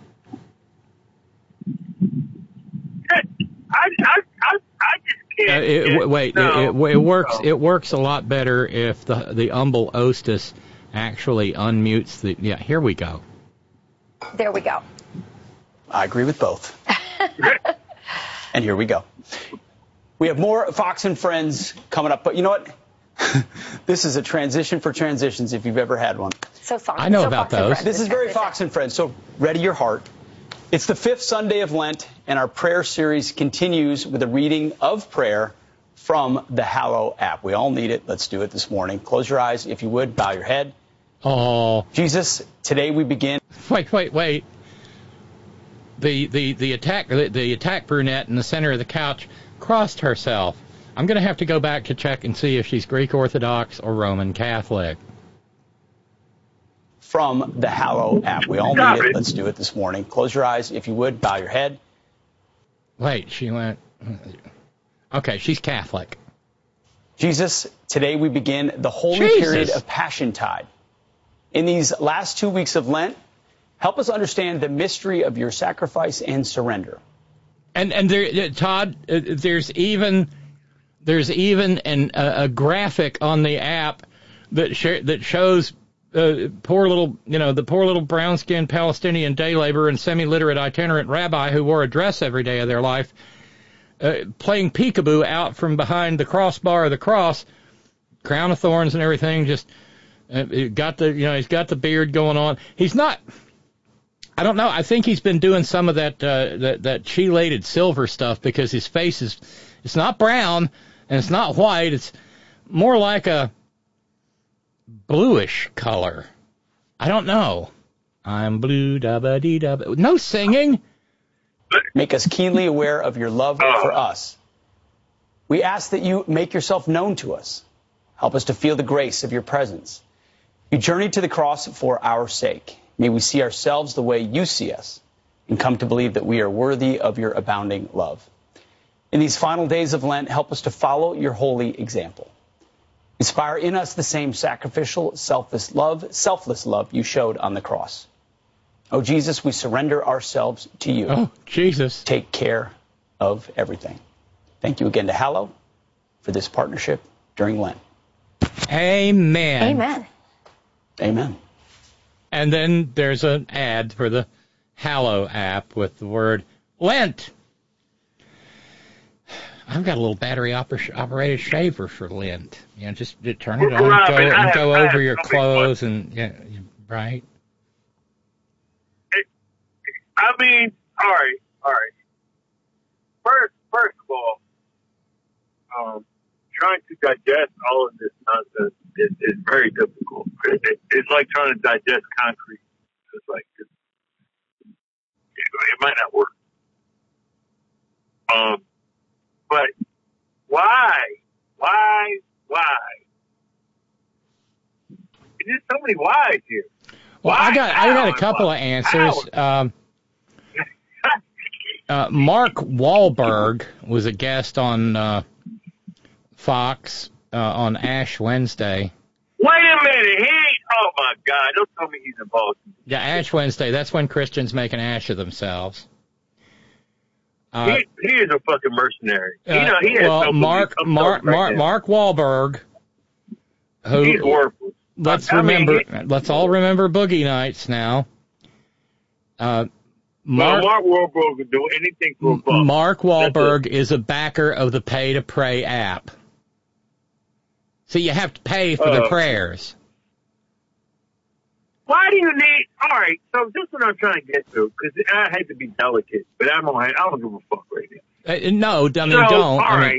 I just can't. It works a lot better if the humble hostess actually unmutes the. Yeah, here we go. There we go. I agree with both. And here we go. We have more Fox and Friends coming up, but you know what? This is a transition for transitions if you've ever had one. So Fox, I know about those. This is very Fox and Friends, so ready your heart. It's the 5th Sunday of Lent, and our prayer series continues with a reading of prayer from the Hallow app. We all need it. Let's do it this morning. Close your eyes, if you would. Bow your head. Oh. Jesus, today we begin. Wait. The attack brunette in the center of the couch crossed herself. I'm going to have to go back to check and see if she's Greek Orthodox or Roman Catholic. From the Hallow app. We all need it. Let's do it this morning. Close your eyes, if you would. Bow your head. Wait, she went... Okay, she's Catholic. Jesus, today we begin the holy period of Passiontide. In these last 2 weeks of Lent, help us understand the mystery of your sacrifice and surrender. And there, Todd, there's even a graphic on the app that shows the poor little brown-skinned Palestinian day laborer and semi-literate itinerant rabbi who wore a dress every day of their life, playing peekaboo out from behind the crossbar of the cross, crown of thorns and everything. Just he's got the beard going on. He's not. I don't know. I think he's been doing some of that chelated silver stuff because his face it's not brown and it's not white. It's more like a bluish color. I don't know. I'm blue, da-ba-dee-da-ba. No singing. Make us keenly aware of your love for us. We ask that you make yourself known to us. Help us to feel the grace of your presence. You journeyed to the cross for our sake. May we see ourselves the way you see us and come to believe that we are worthy of your abounding love. In these final days of Lent, help us to follow your holy example. Inspire in us the same sacrificial, selfless love you showed on the cross. Oh, Jesus, we surrender ourselves to you. Oh, Jesus. Take care of everything. Thank you again to Hallow for this partnership during Lent. Amen. Amen. Amen. And then there's an ad for the Hallow app with the word Lent. I've got a little battery-operated shaver for Lent. You know, just turn it on and go over your clothes and right. I mean, all right. First of all, trying to digest all of this nonsense is very difficult. It's like trying to digest concrete. It's like it might not work. But why? There's so many whys here. Well, I got a couple of answers. Mark Wahlberg was a guest on Fox on Ash Wednesday. Wait a minute. Oh, my God. Don't tell me he's involved. Yeah, Ash Wednesday. That's when Christians make an ash of themselves. He is a fucking mercenary. He has Mark Wahlberg. He's worthless. Let's all remember Boogie Nights now. Mark Wahlberg can do anything for a buck. Mark Wahlberg is a backer of the Pay to Pray app. So you have to pay for the prayers. Why do you need? All right, so this is what I'm trying to get to, because I hate to be delicate, but I don't give a fuck right now. No, I mean, don't. All right.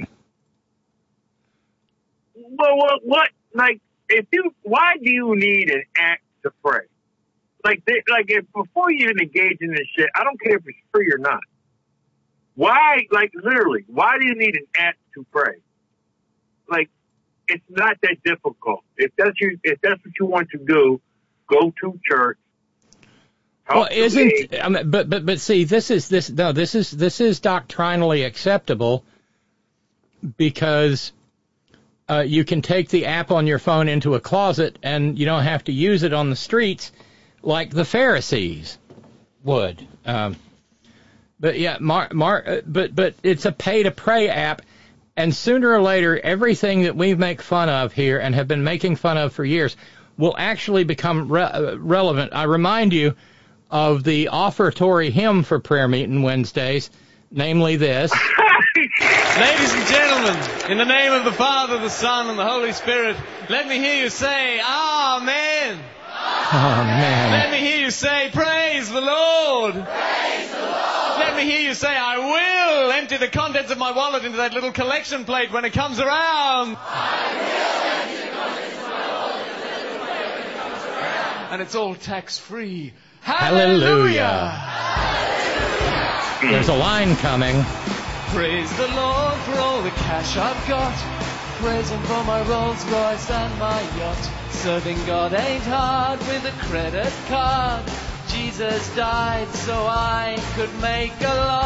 Well, what? Like, why do you need an act to pray? If before you even engage in this shit, I don't care if it's free or not. Why? Like, literally, why do you need an act to pray? Like, it's not that difficult. If that's what you want to do, go to church. Well, but see, this is doctrinally acceptable because you can take the app on your phone into a closet and you don't have to use it on the streets like the Pharisees would. But yeah, but it's a pay to pray app, and sooner or later, everything that we make fun of here and have been making fun of for years will actually become relevant. I remind you of the offertory hymn for prayer meeting Wednesdays, namely this. Ladies and gentlemen, in the name of the Father, the Son, and the Holy Spirit, let me hear you say, Amen. Amen. Let me hear you say, Praise the Lord. Praise the Lord. Let me hear you say, I will empty the contents of my wallet into that little collection plate when it comes around. I will empty the contents of my wallet into that little plate when it comes around. And it's all tax-free. Hallelujah. Hallelujah. There's a line coming. Praise the Lord for all the cash I've got. Praise Him for my Rolls Royce and my yacht. Serving God ain't hard with a credit card. Jesus died so I could make a lot.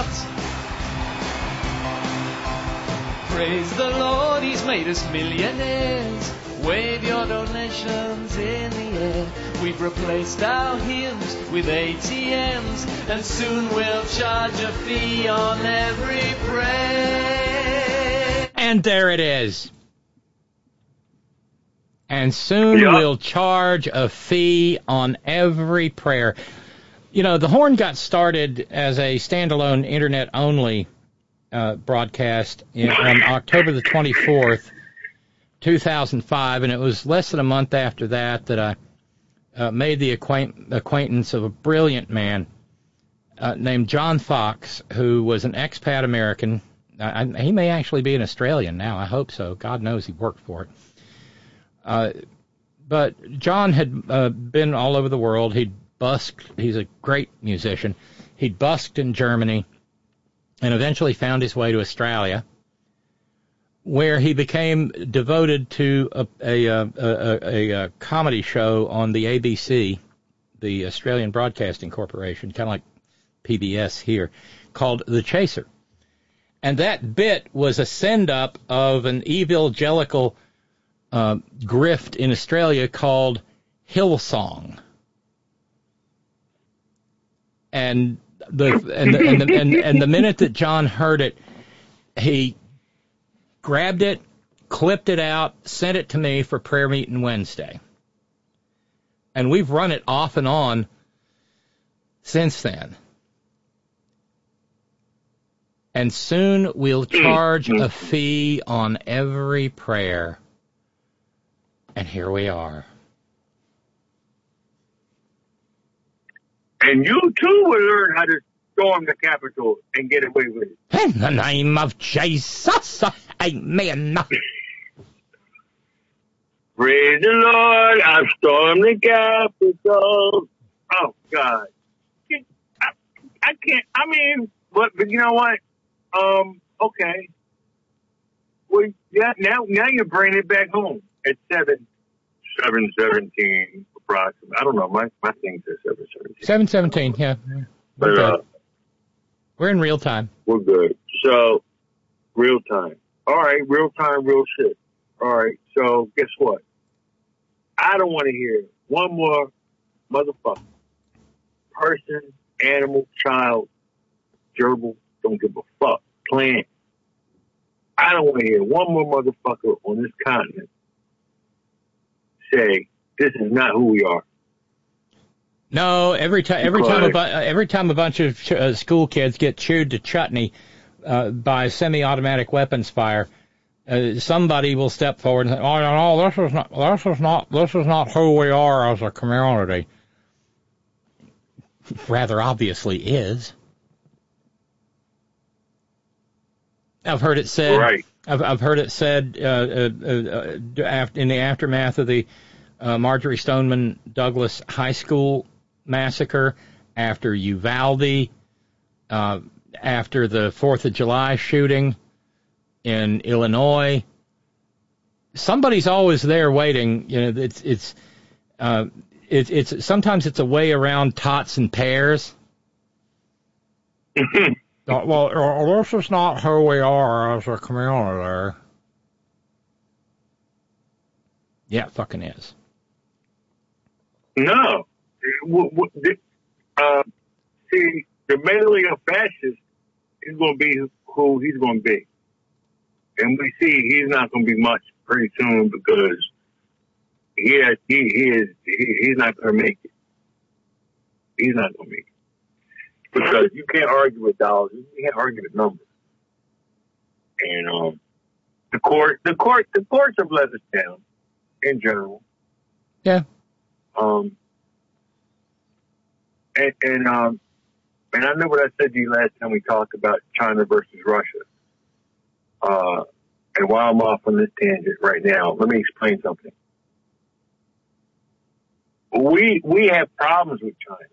Praise the Lord, He's made us millionaires. Wave your donations in the air. We've replaced our hymns with ATMs, and soon we'll charge a fee on every prayer. And there it is. And soon we'll charge a fee on every prayer. You know, the Horn got started as a standalone internet-only broadcast on October the 24th, 2005, and it was less than a month after that I made the acquaintance of a brilliant man named John Fox, who was an expat American. He may actually be an Australian now. I hope so. God knows he worked for it. But John had been all over the world. He'd busked. He's a great musician. He'd busked in Germany and eventually found his way to Australia, where he became devoted to a comedy show on the ABC, the Australian Broadcasting Corporation, kind of like PBS here, called The Chaser. And that bit was a send-up of an evangelical grift in Australia called Hillsong. And the minute that John heard it, he grabbed it, clipped it out, sent it to me for prayer meeting Wednesday. And we've run it off and on since then. And soon we'll charge a fee on every prayer. And here we are. And you too will learn how to storm the Capitol and get away with it. In the name of Jesus, amen. Praise the Lord, I've stormed the Capitol. Oh, God. I can't, but you know what? Okay. Well, yeah, now you're bringing it back home at 7:17 approximately. I don't know. My thing says 7:17. 7:17, yeah. But we're in real time. We're good. So, real time. All right, real time, real shit. All right, so guess what? I don't want to hear one more motherfucker, person, animal, child, gerbil, don't give a fuck, plant. I don't want to hear one more motherfucker on this continent say this is not who we are. No, every time a bunch of school kids get chewed to chutney by semi-automatic weapons fire, somebody will step forward and say, "Oh no, this is not who we are as a community." Rather obviously is. I've heard it said. Right. I've heard it said in the aftermath of the Marjory Stoneman Douglas High School massacre, after Uvalde, after the 4th of July shooting in Illinois. Somebody's always there waiting. You know, it's sometimes it's a way around tots and pears. Well, this is not who we are as a community. Yeah, it fucking is. No. See, the meddling of fascists is going to be who he's going to be. And we see he's not going to be much pretty soon because he's not going to make it. He's not going to make it. Because you can't argue with dollars. You can't argue with numbers. And the courts have let us down in general. Yeah. And I know what I said to you last time we talked about China versus Russia. And while I'm off on this tangent right now, let me explain something. We have problems with China.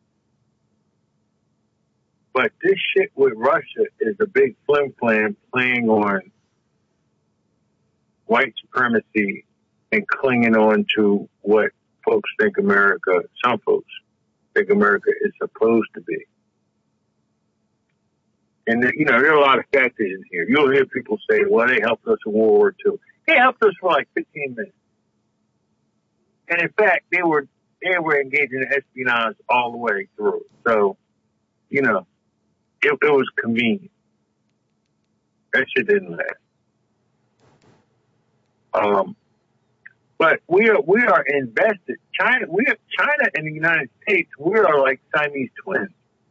But this shit with Russia is a big flim-flam playing on white supremacy and clinging on to what folks think America, some folks think America is supposed to be. And, you know, there are a lot of factors in here. You'll hear people say, well, they helped us in World War II. They helped us for like 15 minutes. And in fact, they were engaged in espionage all the way through. So, you know, it was convenient. That shit didn't last. But we are invested. China and the United States, we are like Siamese twins.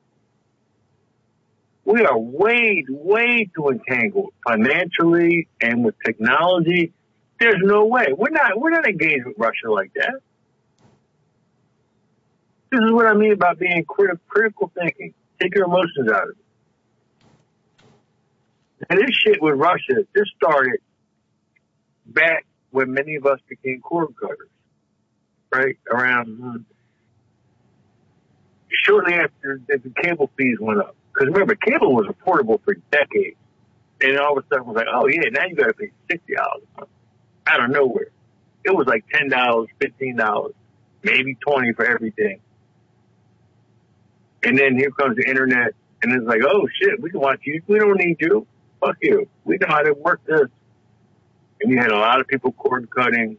We are way too entangled financially and with technology. There's no way. We're not engaged with Russia like that. This is what I mean about being critical thinking. Take your emotions out of it. And this shit with Russia, this started back when many of us became cord cutters, right? Around shortly after the cable fees went up. Because remember, cable was affordable for decades. And all of a sudden it was like, oh yeah, now you got to pay $60 a month. Out of nowhere. It was like $10, $15, maybe $20 for everything. And then here comes the internet, and it's like, oh shit, we can watch you. We don't need you. Fuck you. We know how to work this. And you had a lot of people cord cutting,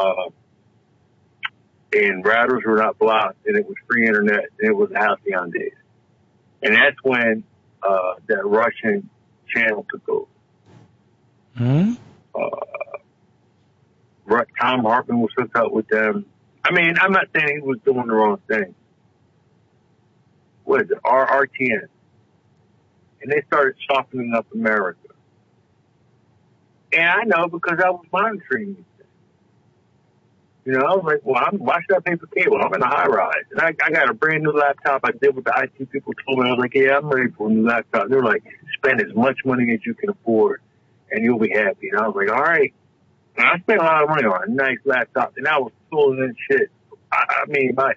and routers were not blocked, and it was free internet, and it was halcyon days. And that's when that Russian channel took over. Hmm? Tom Hartman was hooked up with them. I mean, I'm not saying he was doing the wrong thing. What is it? RTN. And they started softening up America. And I know because I was monitoring these things. You know, I was like, well, why should I pay for cable? I'm in a high rise. And I got a brand new laptop. I did what the IT people told me. I was like, yeah, I'm ready for a new laptop. They're like, spend as much money as you can afford and you'll be happy. And I was like, all right. And I spent a lot of money on a nice laptop, and I was pulling in shit. I mean, I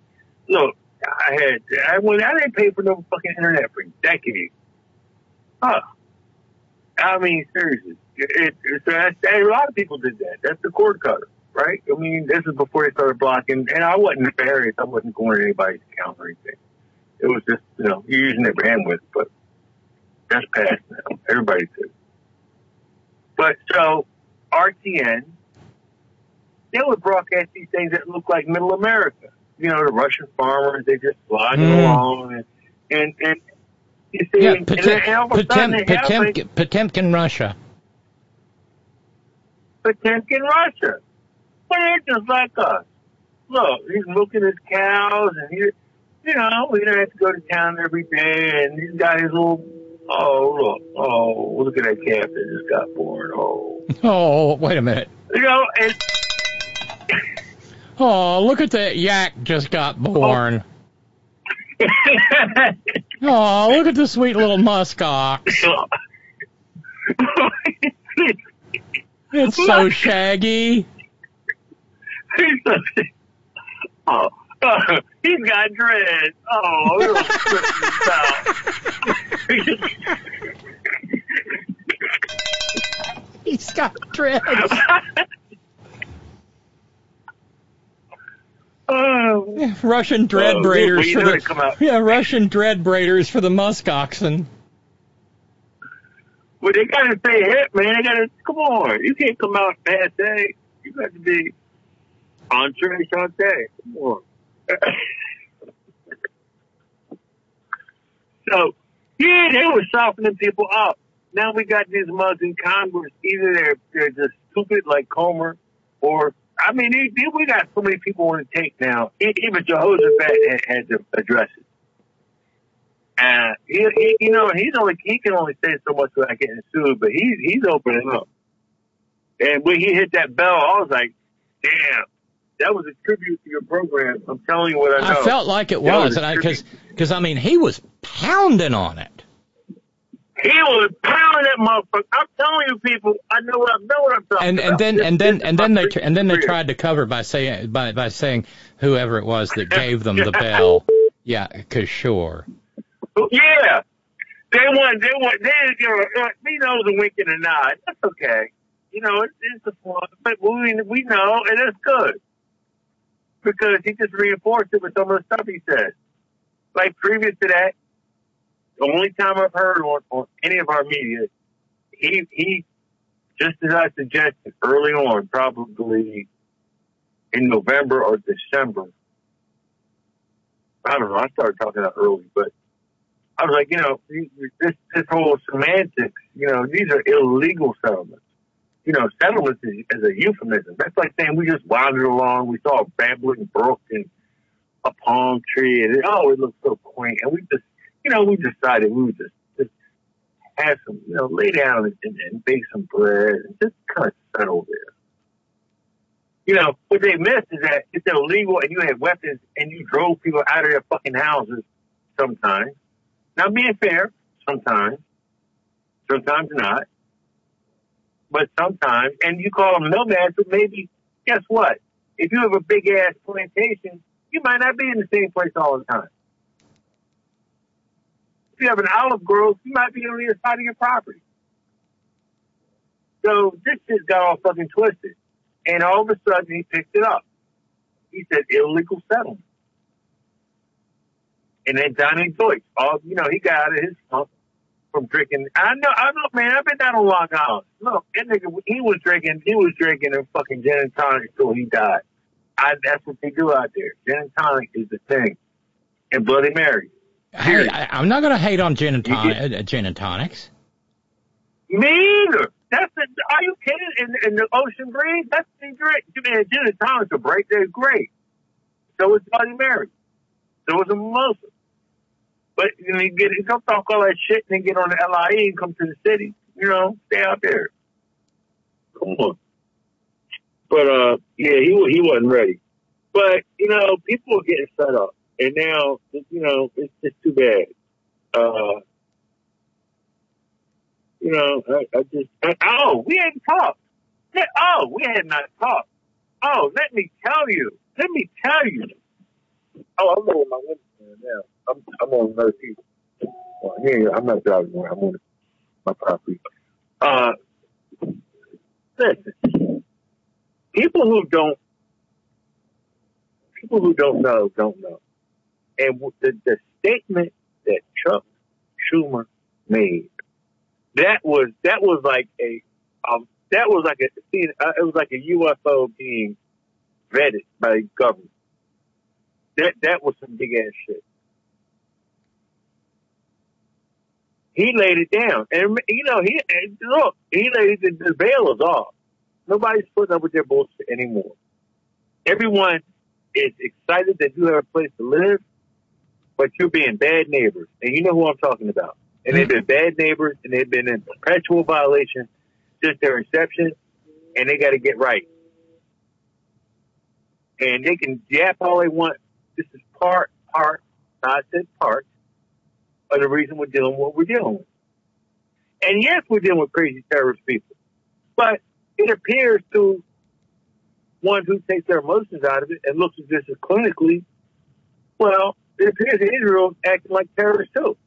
didn't pay for no fucking internet for decades. Huh. I mean, seriously. A lot of people did that. That's the cord cutter, right? I mean, this is before they started blocking, and I wasn't nefarious. I wasn't going to anybody's account or anything. It was just, you know, you're using it for bandwidth, but that's past now. Everybody did. But so, RTN, they would broadcast these things that look like middle America. You know, the Russian farmers, they just sliding along and you see, yeah, Potemkin, Russia. Potemkin, Russia. But they're just like us. Look, he's milking his cows and he don't have to go to town every day and he's got his little, look at that calf that just got born. Oh, wait a minute. You know, and oh, look at that yak just got born. Oh, look at the sweet little muskox. It's so shaggy. He's got dreads. Oh, little he's got dreads. Russian dread braiders Russian dread braiders for the musk oxen. Well, they gotta stay hip, man. They gotta come on. You can't come out passe. You got to be entree chante. Come on. So, yeah, they were softening people up. Now we got these mugs in Congress. Either they're just stupid like Comer, or I mean, we got so many people on the take now. Even Jehoshaphat had to address it. And he can only say so much without getting sued, but he's opening up. And when he hit that bell, I was like, damn, that was a tribute to your program. I'm telling you what I know. I felt like it was, because I mean, he was pounding on it. He was pounding that motherfucker. I'm telling you, people, I know what I'm talking about. And then they tried to cover by saying whoever it was that gave them the bell. Yeah, 'cause sure. Yeah, they want, he knows a wink and a nod. That's okay. You know, it's a fun, but we know, and it's good. Because he just reinforced it with some of the stuff he said. Like previous to that, the only time I've heard on any of our media, he just as I suggested early on, probably in November or December. I don't know, I started talking out early, but I was like, this whole semantics, these are illegal settlements. Settlements is a euphemism. That's like saying we just wandered along, we saw a babbling brook and a palm tree, and it looks so quaint. And we just, we decided we would just have some, lay down and bake some bread and just kind of settle there. What they missed is that it's illegal and you had weapons and you drove people out of their fucking houses sometimes. Now, being fair, sometimes not. But sometimes, and you call them nomads, but maybe, guess what? If you have a big ass plantation, you might not be in the same place all the time. If you have an olive grove, you might be on the other side of your property. So this shit got all fucking twisted. And all of a sudden, he picked it up. He said illegal settlement. And then Donnie Deutsch, he got out of his funk from drinking. I know, man. I've been down on Long Island. Look, that nigga, he was drinking a fucking gin and tonic until he died. That's what they do out there. Gin and tonic is the thing. And Bloody Mary. Hey, I'm not going to hate on gin and tonics. Me either. Are you kidding? In the ocean breeze, that's the drink. Man, gin and tonics are great. They're great. So is Bloody Mary. So is a mimosa. But you come talk all that shit and then get on the LIE and come to the city. Stay out there. Come on. But he wasn't ready. But people are getting set up, and now it's just too bad. We hadn't talked. We had not talked. Let me tell you. I'm over my window now. I'm on another piece. Well, here, I'm not driving anywhere. I'm on my property. Listen. People who don't know, don't know. And the statement that Chuck Schumer made, it was like a UFO being vetted by government. That was some big ass shit. He laid it down, and he laid it. The veil is off. Nobody's putting up with their bullshit anymore. Everyone is excited that you have a place to live, but you're being bad neighbors, and you know who I'm talking about. And they've been bad neighbors, and they've been in perpetual violation since their inception, and they got to get right. And they can yap all they want. This is part, I said part, of the reason we're dealing with what we're dealing with. And yes, we're dealing with crazy terrorist people. But it appears to one who takes their emotions out of it and looks at this as clinically, well, it appears that Israel's acting like terrorists too.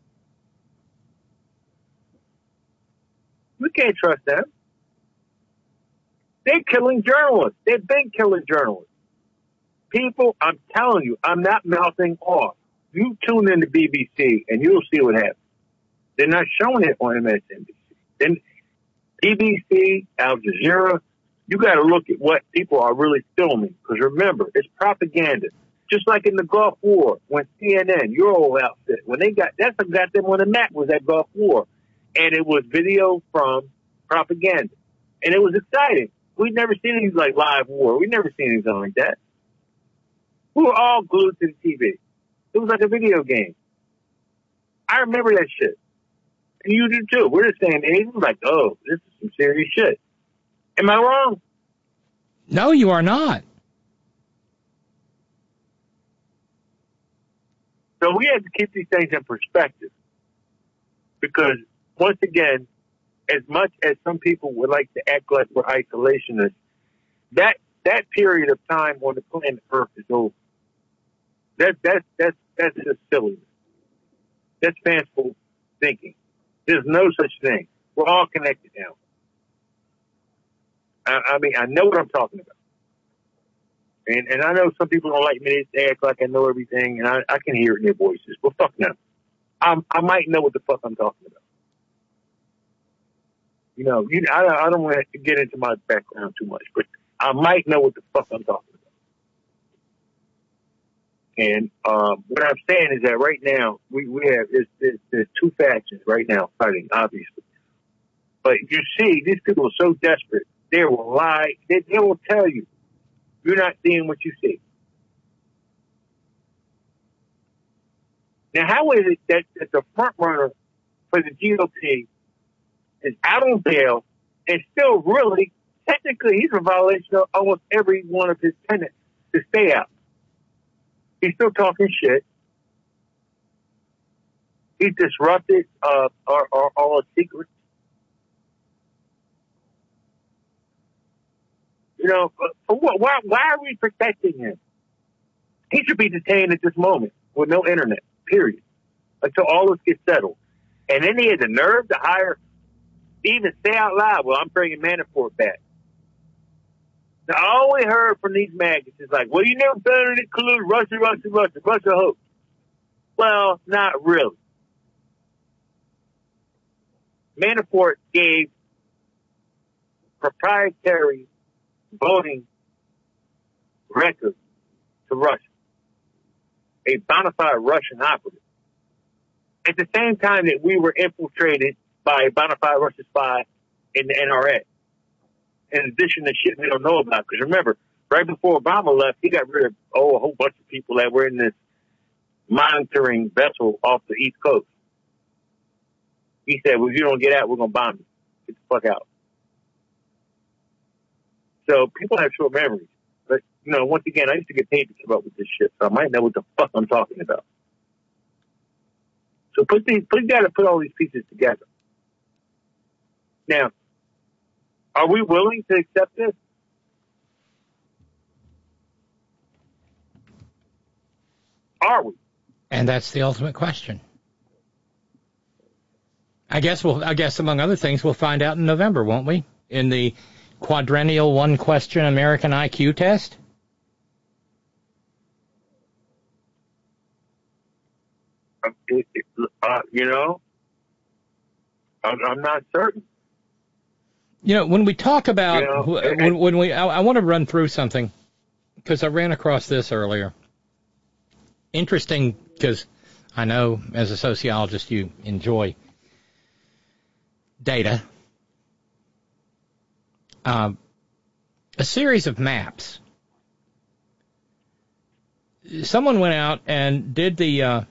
We can't trust them. They're killing journalists. They've been killing journalists. People, I'm telling you, I'm not mouthing off. You tune in to BBC and you'll see what happens. They're not showing it on MSNBC. Then BBC, Al Jazeera, you got to look at what people are really filming. Because remember, it's propaganda. Just like in the Gulf War, when CNN, your old outfit, when they got them on the map was that Gulf War. And it was video from propaganda. And it was exciting. We'd never seen anything like live war. We'd never seen anything like that. We were all glued to the TV. It was like a video game. I remember that shit. And you do too. We're the same age. We're like, oh, this is some serious shit. Am I wrong? No, you are not. So we have to keep these things in perspective. Because, once again, as much as some people would like to act like we're isolationists, that period of time on the planet Earth is over. That's just silliness. That's fanciful thinking. There's no such thing. We're all connected now. I mean, I know what I'm talking about. And I know some people don't like me to act like I know everything, and I can hear it in their voices. But fuck them. I might know what the fuck I'm talking about. You know, I don't want to get into my background too much, but I might know what the fuck I'm talking about. And what I'm saying is that right now we have there's two factions right now fighting, obviously. But you see, these people are so desperate. They will lie. They will tell you you're not seeing what you see. Now, how is it that the front runner for the GOP is out on bail and still really, technically, he's a violation of almost every one of his tenets to stay out? He's still talking shit. He disrupted our secrets. You know, for what? Why are we protecting him? He should be detained at this moment with no internet, period, until all this gets settled. And then he had the nerve to hire, even say out loud, well, I'm bringing Manafort back. Now, I always heard from these maggots, it's like, well, you never better include Russia hoax. Well, not really. Manafort gave proprietary voting records to Russia, a bona fide Russian operative. At the same time that we were infiltrated by a bona fide Russian spy in the NRA. In addition to shit we don't know about. Because remember, right before Obama left, he got rid of a whole bunch of people that were in this monitoring vessel off the East Coast. He said, well, if you don't get out, we're going to bomb you. Get the fuck out. So people have short memories. But, you know, once again, I used to get paid to keep up with this shit, so I might know what the fuck I'm talking about. So you got to put all these pieces together. Now, are we willing to accept this? Are we? And that's the ultimate question. I guess among other things, we'll find out in November, won't we? In the quadrennial one-question American IQ test? You know, I'm not certain. You know, when we talk about, I want to run through something, because I ran across this earlier. Interesting, because I know as a sociologist you enjoy data. A series of maps. Someone went out and did the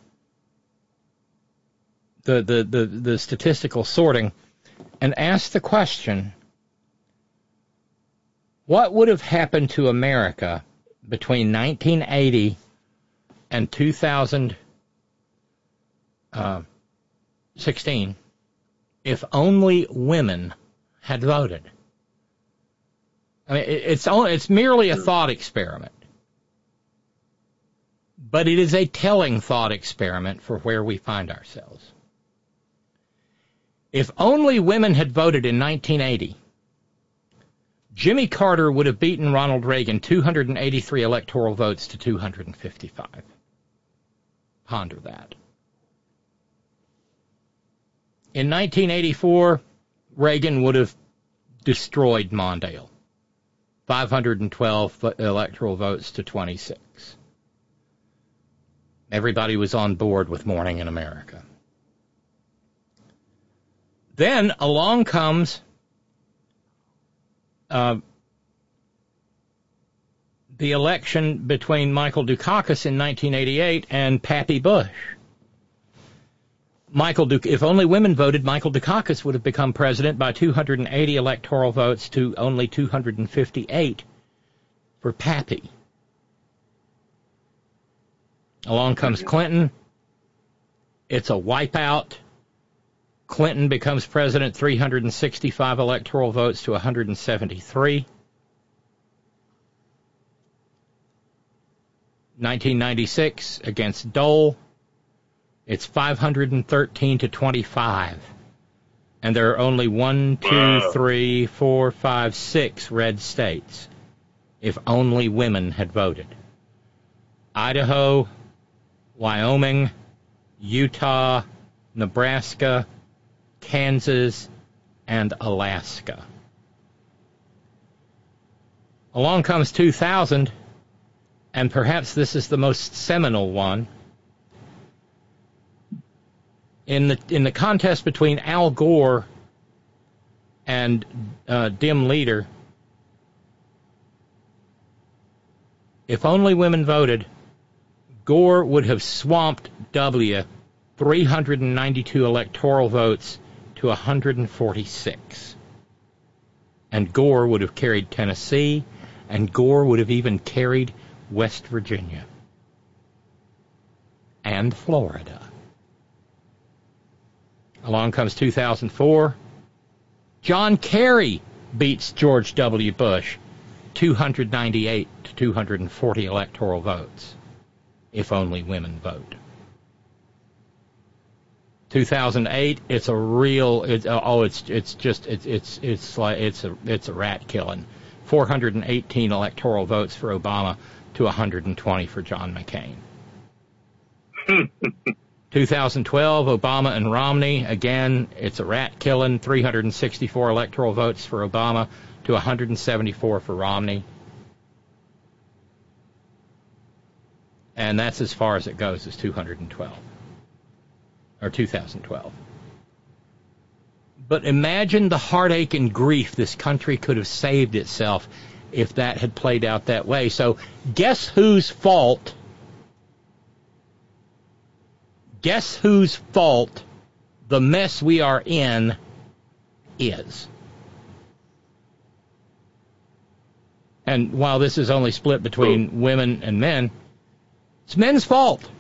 statistical sorting and asked the question, what would have happened to America between 1980 and 2016 if only women had voted? I mean, it's merely a thought experiment. But it is a telling thought experiment for where we find ourselves. If only women had voted in 1980, Jimmy Carter would have beaten Ronald Reagan 283 electoral votes to 255. Ponder that. In 1984, Reagan would have destroyed Mondale. 512 electoral votes to 26. Everybody was on board with Morning in America. Then along comes the election between Michael Dukakis in 1988 and Pappy Bush. if only women voted, Michael Dukakis would have become president by 280 electoral votes to only 258 for Pappy. Along comes Clinton. It's a wipeout. Clinton becomes president, 365 electoral votes to 173. 1996 against Dole. It's 513 to 25. And there are only 6 red states. If only women had voted. Idaho, Wyoming, Utah, Nebraska, Kansas, and Alaska. Along comes 2000, and perhaps this is the most seminal one. In the contest between Al Gore and Dim leader, if only women voted, Gore would have swamped W 392 electoral votes to 146. And Gore would have carried Tennessee, and Gore would have even carried West Virginia and Florida. Along comes 2004. John Kerry beats George W. Bush 298 to 240 electoral votes. If only women vote. 2008, it's a real, it's a rat killing. 418 electoral votes for Obama to 120 for John McCain. 2012, Obama and Romney, again, it's a rat killing. 364 electoral votes for Obama to 174 for Romney. And that's as far as it goes, is 2012. But imagine the heartache and grief this country could have saved itself if that had played out that way. So guess whose fault the mess we are in is? And while this is only split between women and men, it's men's fault.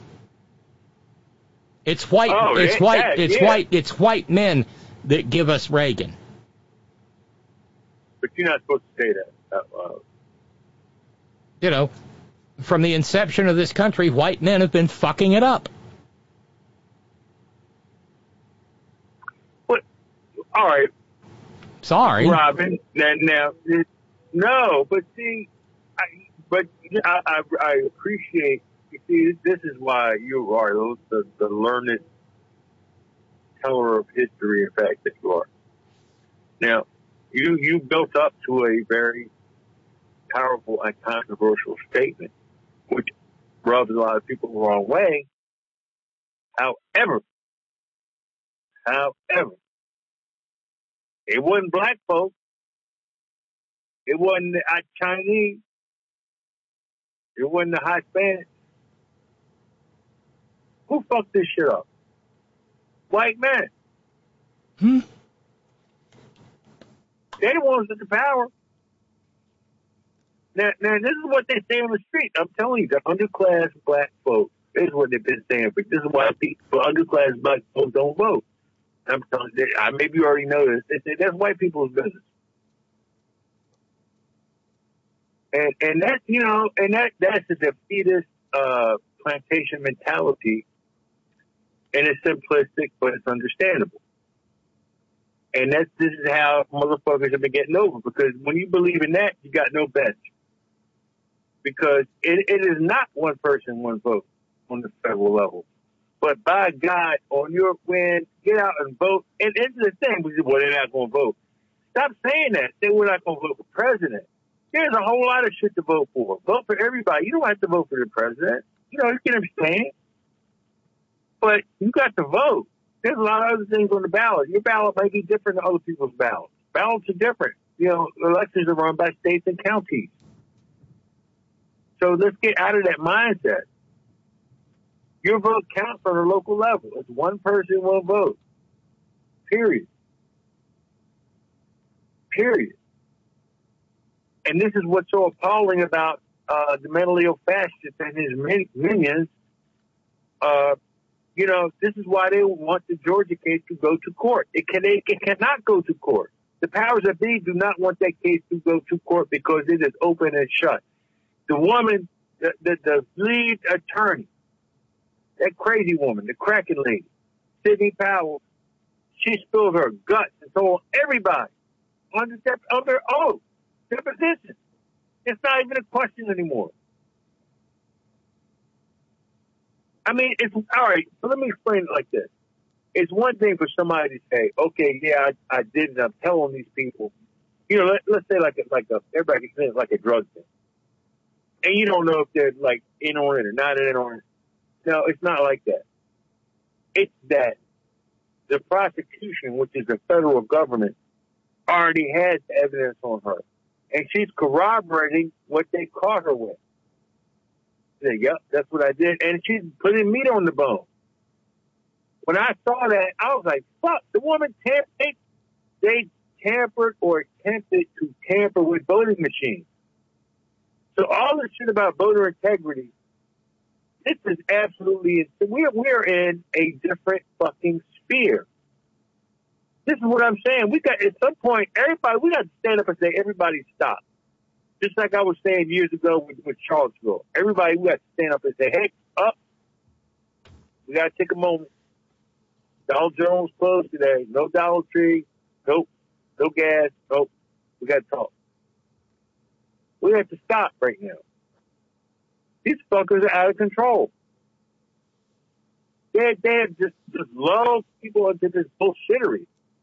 It's white. It's white men that give us Reagan. But you're not supposed to say that out loud. You know, from the inception of this country, white men have been fucking it up. What? All right. Sorry, Robin. Now, no, but see, I appreciate. You see, this is why you are the learned teller of history, in fact, that you are. Now, you built up to a very powerful and controversial statement, which rubs a lot of people the wrong way. However, it wasn't black folks. It wasn't the Chinese. It wasn't the Hispanics. Who fucked this shit up? White men. They're the ones with the power. Now, this is what they say on the street. I'm telling you, the underclass black folks, this is what they've been saying. But this is why people, underclass black folks don't vote. I'm telling you, maybe you already know this. They say that's white people's business. And that's, you know, and that's a defeatist plantation mentality. And it's simplistic, but it's understandable. And this is how motherfuckers have been getting over. Because when you believe in that, you got no bench. Because it is not one person, one vote on the federal level. But by God, on your win, get out and vote. And it's the thing, we say, well, they're not going to vote. Stop saying that. Say we're not going to vote for president. There's a whole lot of shit to vote for. Vote for everybody. You don't have to vote for the president. You know, you can abstain. But you got to vote. There's a lot of other things on the ballot. Your ballot might be different than other people's ballots. Ballots are different. You know, elections are run by states and counties. So let's get out of that mindset. Your vote counts on a local level. It's one person, one vote. Period. Period. And this is what's so appalling about the mentally ill fascist and his minions. You know, this is why they want the Georgia case to go to court. It cannot go to court. The powers that be do not want that case to go to court because it is open and shut. The woman, the lead attorney, that crazy woman, the cracking lady, Sidney Powell, she spilled her guts and told everybody under oath, deposition. It's not even a question anymore. I mean, it's all right. So let me explain it like this. It's one thing for somebody to say, okay, yeah, I did, and I'm telling these people, you know, let's say everybody can say it's like a drug thing. And you don't know if they're like in on it or not in on it. No, it's not like that. It's that the prosecution, which is the federal government, already has evidence on her. And she's corroborating what they caught her with. Say, yep, that's what I did. And she's putting meat on the bone. When I saw that, I was like, fuck, the woman they tampered or attempted to tamper with voting machines. So all this shit about voter integrity, this is absolutely, we're in a different fucking sphere. This is what I'm saying. We got, at some point, we got to stand up and say, everybody stop. Just like I was saying years ago with Charlottesville. Everybody, we got to stand up and say, hey, up. We got to take a moment. Donald Jones closed today. No Dollar Tree. Nope. No gas. Nope. We got to talk. We have to stop right now. These fuckers are out of control. They have just lulled people into this bullshittery.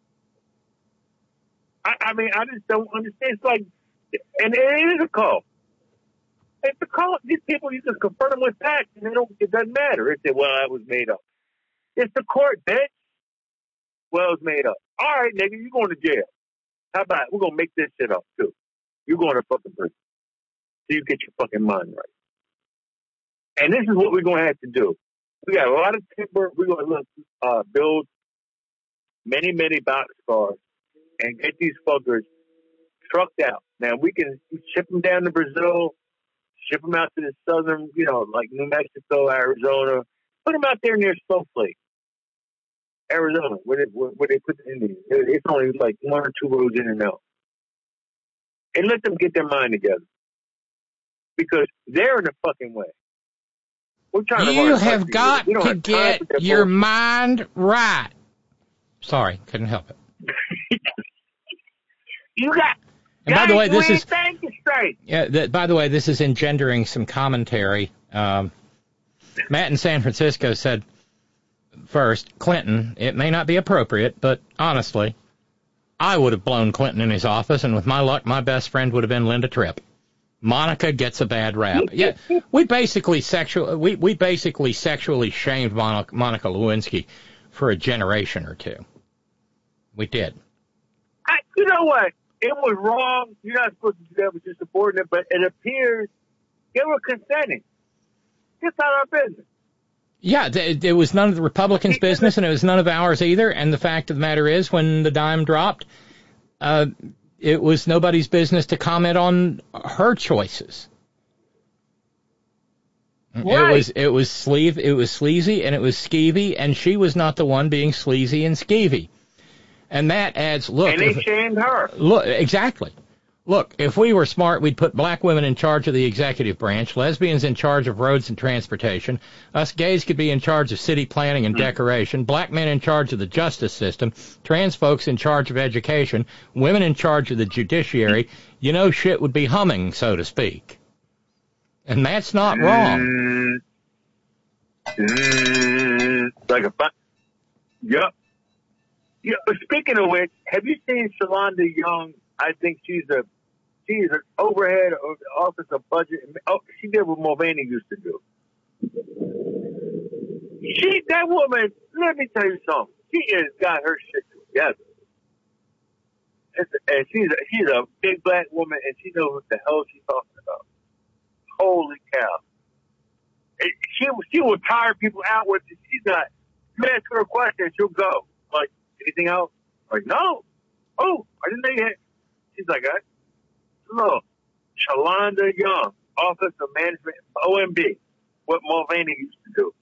I mean, I just don't understand. It's like, and it is a cult. It's a cult. These people, you just confront them with facts, and it doesn't matter. They say, well, that was made up. It's the court, bitch. Well, it's made up. All right, nigga, you're going to jail. How about we're going to make this shit up, too. You're going to fucking prison. So you get your fucking mind right. And this is what we're going to have to do. We got a lot of timber. We're going to build many, many boxcars and get these fuckers trucked out. Now, we can ship them down to Brazil, ship them out to the southern, you know, like New Mexico, Arizona. Put them out there near Snowflake, Arizona, where they put the Indians. It's only like 1 or 2 roads in and out. And let them get their mind together. Because they're in the fucking way. We're trying you have got to get your mind right. Sorry, couldn't help it. You got. And by the way, this is. Straight. Yeah. By the way, this is engendering some commentary. Matt in San Francisco said, first, Clinton. It may not be appropriate, but honestly, I would have blown Clinton in his office, and with my luck, my best friend would have been Linda Tripp. Monica gets a bad rap. Yeah, we basically sexually shamed Monica Lewinsky for a generation or two. We did. You know what? It was wrong. You're not supposed to do that with your subordinate, but it appears they were consenting. It's not our business. Yeah, it was none of the Republicans' business, and it was none of ours either. And the fact of the matter is, when the dime dropped, it was nobody's business to comment on her choices. Right. It was sleazy, and it was skeevy, and she was not the one being sleazy and skeevy. And that adds, look. And they shamed her. Look, exactly. Look, if we were smart, we'd put black women in charge of the executive branch, lesbians in charge of roads and transportation, us gays could be in charge of city planning and decoration, black men in charge of the justice system, trans folks in charge of education, women in charge of the judiciary. You know, shit would be humming, so to speak. And that's not wrong. Yep. Yeah, but speaking of which, have you seen Shalonda Young? I think she's an overhead of the Office of Budget. Oh, she did what Mulvaney used to do. That woman, let me tell you something. She has got her shit together. And she's a big black woman, and she knows what the hell she's talking about. Holy cow. she will tire people out with it. She's not. You ask her a question, she'll go. Like, anything else? Like, no. Oh, I didn't know you had. She's like, look, Shalonda Young, Office of Management, OMB, what Mulvaney used to do.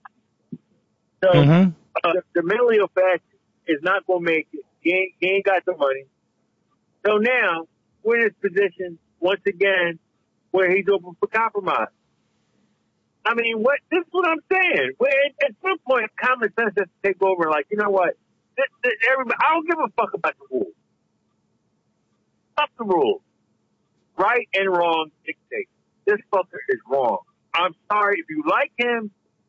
So the mentally ill fascist is not going to make it. He ain't got the money. So now we're in this position once again where he's open for compromise. I mean, this is what I'm saying. At some point, common sense has to take over. Like, you know what? Everybody, I don't give a fuck about the rules. Fuck the rules. Right and wrong dictate. This fucker is wrong. I'm sorry. If you like him,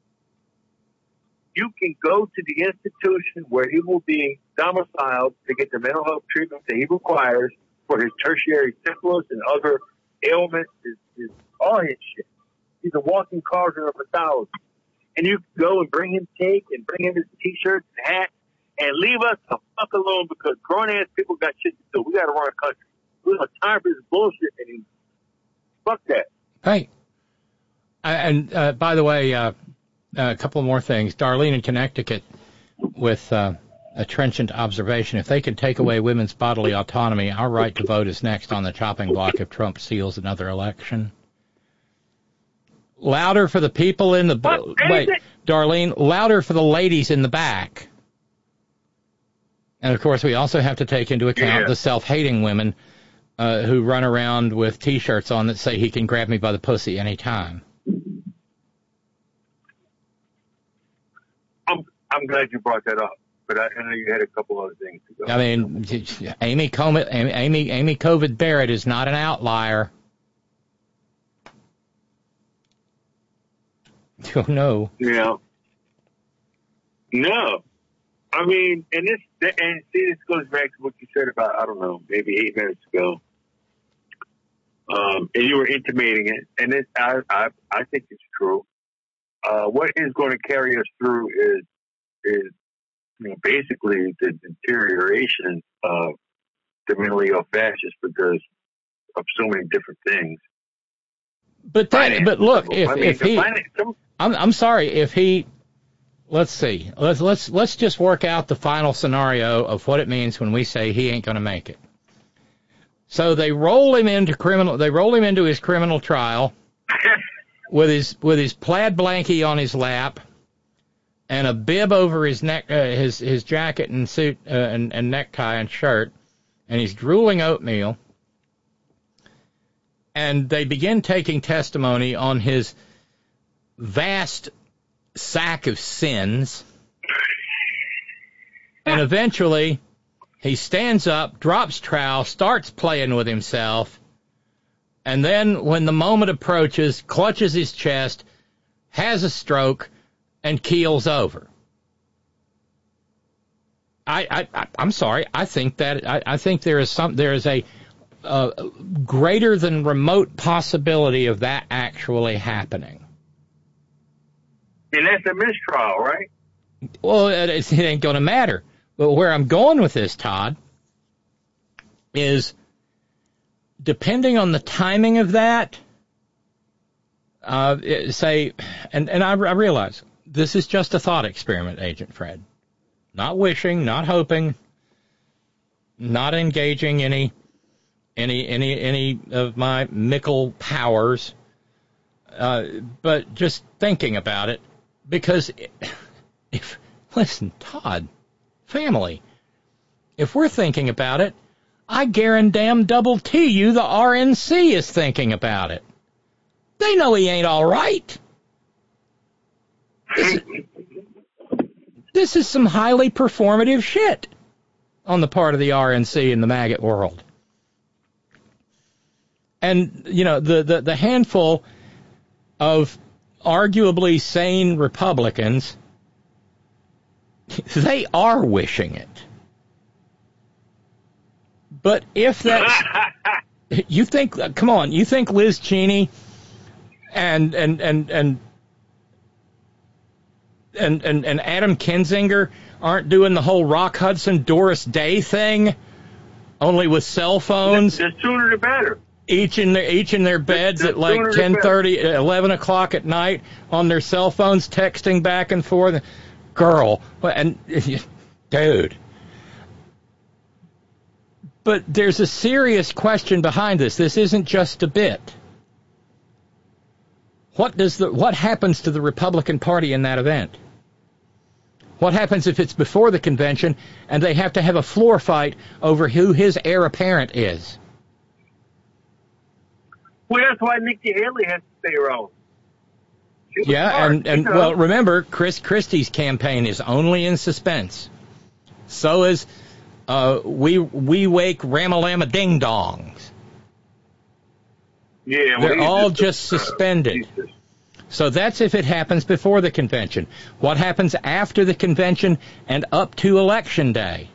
you can go to the institution where he will be domiciled to get the mental health treatment that he requires for his tertiary syphilis and other ailments, all his shit. He's a walking carton of 1,000. And you can go and bring him cake and bring him his T-shirts and hats and leave us the fuck alone because grown-ass people got shit to do. We got to run a country. We don't have time for this bullshit anymore. Fuck that. Hey. And by the way, a couple more things. Darlene in Connecticut with a trenchant observation. If they could take away women's bodily autonomy, our right to vote is next on the chopping block if Trump seals another election. Louder for the people in the... Wait, Darlene, louder for the ladies in the back. And, of course, we also have to take into account the self-hating women who run around with T-shirts on that say he can grab me by the pussy anytime. I'm glad you brought that up, but I know you had a couple other things to go. I mean, Amy COVID Barrett is not an outlier. Oh, no. Yeah. No. I mean, and this goes back to what you said about, I don't know, maybe 8 minutes ago. And you were intimating it, and I think it's true. What is going to carry us through is basically the deterioration of the mentally ill fascists because of so many different things. But look, I'm sorry, if he, let's see, let's just work out the final scenario of what it means when we say he ain't going to make it. So they roll him into his criminal trial with his plaid blankie on his lap and a bib over his neck, his jacket and suit and necktie and shirt, and he's drooling oatmeal. And they begin taking testimony on his vast sack of sins. And eventually, he stands up, drops trowel, starts playing with himself, and then when the moment approaches, clutches his chest, has a stroke, and keels over. I'm sorry. I think there is a greater than remote possibility of that actually happening. And that's a mistrial, right? Well, it ain't going to matter. But where I'm going with this, Todd, is depending on the timing of that, and I realize this is just a thought experiment, Agent Fred. Not wishing, not hoping, not engaging any of my mickle powers, but just thinking about it. Because listen, Todd, family, if we're thinking about it, I guarantee you the RNC is thinking about it. They know he ain't all right. This is some highly performative shit on the part of the RNC in the maggot world. And, the handful of arguably sane Republicans, they are wishing it. But if that's... you think Liz Cheney and Adam Kinzinger aren't doing the whole Rock Hudson, Doris Day thing, only with cell phones? The sooner the better. each in their beds at like 10:30, 11 o'clock at night on their cell phones, texting back and forth. Girl, and dude. But there's a serious question behind this. This isn't just a bit. What happens to the Republican Party in that event? What happens if it's before the convention and they have to have a floor fight over who his heir apparent is? Well, that's why Nikki Haley has to stay around. Yeah, and well, remember, Chris Christie's campaign is only in suspense. So is we wake Ramalama Ding Dongs. Yeah, they're all just suspended. So that's if it happens before the convention. What happens after the convention and up to Election Day?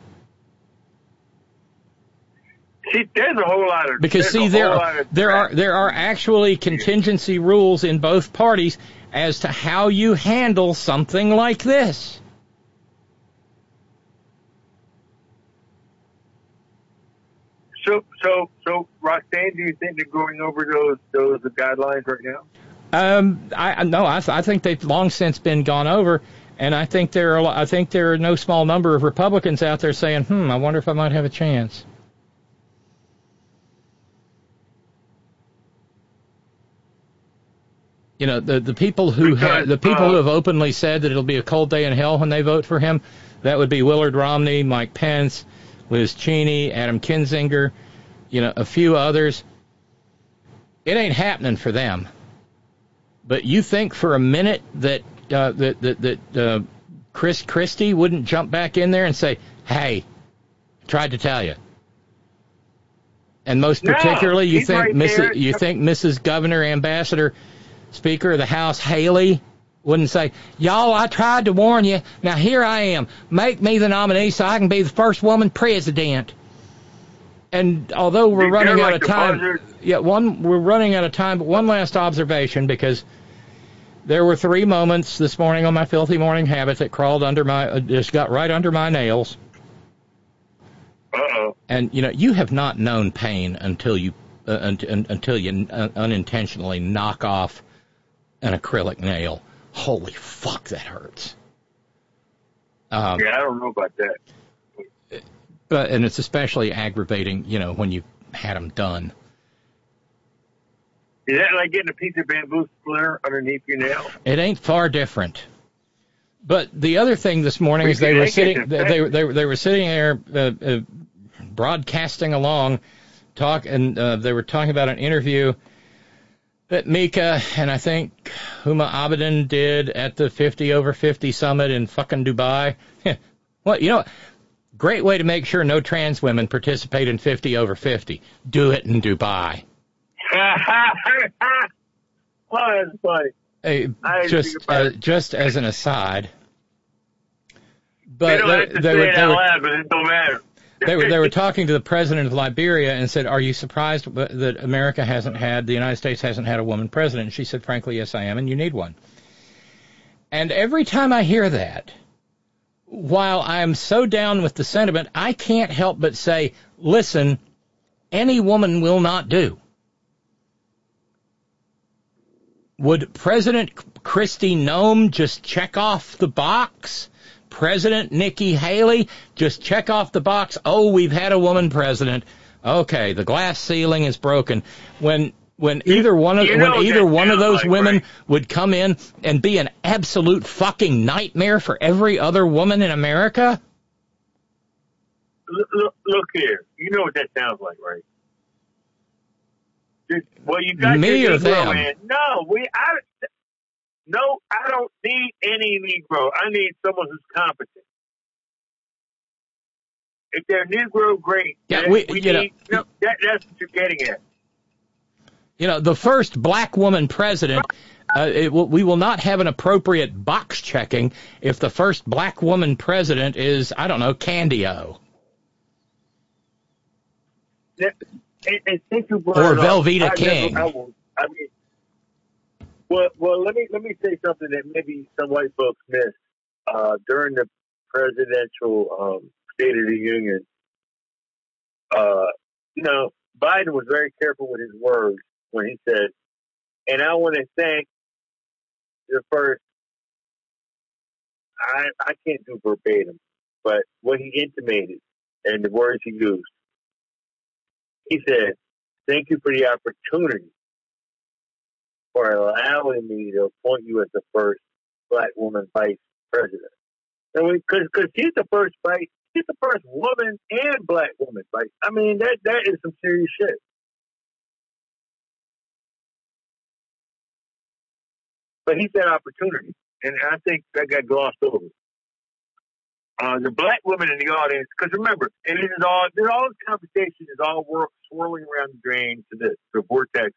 See, there's a whole lot of there are actually contingency rules in both parties as to how you handle something like this. So, Roxanne, do you think they're going over those guidelines right now? I think they've long since been gone over, and I think there are no small number of Republicans out there saying, I wonder if I might have a chance. You know, the people who who have openly said that it'll be a cold day in hell when they vote for him, that would be Willard Romney, Mike Pence, Liz Cheney, Adam Kinzinger, a few others. It ain't happening for them. But you think for a minute that Chris Christie wouldn't jump back in there and say, "Hey, tried to tell you." And most particularly, you think Mrs. Governor, Ambassador, Speaker of the House Haley wouldn't say, "Y'all, I tried to warn you. Now here I am. Make me the nominee so I can be the first woman president." And although we're running out of time, we're running out of time. But one last observation, because there were 3 moments this morning on my filthy morning habit that crawled under just got right under my nails. Uh-oh. And you have not known pain until you unintentionally knock off an acrylic nail. Holy fuck, that hurts. I don't know about that. And it's especially aggravating, when you had them done. Is that like getting a piece of bamboo splinter underneath your nail? It ain't far different. But the other thing this morning is they were sitting there broadcasting along, they were talking about an interview that Mika and I think Huma Abedin did at the 50 over 50 summit in fucking Dubai. Well, great way to make sure no trans women participate in 50 over 50. Do it in Dubai. Oh, that's funny. Hey, just as an aside, but they were talking to the president of Liberia and said, "Are you surprised that the United States hasn't had a woman president?" And she said, "Frankly, yes, I am, and you need one." And every time I hear that, while I am so down with the sentiment, I can't help but say, listen, any woman will not do. Would President Kristi Noem just check off the box? President Nikki Haley just check off the box? Oh, we've had a woman president. Okay, the glass ceiling is broken. When either one of those women would come in and be an absolute fucking nightmare for every other woman in America? Look here. You know what that sounds like, right? Well, you got me your or Negro them? Man. No, I don't need any Negro. I need someone who's competent. If they're Negro, great. Yeah, that's what you're getting at. The first black woman president, we will not have an appropriate box checking if the first black woman president is, I don't know, Candy-O. Or Velveeta King. Well, let me say something that maybe some white folks missed during the presidential State of the Union. Biden was very careful with his words when he said, and I want to thank the first, I can't do verbatim, but what he intimated and the words he used. He said, thank you for the opportunity for allowing me to appoint you as the first black woman vice president. Because she's the first woman and black woman. Like, I mean, that is some serious shit. But he said opportunity, and I think that got glossed over. The black women in the audience, because remember, and this conversation is all swirling around the drain to the vortex.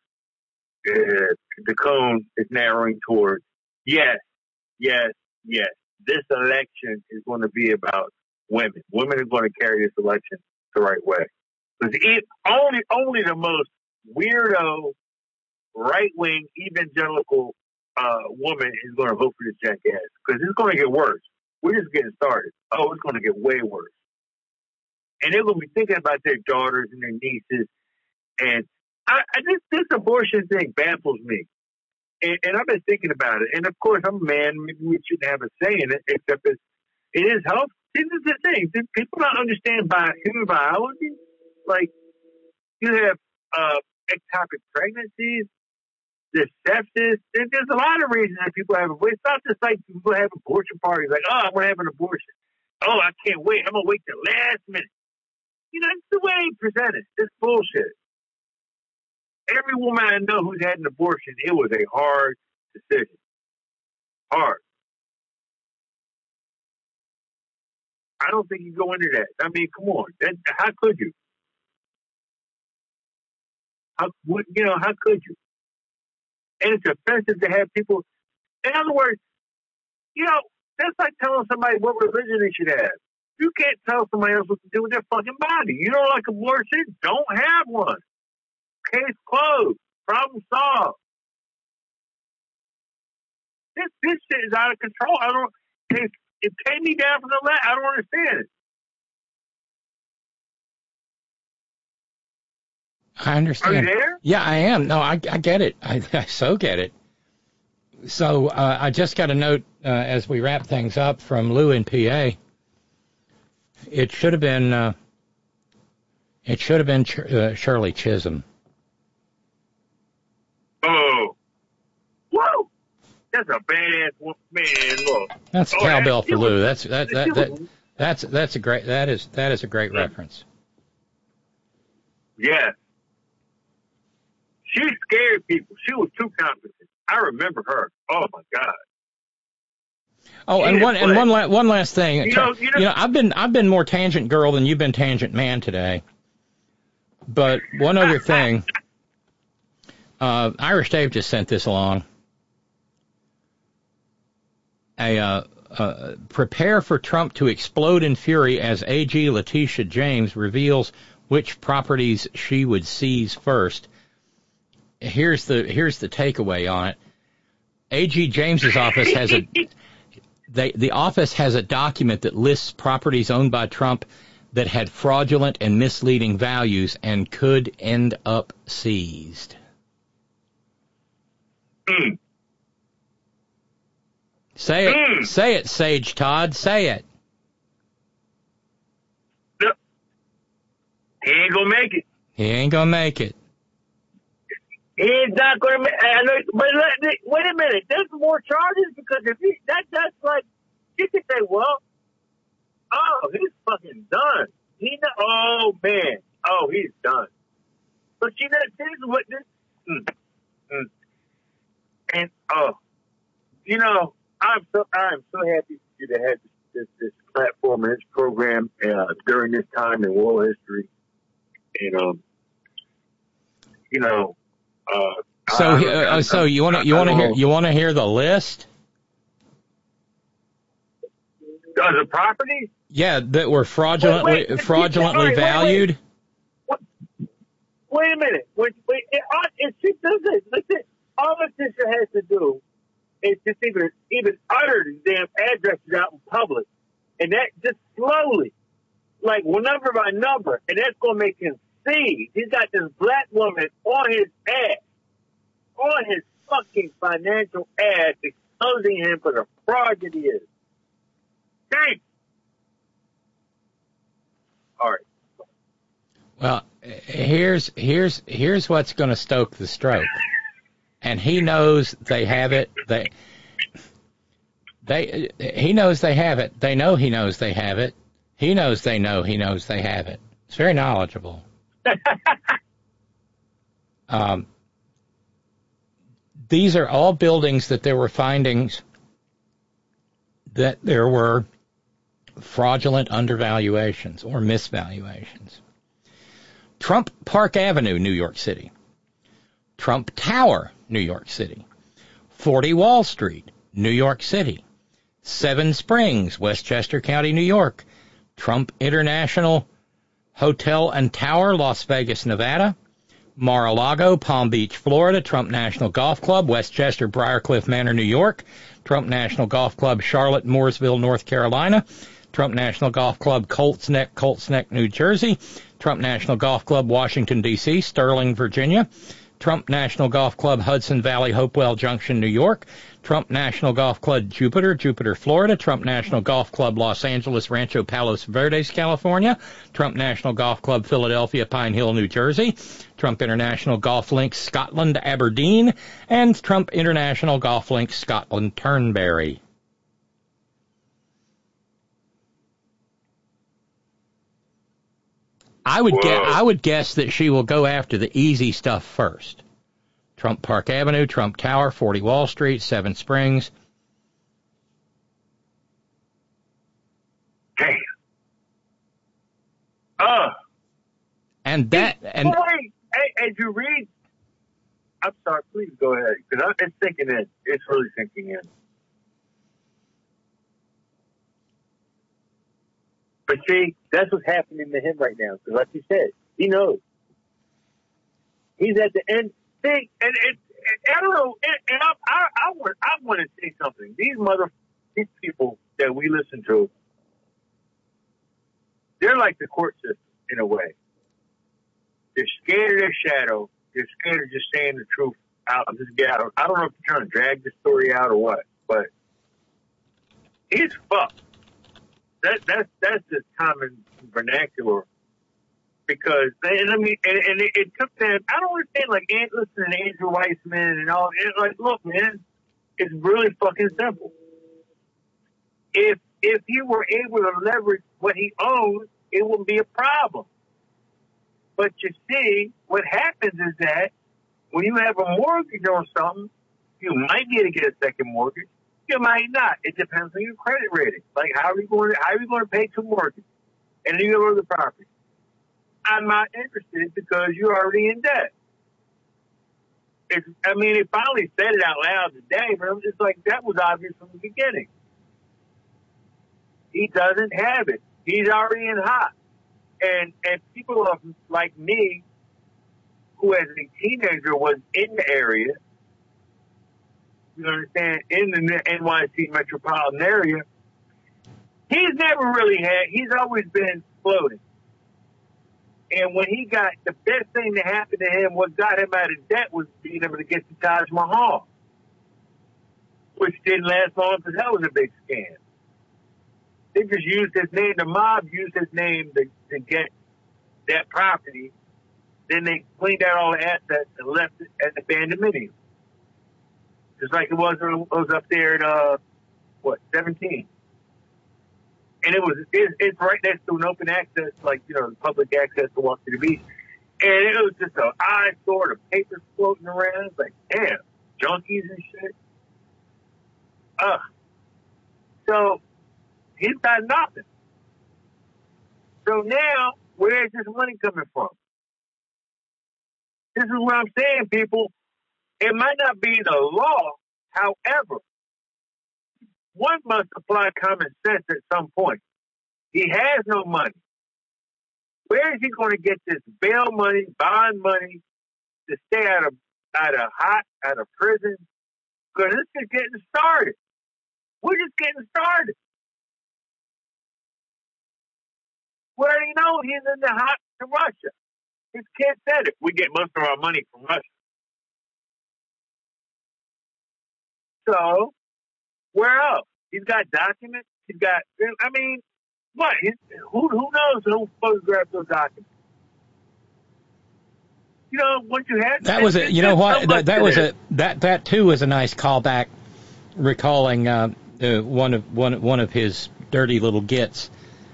The cone is narrowing towards yes. This election is going to be about women. Women are going to carry this election the right way. Because only the most weirdo, right-wing, evangelical woman is going to vote for this jackass. Because it's going to get worse. We're just getting started. Oh, it's going to get way worse. And they're going to be thinking about their daughters and their nieces. And this abortion thing baffles me. And I've been thinking about it. And of course, I'm a man. Maybe we shouldn't have a say in it, except it is health. This is the thing. People don't understand human biology. Like, you have ectopic pregnancies, there's sepsis. There's a lot of reasons that people have abortion. It's not just like people have abortion parties. Like, oh, I'm going to have an abortion. Oh, I can't wait. I'm going to wait till last minute. You know, it's the way they present it. It's bullshit. Every woman I know who's had an abortion, it was a hard decision. Hard. I don't think you go into that. I mean, come on. How could you? How could you? And it's offensive to have people. In other words, that's like telling somebody what religion they should have. You can't tell somebody else what to do with their fucking body. You don't like abortion? Don't have one. Case closed. Problem solved. This shit is out of control. It came me down from the left. I don't understand it. I understand. Are you there? Yeah, I am. No, I get it. I so get it. So I just got a note as we wrap things up from Lou in PA. It should have been Shirley Chisholm. Oh, whoa! That's a badass man. Look, that's cowbell for Lou. That's a great. That is a great reference. Yeah. She scared people. She was too confident. I remember her. Oh my God. Oh, and one last thing. I've been more tangent girl than you've been tangent man today. But one other thing. Irish Dave just sent this along. Prepare for Trump to explode in fury as AG Letitia James reveals which properties she would seize first. Here's the takeaway on it. AG James's office has the office has a document that lists properties owned by Trump that had fraudulent and misleading values and could end up seized. Say it, Sage Todd. Say it. He ain't gonna make it. He ain't gonna make it. He's not gonna make it. But wait a minute. There's more charges because if that's like you could say, well, oh, he's fucking done. He's done. But this is what this. And I'm so happy for you to have this platform and this program during this time in world history. And so you want to hear the list? The properties? Yeah, that were fraudulently valued. Wait a minute. If she does it, listen, all Letitia has to do is just even utter these damn addresses out in public. And that just slowly, like number by number, and that's going to make him overseas. He's got this black woman on his ass, on his fucking financial ass, exposing him for the fraud that he is. Thanks. All right. Well, here's what's going to stoke the stroke, and he knows they have it. He knows they have it. They know he knows they have it. He knows they know he knows they have it. It's very knowledgeable. These are all buildings that there were findings that there were fraudulent undervaluations or misvaluations. Trump Park Avenue, New York City. Trump Tower, New York City. 40 Wall Street, New York City. Seven Springs, Westchester County, New York. Trump International Hotel and Tower, Las Vegas, Nevada. Mar-a-Lago, Palm Beach, Florida. Trump National Golf Club, Westchester, Briarcliff Manor, New York. Trump National Golf Club, Charlotte, Mooresville, North Carolina. Trump National Golf Club, Colts Neck, New Jersey. Trump National Golf Club, Washington, D.C., Sterling, Virginia. Trump National Golf Club, Hudson Valley, Hopewell Junction, New York. Trump National Golf Club, Jupiter, Florida. Trump National Golf Club, Los Angeles, Rancho Palos Verdes, California. Trump National Golf Club, Philadelphia, Pine Hill, New Jersey. Trump International Golf Links, Scotland, Aberdeen. And Trump International Golf Links, Scotland, Turnberry. I would guess that she will go after the easy stuff first. Trump Park Avenue, Trump Tower, 40 Wall Street, Seven Springs. Damn. And that and wait, as you read, I'm sorry. Please go ahead because it's sinking in. It's really sinking in. But see, that's what's happening to him right now. Because like you said, he knows. He's at the end. See, and I don't know. And I want to say something. These people that we listen to, they're like the court system in a way. They're scared of their shadow. They're scared of just saying the truth out. Just get out. I don't know if they're trying to drag the story out or what, but he's fucked. That's just common vernacular because it took them. I don't understand listening to Andrew Weissman and all. Look, man, it's really fucking simple. If he were able to leverage what he owns, it wouldn't be a problem. But you see, what happens is that when you have a mortgage on something, you might be able to get a second mortgage. You might not. It depends on your credit rating. Like, how are you going to pay two mortgages and then you go to the property? I'm not interested because you're already in debt. He finally said it out loud today, but it's like that was obvious from the beginning. He doesn't have it. He's already in hot. And people like me, who as a teenager was in the area, you understand, in the NYC metropolitan area, he's always been floating. And when he got, the best thing that happened to him, what got him out of debt was being able to get to Taj Mahal, which didn't last long because that was a big scam. They just used his name, the mob used his name to get that property. Then they cleaned out all the assets and left it as abandonment. Just like it was up there at 17, and it's right next to an open access, public access to walk to the beach, and it was just an eyesore of papers floating around. It's like, damn, junkies and shit. So he's got nothing. So now, where is this money coming from? This is what I'm saying, people. It might not be the law. However, one must apply common sense at some point. He has no money. Where is he going to get this bail money, bond money, to stay out of prison? Because this is getting started. We're just getting started. We already know he's in the hot to Russia. His kid said it. We get most of our money from Russia. So, where else? He's got documents. He's got, I mean, what? Who knows who photographed those documents? You know, once you had that was it. You know what? That too was a nice callback, recalling one of his dirty little gits,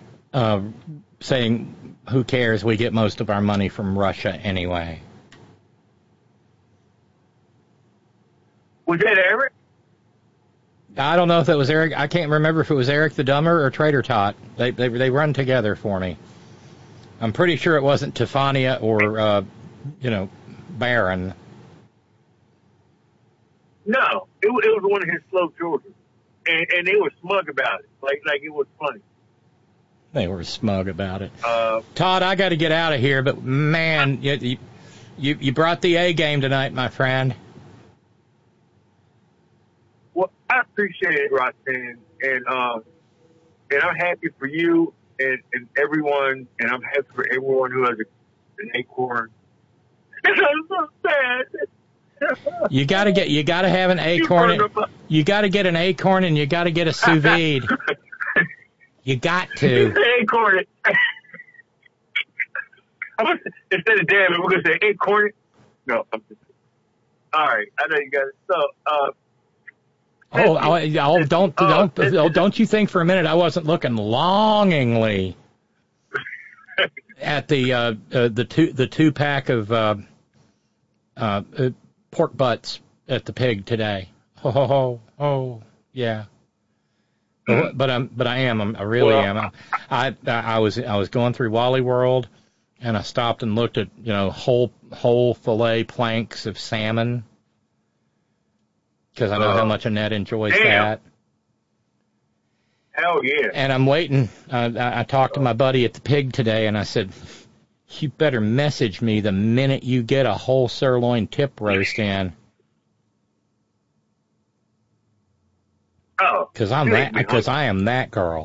saying, "Who cares? We get most of our money from Russia anyway." Was that Eric? I don't know if that was Eric. I can't remember if it was Eric the Dumber or Trader Tot. They run together for me. I'm pretty sure it wasn't Tefania or Barron. No, it was one of his slow children, and they were smug about it, like it was funny. They were smug about it. Todd, I got to get out of here, but man, you brought the A game tonight, my friend. Well, I appreciate it, Roxanne, and I'm happy for you and everyone, and I'm happy for everyone who has an acorn. It's so sad. You got to have an acorn. You got to get an acorn, and you got to get a sous vide. You got to. Acorn it. Instead of damn it, we're gonna say acorn it. No. All right, I know you got it. So. Don't you think for a minute I wasn't looking longingly at the two pack of pork butts at the pig today. Oh, yeah. But I really am. I was going through Wally World, and I stopped and looked at whole fillet planks of salmon, because I know how much Annette enjoys that. Hell yeah. And I'm waiting. I talked to my buddy at the pig today, and I said, you better message me the minute you get a whole sirloin tip roast in. Because I am that girl.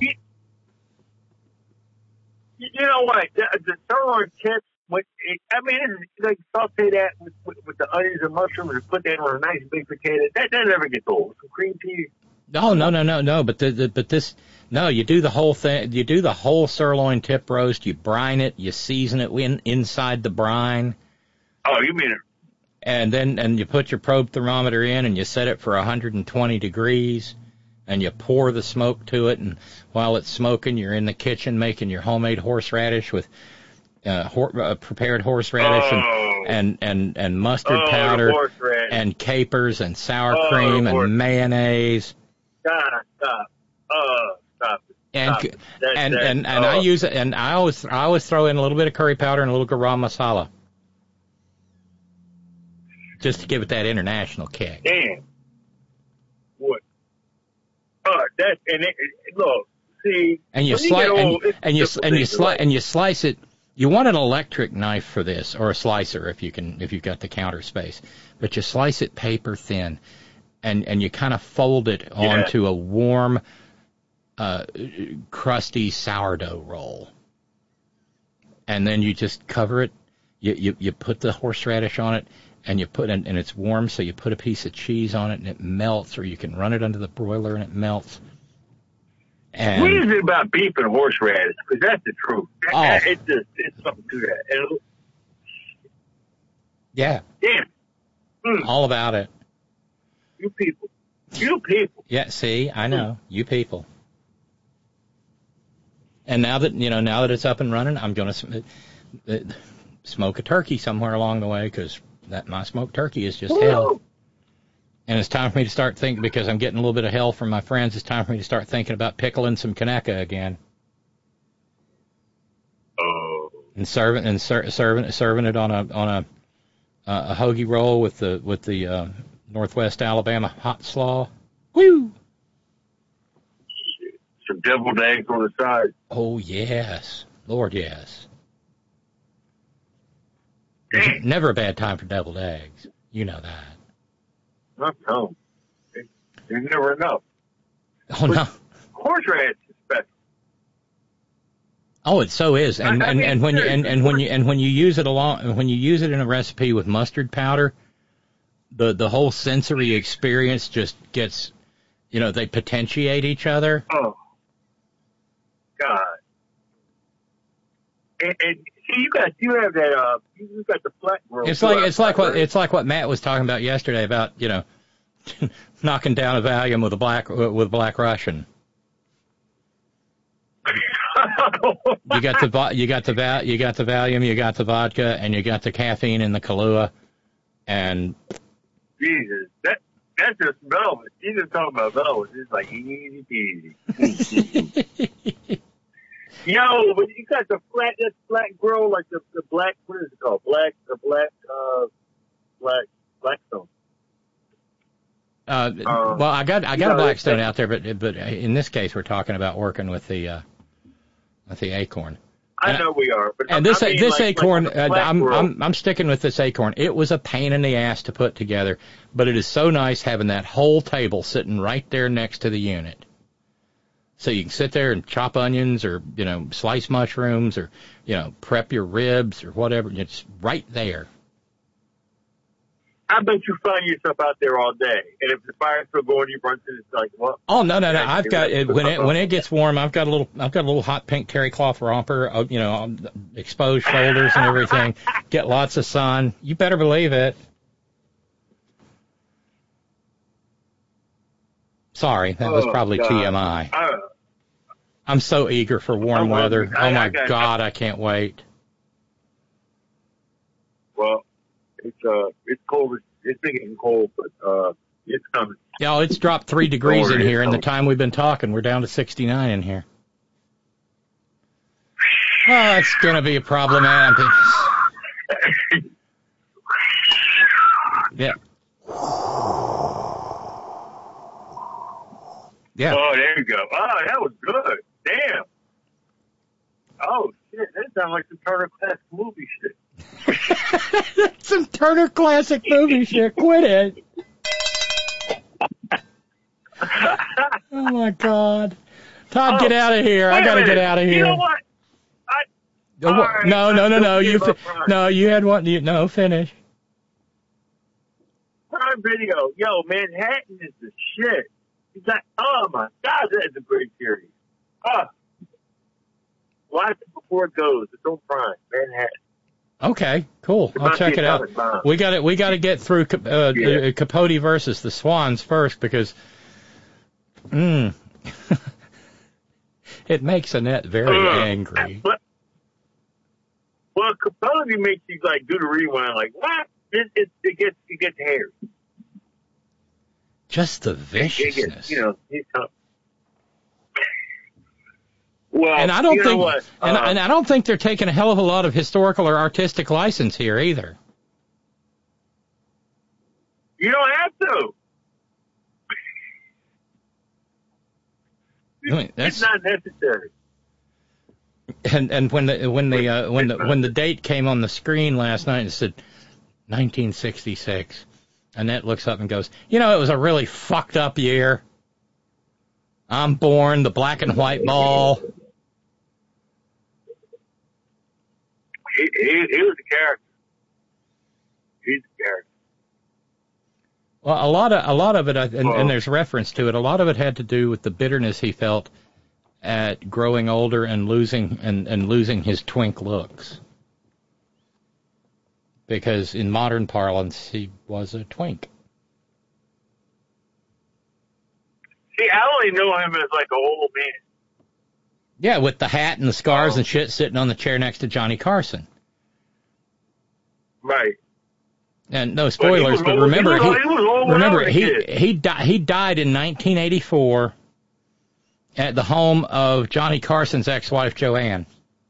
You know what? The sirloin tips, it's like saute that with the onions and mushrooms and put that on a nice big potato. That never gets old. Some cream cheese. No. But this. No, you do the whole thing. You do the whole sirloin tip roast. You brine it. You season it inside the brine. Oh, you mean it? And then you put your probe thermometer in, and you set it for 120 degrees, and you pour the smoke to it. And while it's smoking, you're in the kitchen making your homemade horseradish with prepared horseradish and mustard powder and capers and sour cream and mayonnaise. Stop. Stop it. And I use it, and I always throw in a little bit of curry powder and a little garam masala, just to give it that international kick. Damn. What? Look. See. And you slice it. You want an electric knife for this, or a slicer if you've got the counter space. But you slice it paper thin, and you kind of fold it onto a warm, crusty sourdough roll. And then you just cover it. You put the horseradish on it, and and it's warm, so you put a piece of cheese on it, and it melts. Or you can run it under the broiler, and it melts. And what is it about beef and horseradish? Because that's the truth. It's something to that. Yeah. All about it. You people. Yeah. See, I know you people. And now that it's up and running, I'm going to smoke a turkey somewhere along the way, because my smoked turkey is just hell. And it's time for me to start thinking, because I'm getting a little bit of hell from my friends. It's time for me to start thinking about pickling some Conecuh again. And serving it on a hoagie roll with the Northwest Alabama hot slaw. Woo! Some deviled eggs on the side. Oh yes, Lord yes. Never a bad time for deviled eggs. You know that. Not so. There's never enough. Oh, no. Horseradish is special. Oh, it so is, and when you use it in a recipe with mustard powder, the whole sensory experience just gets, they potentiate each other. Oh, God! And see, you have that. You got the flat grill. It's like what Matt was talking about yesterday about knocking down a Valium with Black Russian. You got the Valium, you got the vodka, and you got the caffeine in the Kahlua, and Jesus, that's just velvet. He's just talking about velvet. It's like easy peasy. Yo, but you got the flat grill, like the black. What is it called? Blackstone. Well, I got a Blackstone out there, but in this case, we're talking about working with the Acorn. I know we are, but this Acorn, I'm sticking with this Acorn. It was a pain in the ass to put together, but it is so nice having that whole table sitting right there next to the unit, so you can sit there and chop onions or slice mushrooms or prep your ribs or whatever. It's right there. I bet you find yourself out there all day, and if the fire's still going, you run to it's like what? Oh no! I've got it when it gets warm. I've got a little hot pink terry cloth romper. Exposed shoulders and everything. Get lots of sun. You better believe it. Sorry, that was probably God. TMI. I'm so eager for warm weather. Oh my God, I can't wait. Well, it's cold. It's getting cold, but it's coming. Yeah, it's dropped 3 degrees in here in the time we've been talking. We're down to 69 in here. Oh, it's going to be a problematic. Yeah. Yeah. Oh, there you go. Oh, that was good. Damn. Oh, shit. That sounds like some Turner Classic movie shit. Some Turner Classic movie shit. Quit it. Oh, my God. Todd, get out of here. I got to get out of here. You know what? No. You had one. No, finish. Prime Video. Yo, Manhattan is the shit. Oh, my God, that is a great series. Watch it before it goes. It's on Prime. Manhattan. Okay, cool. I'll check it out. We got to get through Capote versus the Swans first because it makes Annette very angry. Well, Capote makes you do the rewind. Like what? It gets hairy. Just the viciousness. He's tough. Well, and I don't think, and I don't think they're taking a hell of a lot of historical or artistic license here either. You don't have to. It's not necessary. And when the date came on the screen last night, it said 1966. Annette looks up and goes, it was a really fucked up year. I'm born, the black and white ball. He was a character. He's a character. Well, a lot of it, and there's reference to it. A lot of it had to do with the bitterness he felt at growing older and losing his twink looks. Because in modern parlance, he was a twink. See, I only know him as like an old man. Yeah, with the hat and the scars and shit, sitting on the chair next to Johnny Carson. Right. And no spoilers, but remember, he died in 1984 at the home of Johnny Carson's ex-wife Joanne.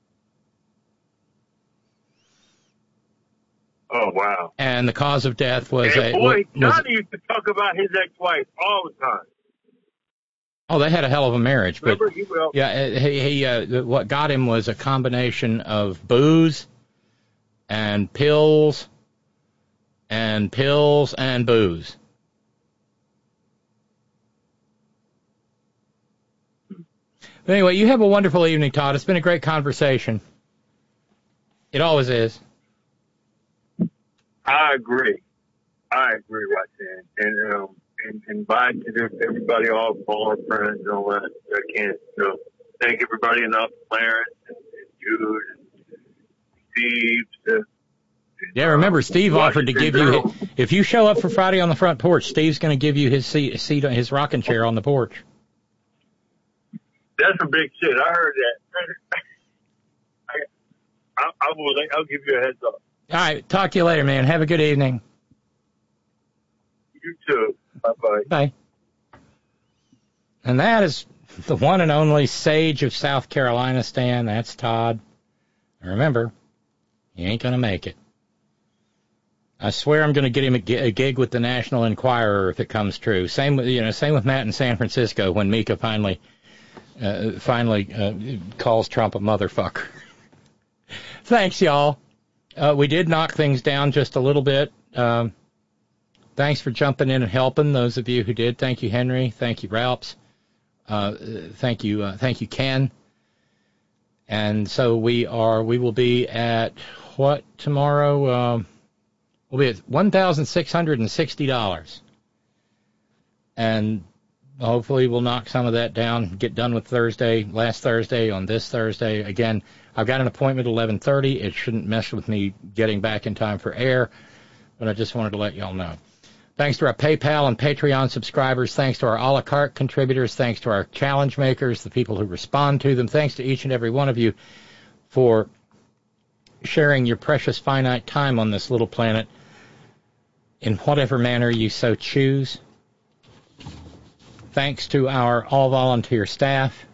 Oh wow! And the cause of death was Johnny used to talk about his ex-wife all the time. Oh, they had a hell of a marriage, but remember, he what got him was a combination of booze and pills and booze. But anyway, you have a wonderful evening, Todd. It's been a great conversation. It always is. I agree, Roxanne. And bye to everybody, all our friends and all that. I can't thank everybody enough, Clarence and Jude and Steve. Yeah, remember, Steve offered to give you, if you show up for Friday on the front porch, Steve's going to give you his seat, his rocking chair on the porch. That's a big shit. I heard that. I'll give you a heads up. All right, talk to you later, man. Have a good evening. You too. Bye-bye. Bye. And that is the one and only sage of South Carolina, Stan. That's Todd. And remember, he ain't going to make it. I swear I'm going to get him a gig with the National Enquirer if it comes true. Same with Matt in San Francisco when Mika finally calls Trump a motherfucker. Thanks, y'all. We did knock things down just a little bit. Thanks for jumping in and helping, those of you who did. Thank you, Henry. Thank you, Ralphs. Thank you, Ken. And so we will be at what tomorrow? We'll be at $1,660. And hopefully we'll knock some of that down, get done with last Thursday on this Thursday. Again, I've got an appointment at 11:30. It shouldn't mess with me getting back in time for air, but I just wanted to let y'all know. Thanks to our PayPal and Patreon subscribers. Thanks to our a la carte contributors. Thanks to our challenge makers, the people who respond to them. Thanks to each and every one of you for sharing your precious finite time on this little planet in whatever manner you so choose. Thanks to our all-volunteer staff.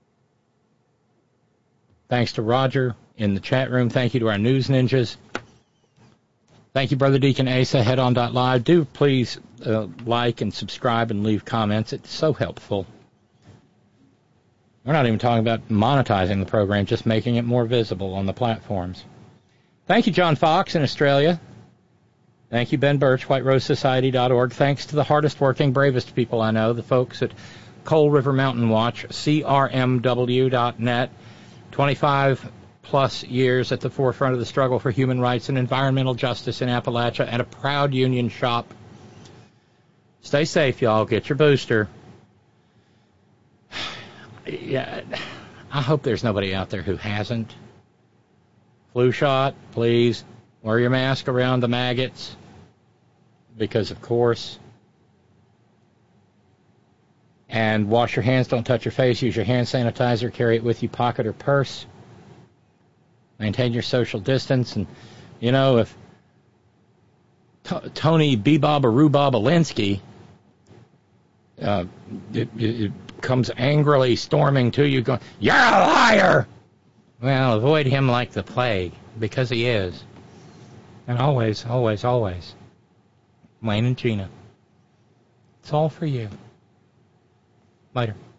Thanks to Roger in the chat room. Thank you to our news ninjas. Thank you, Brother Deacon Asa, headon.live. Do please like and subscribe and leave comments. It's so helpful. We're not even talking about monetizing the program, just making it more visible on the platforms. Thank you, John Fox in Australia. Thank you, Ben Birch, whiterosesociety.org. Thanks to the hardest working, bravest people I know, the folks at Coal River Mountain Watch, crmw.net, 25-plus years at the forefront of the struggle for human rights and environmental justice in Appalachia, and a proud union shop. Stay safe, y'all. Get your booster. Yeah, I hope there's nobody out there who hasn't. Flu shot, please. Wear your mask around the maggots, because of course. And wash your hands, don't touch your face, use your hand sanitizer, carry it with you, pocket or purse. Maintain your social distance. And, you know, if Tony Bebob or Rhubarb Alinsky it comes angrily storming to you going, "You're a liar!" Well, avoid him like the plague, because he is. And always, always, always, Wayne and Gina, it's all for you. Later.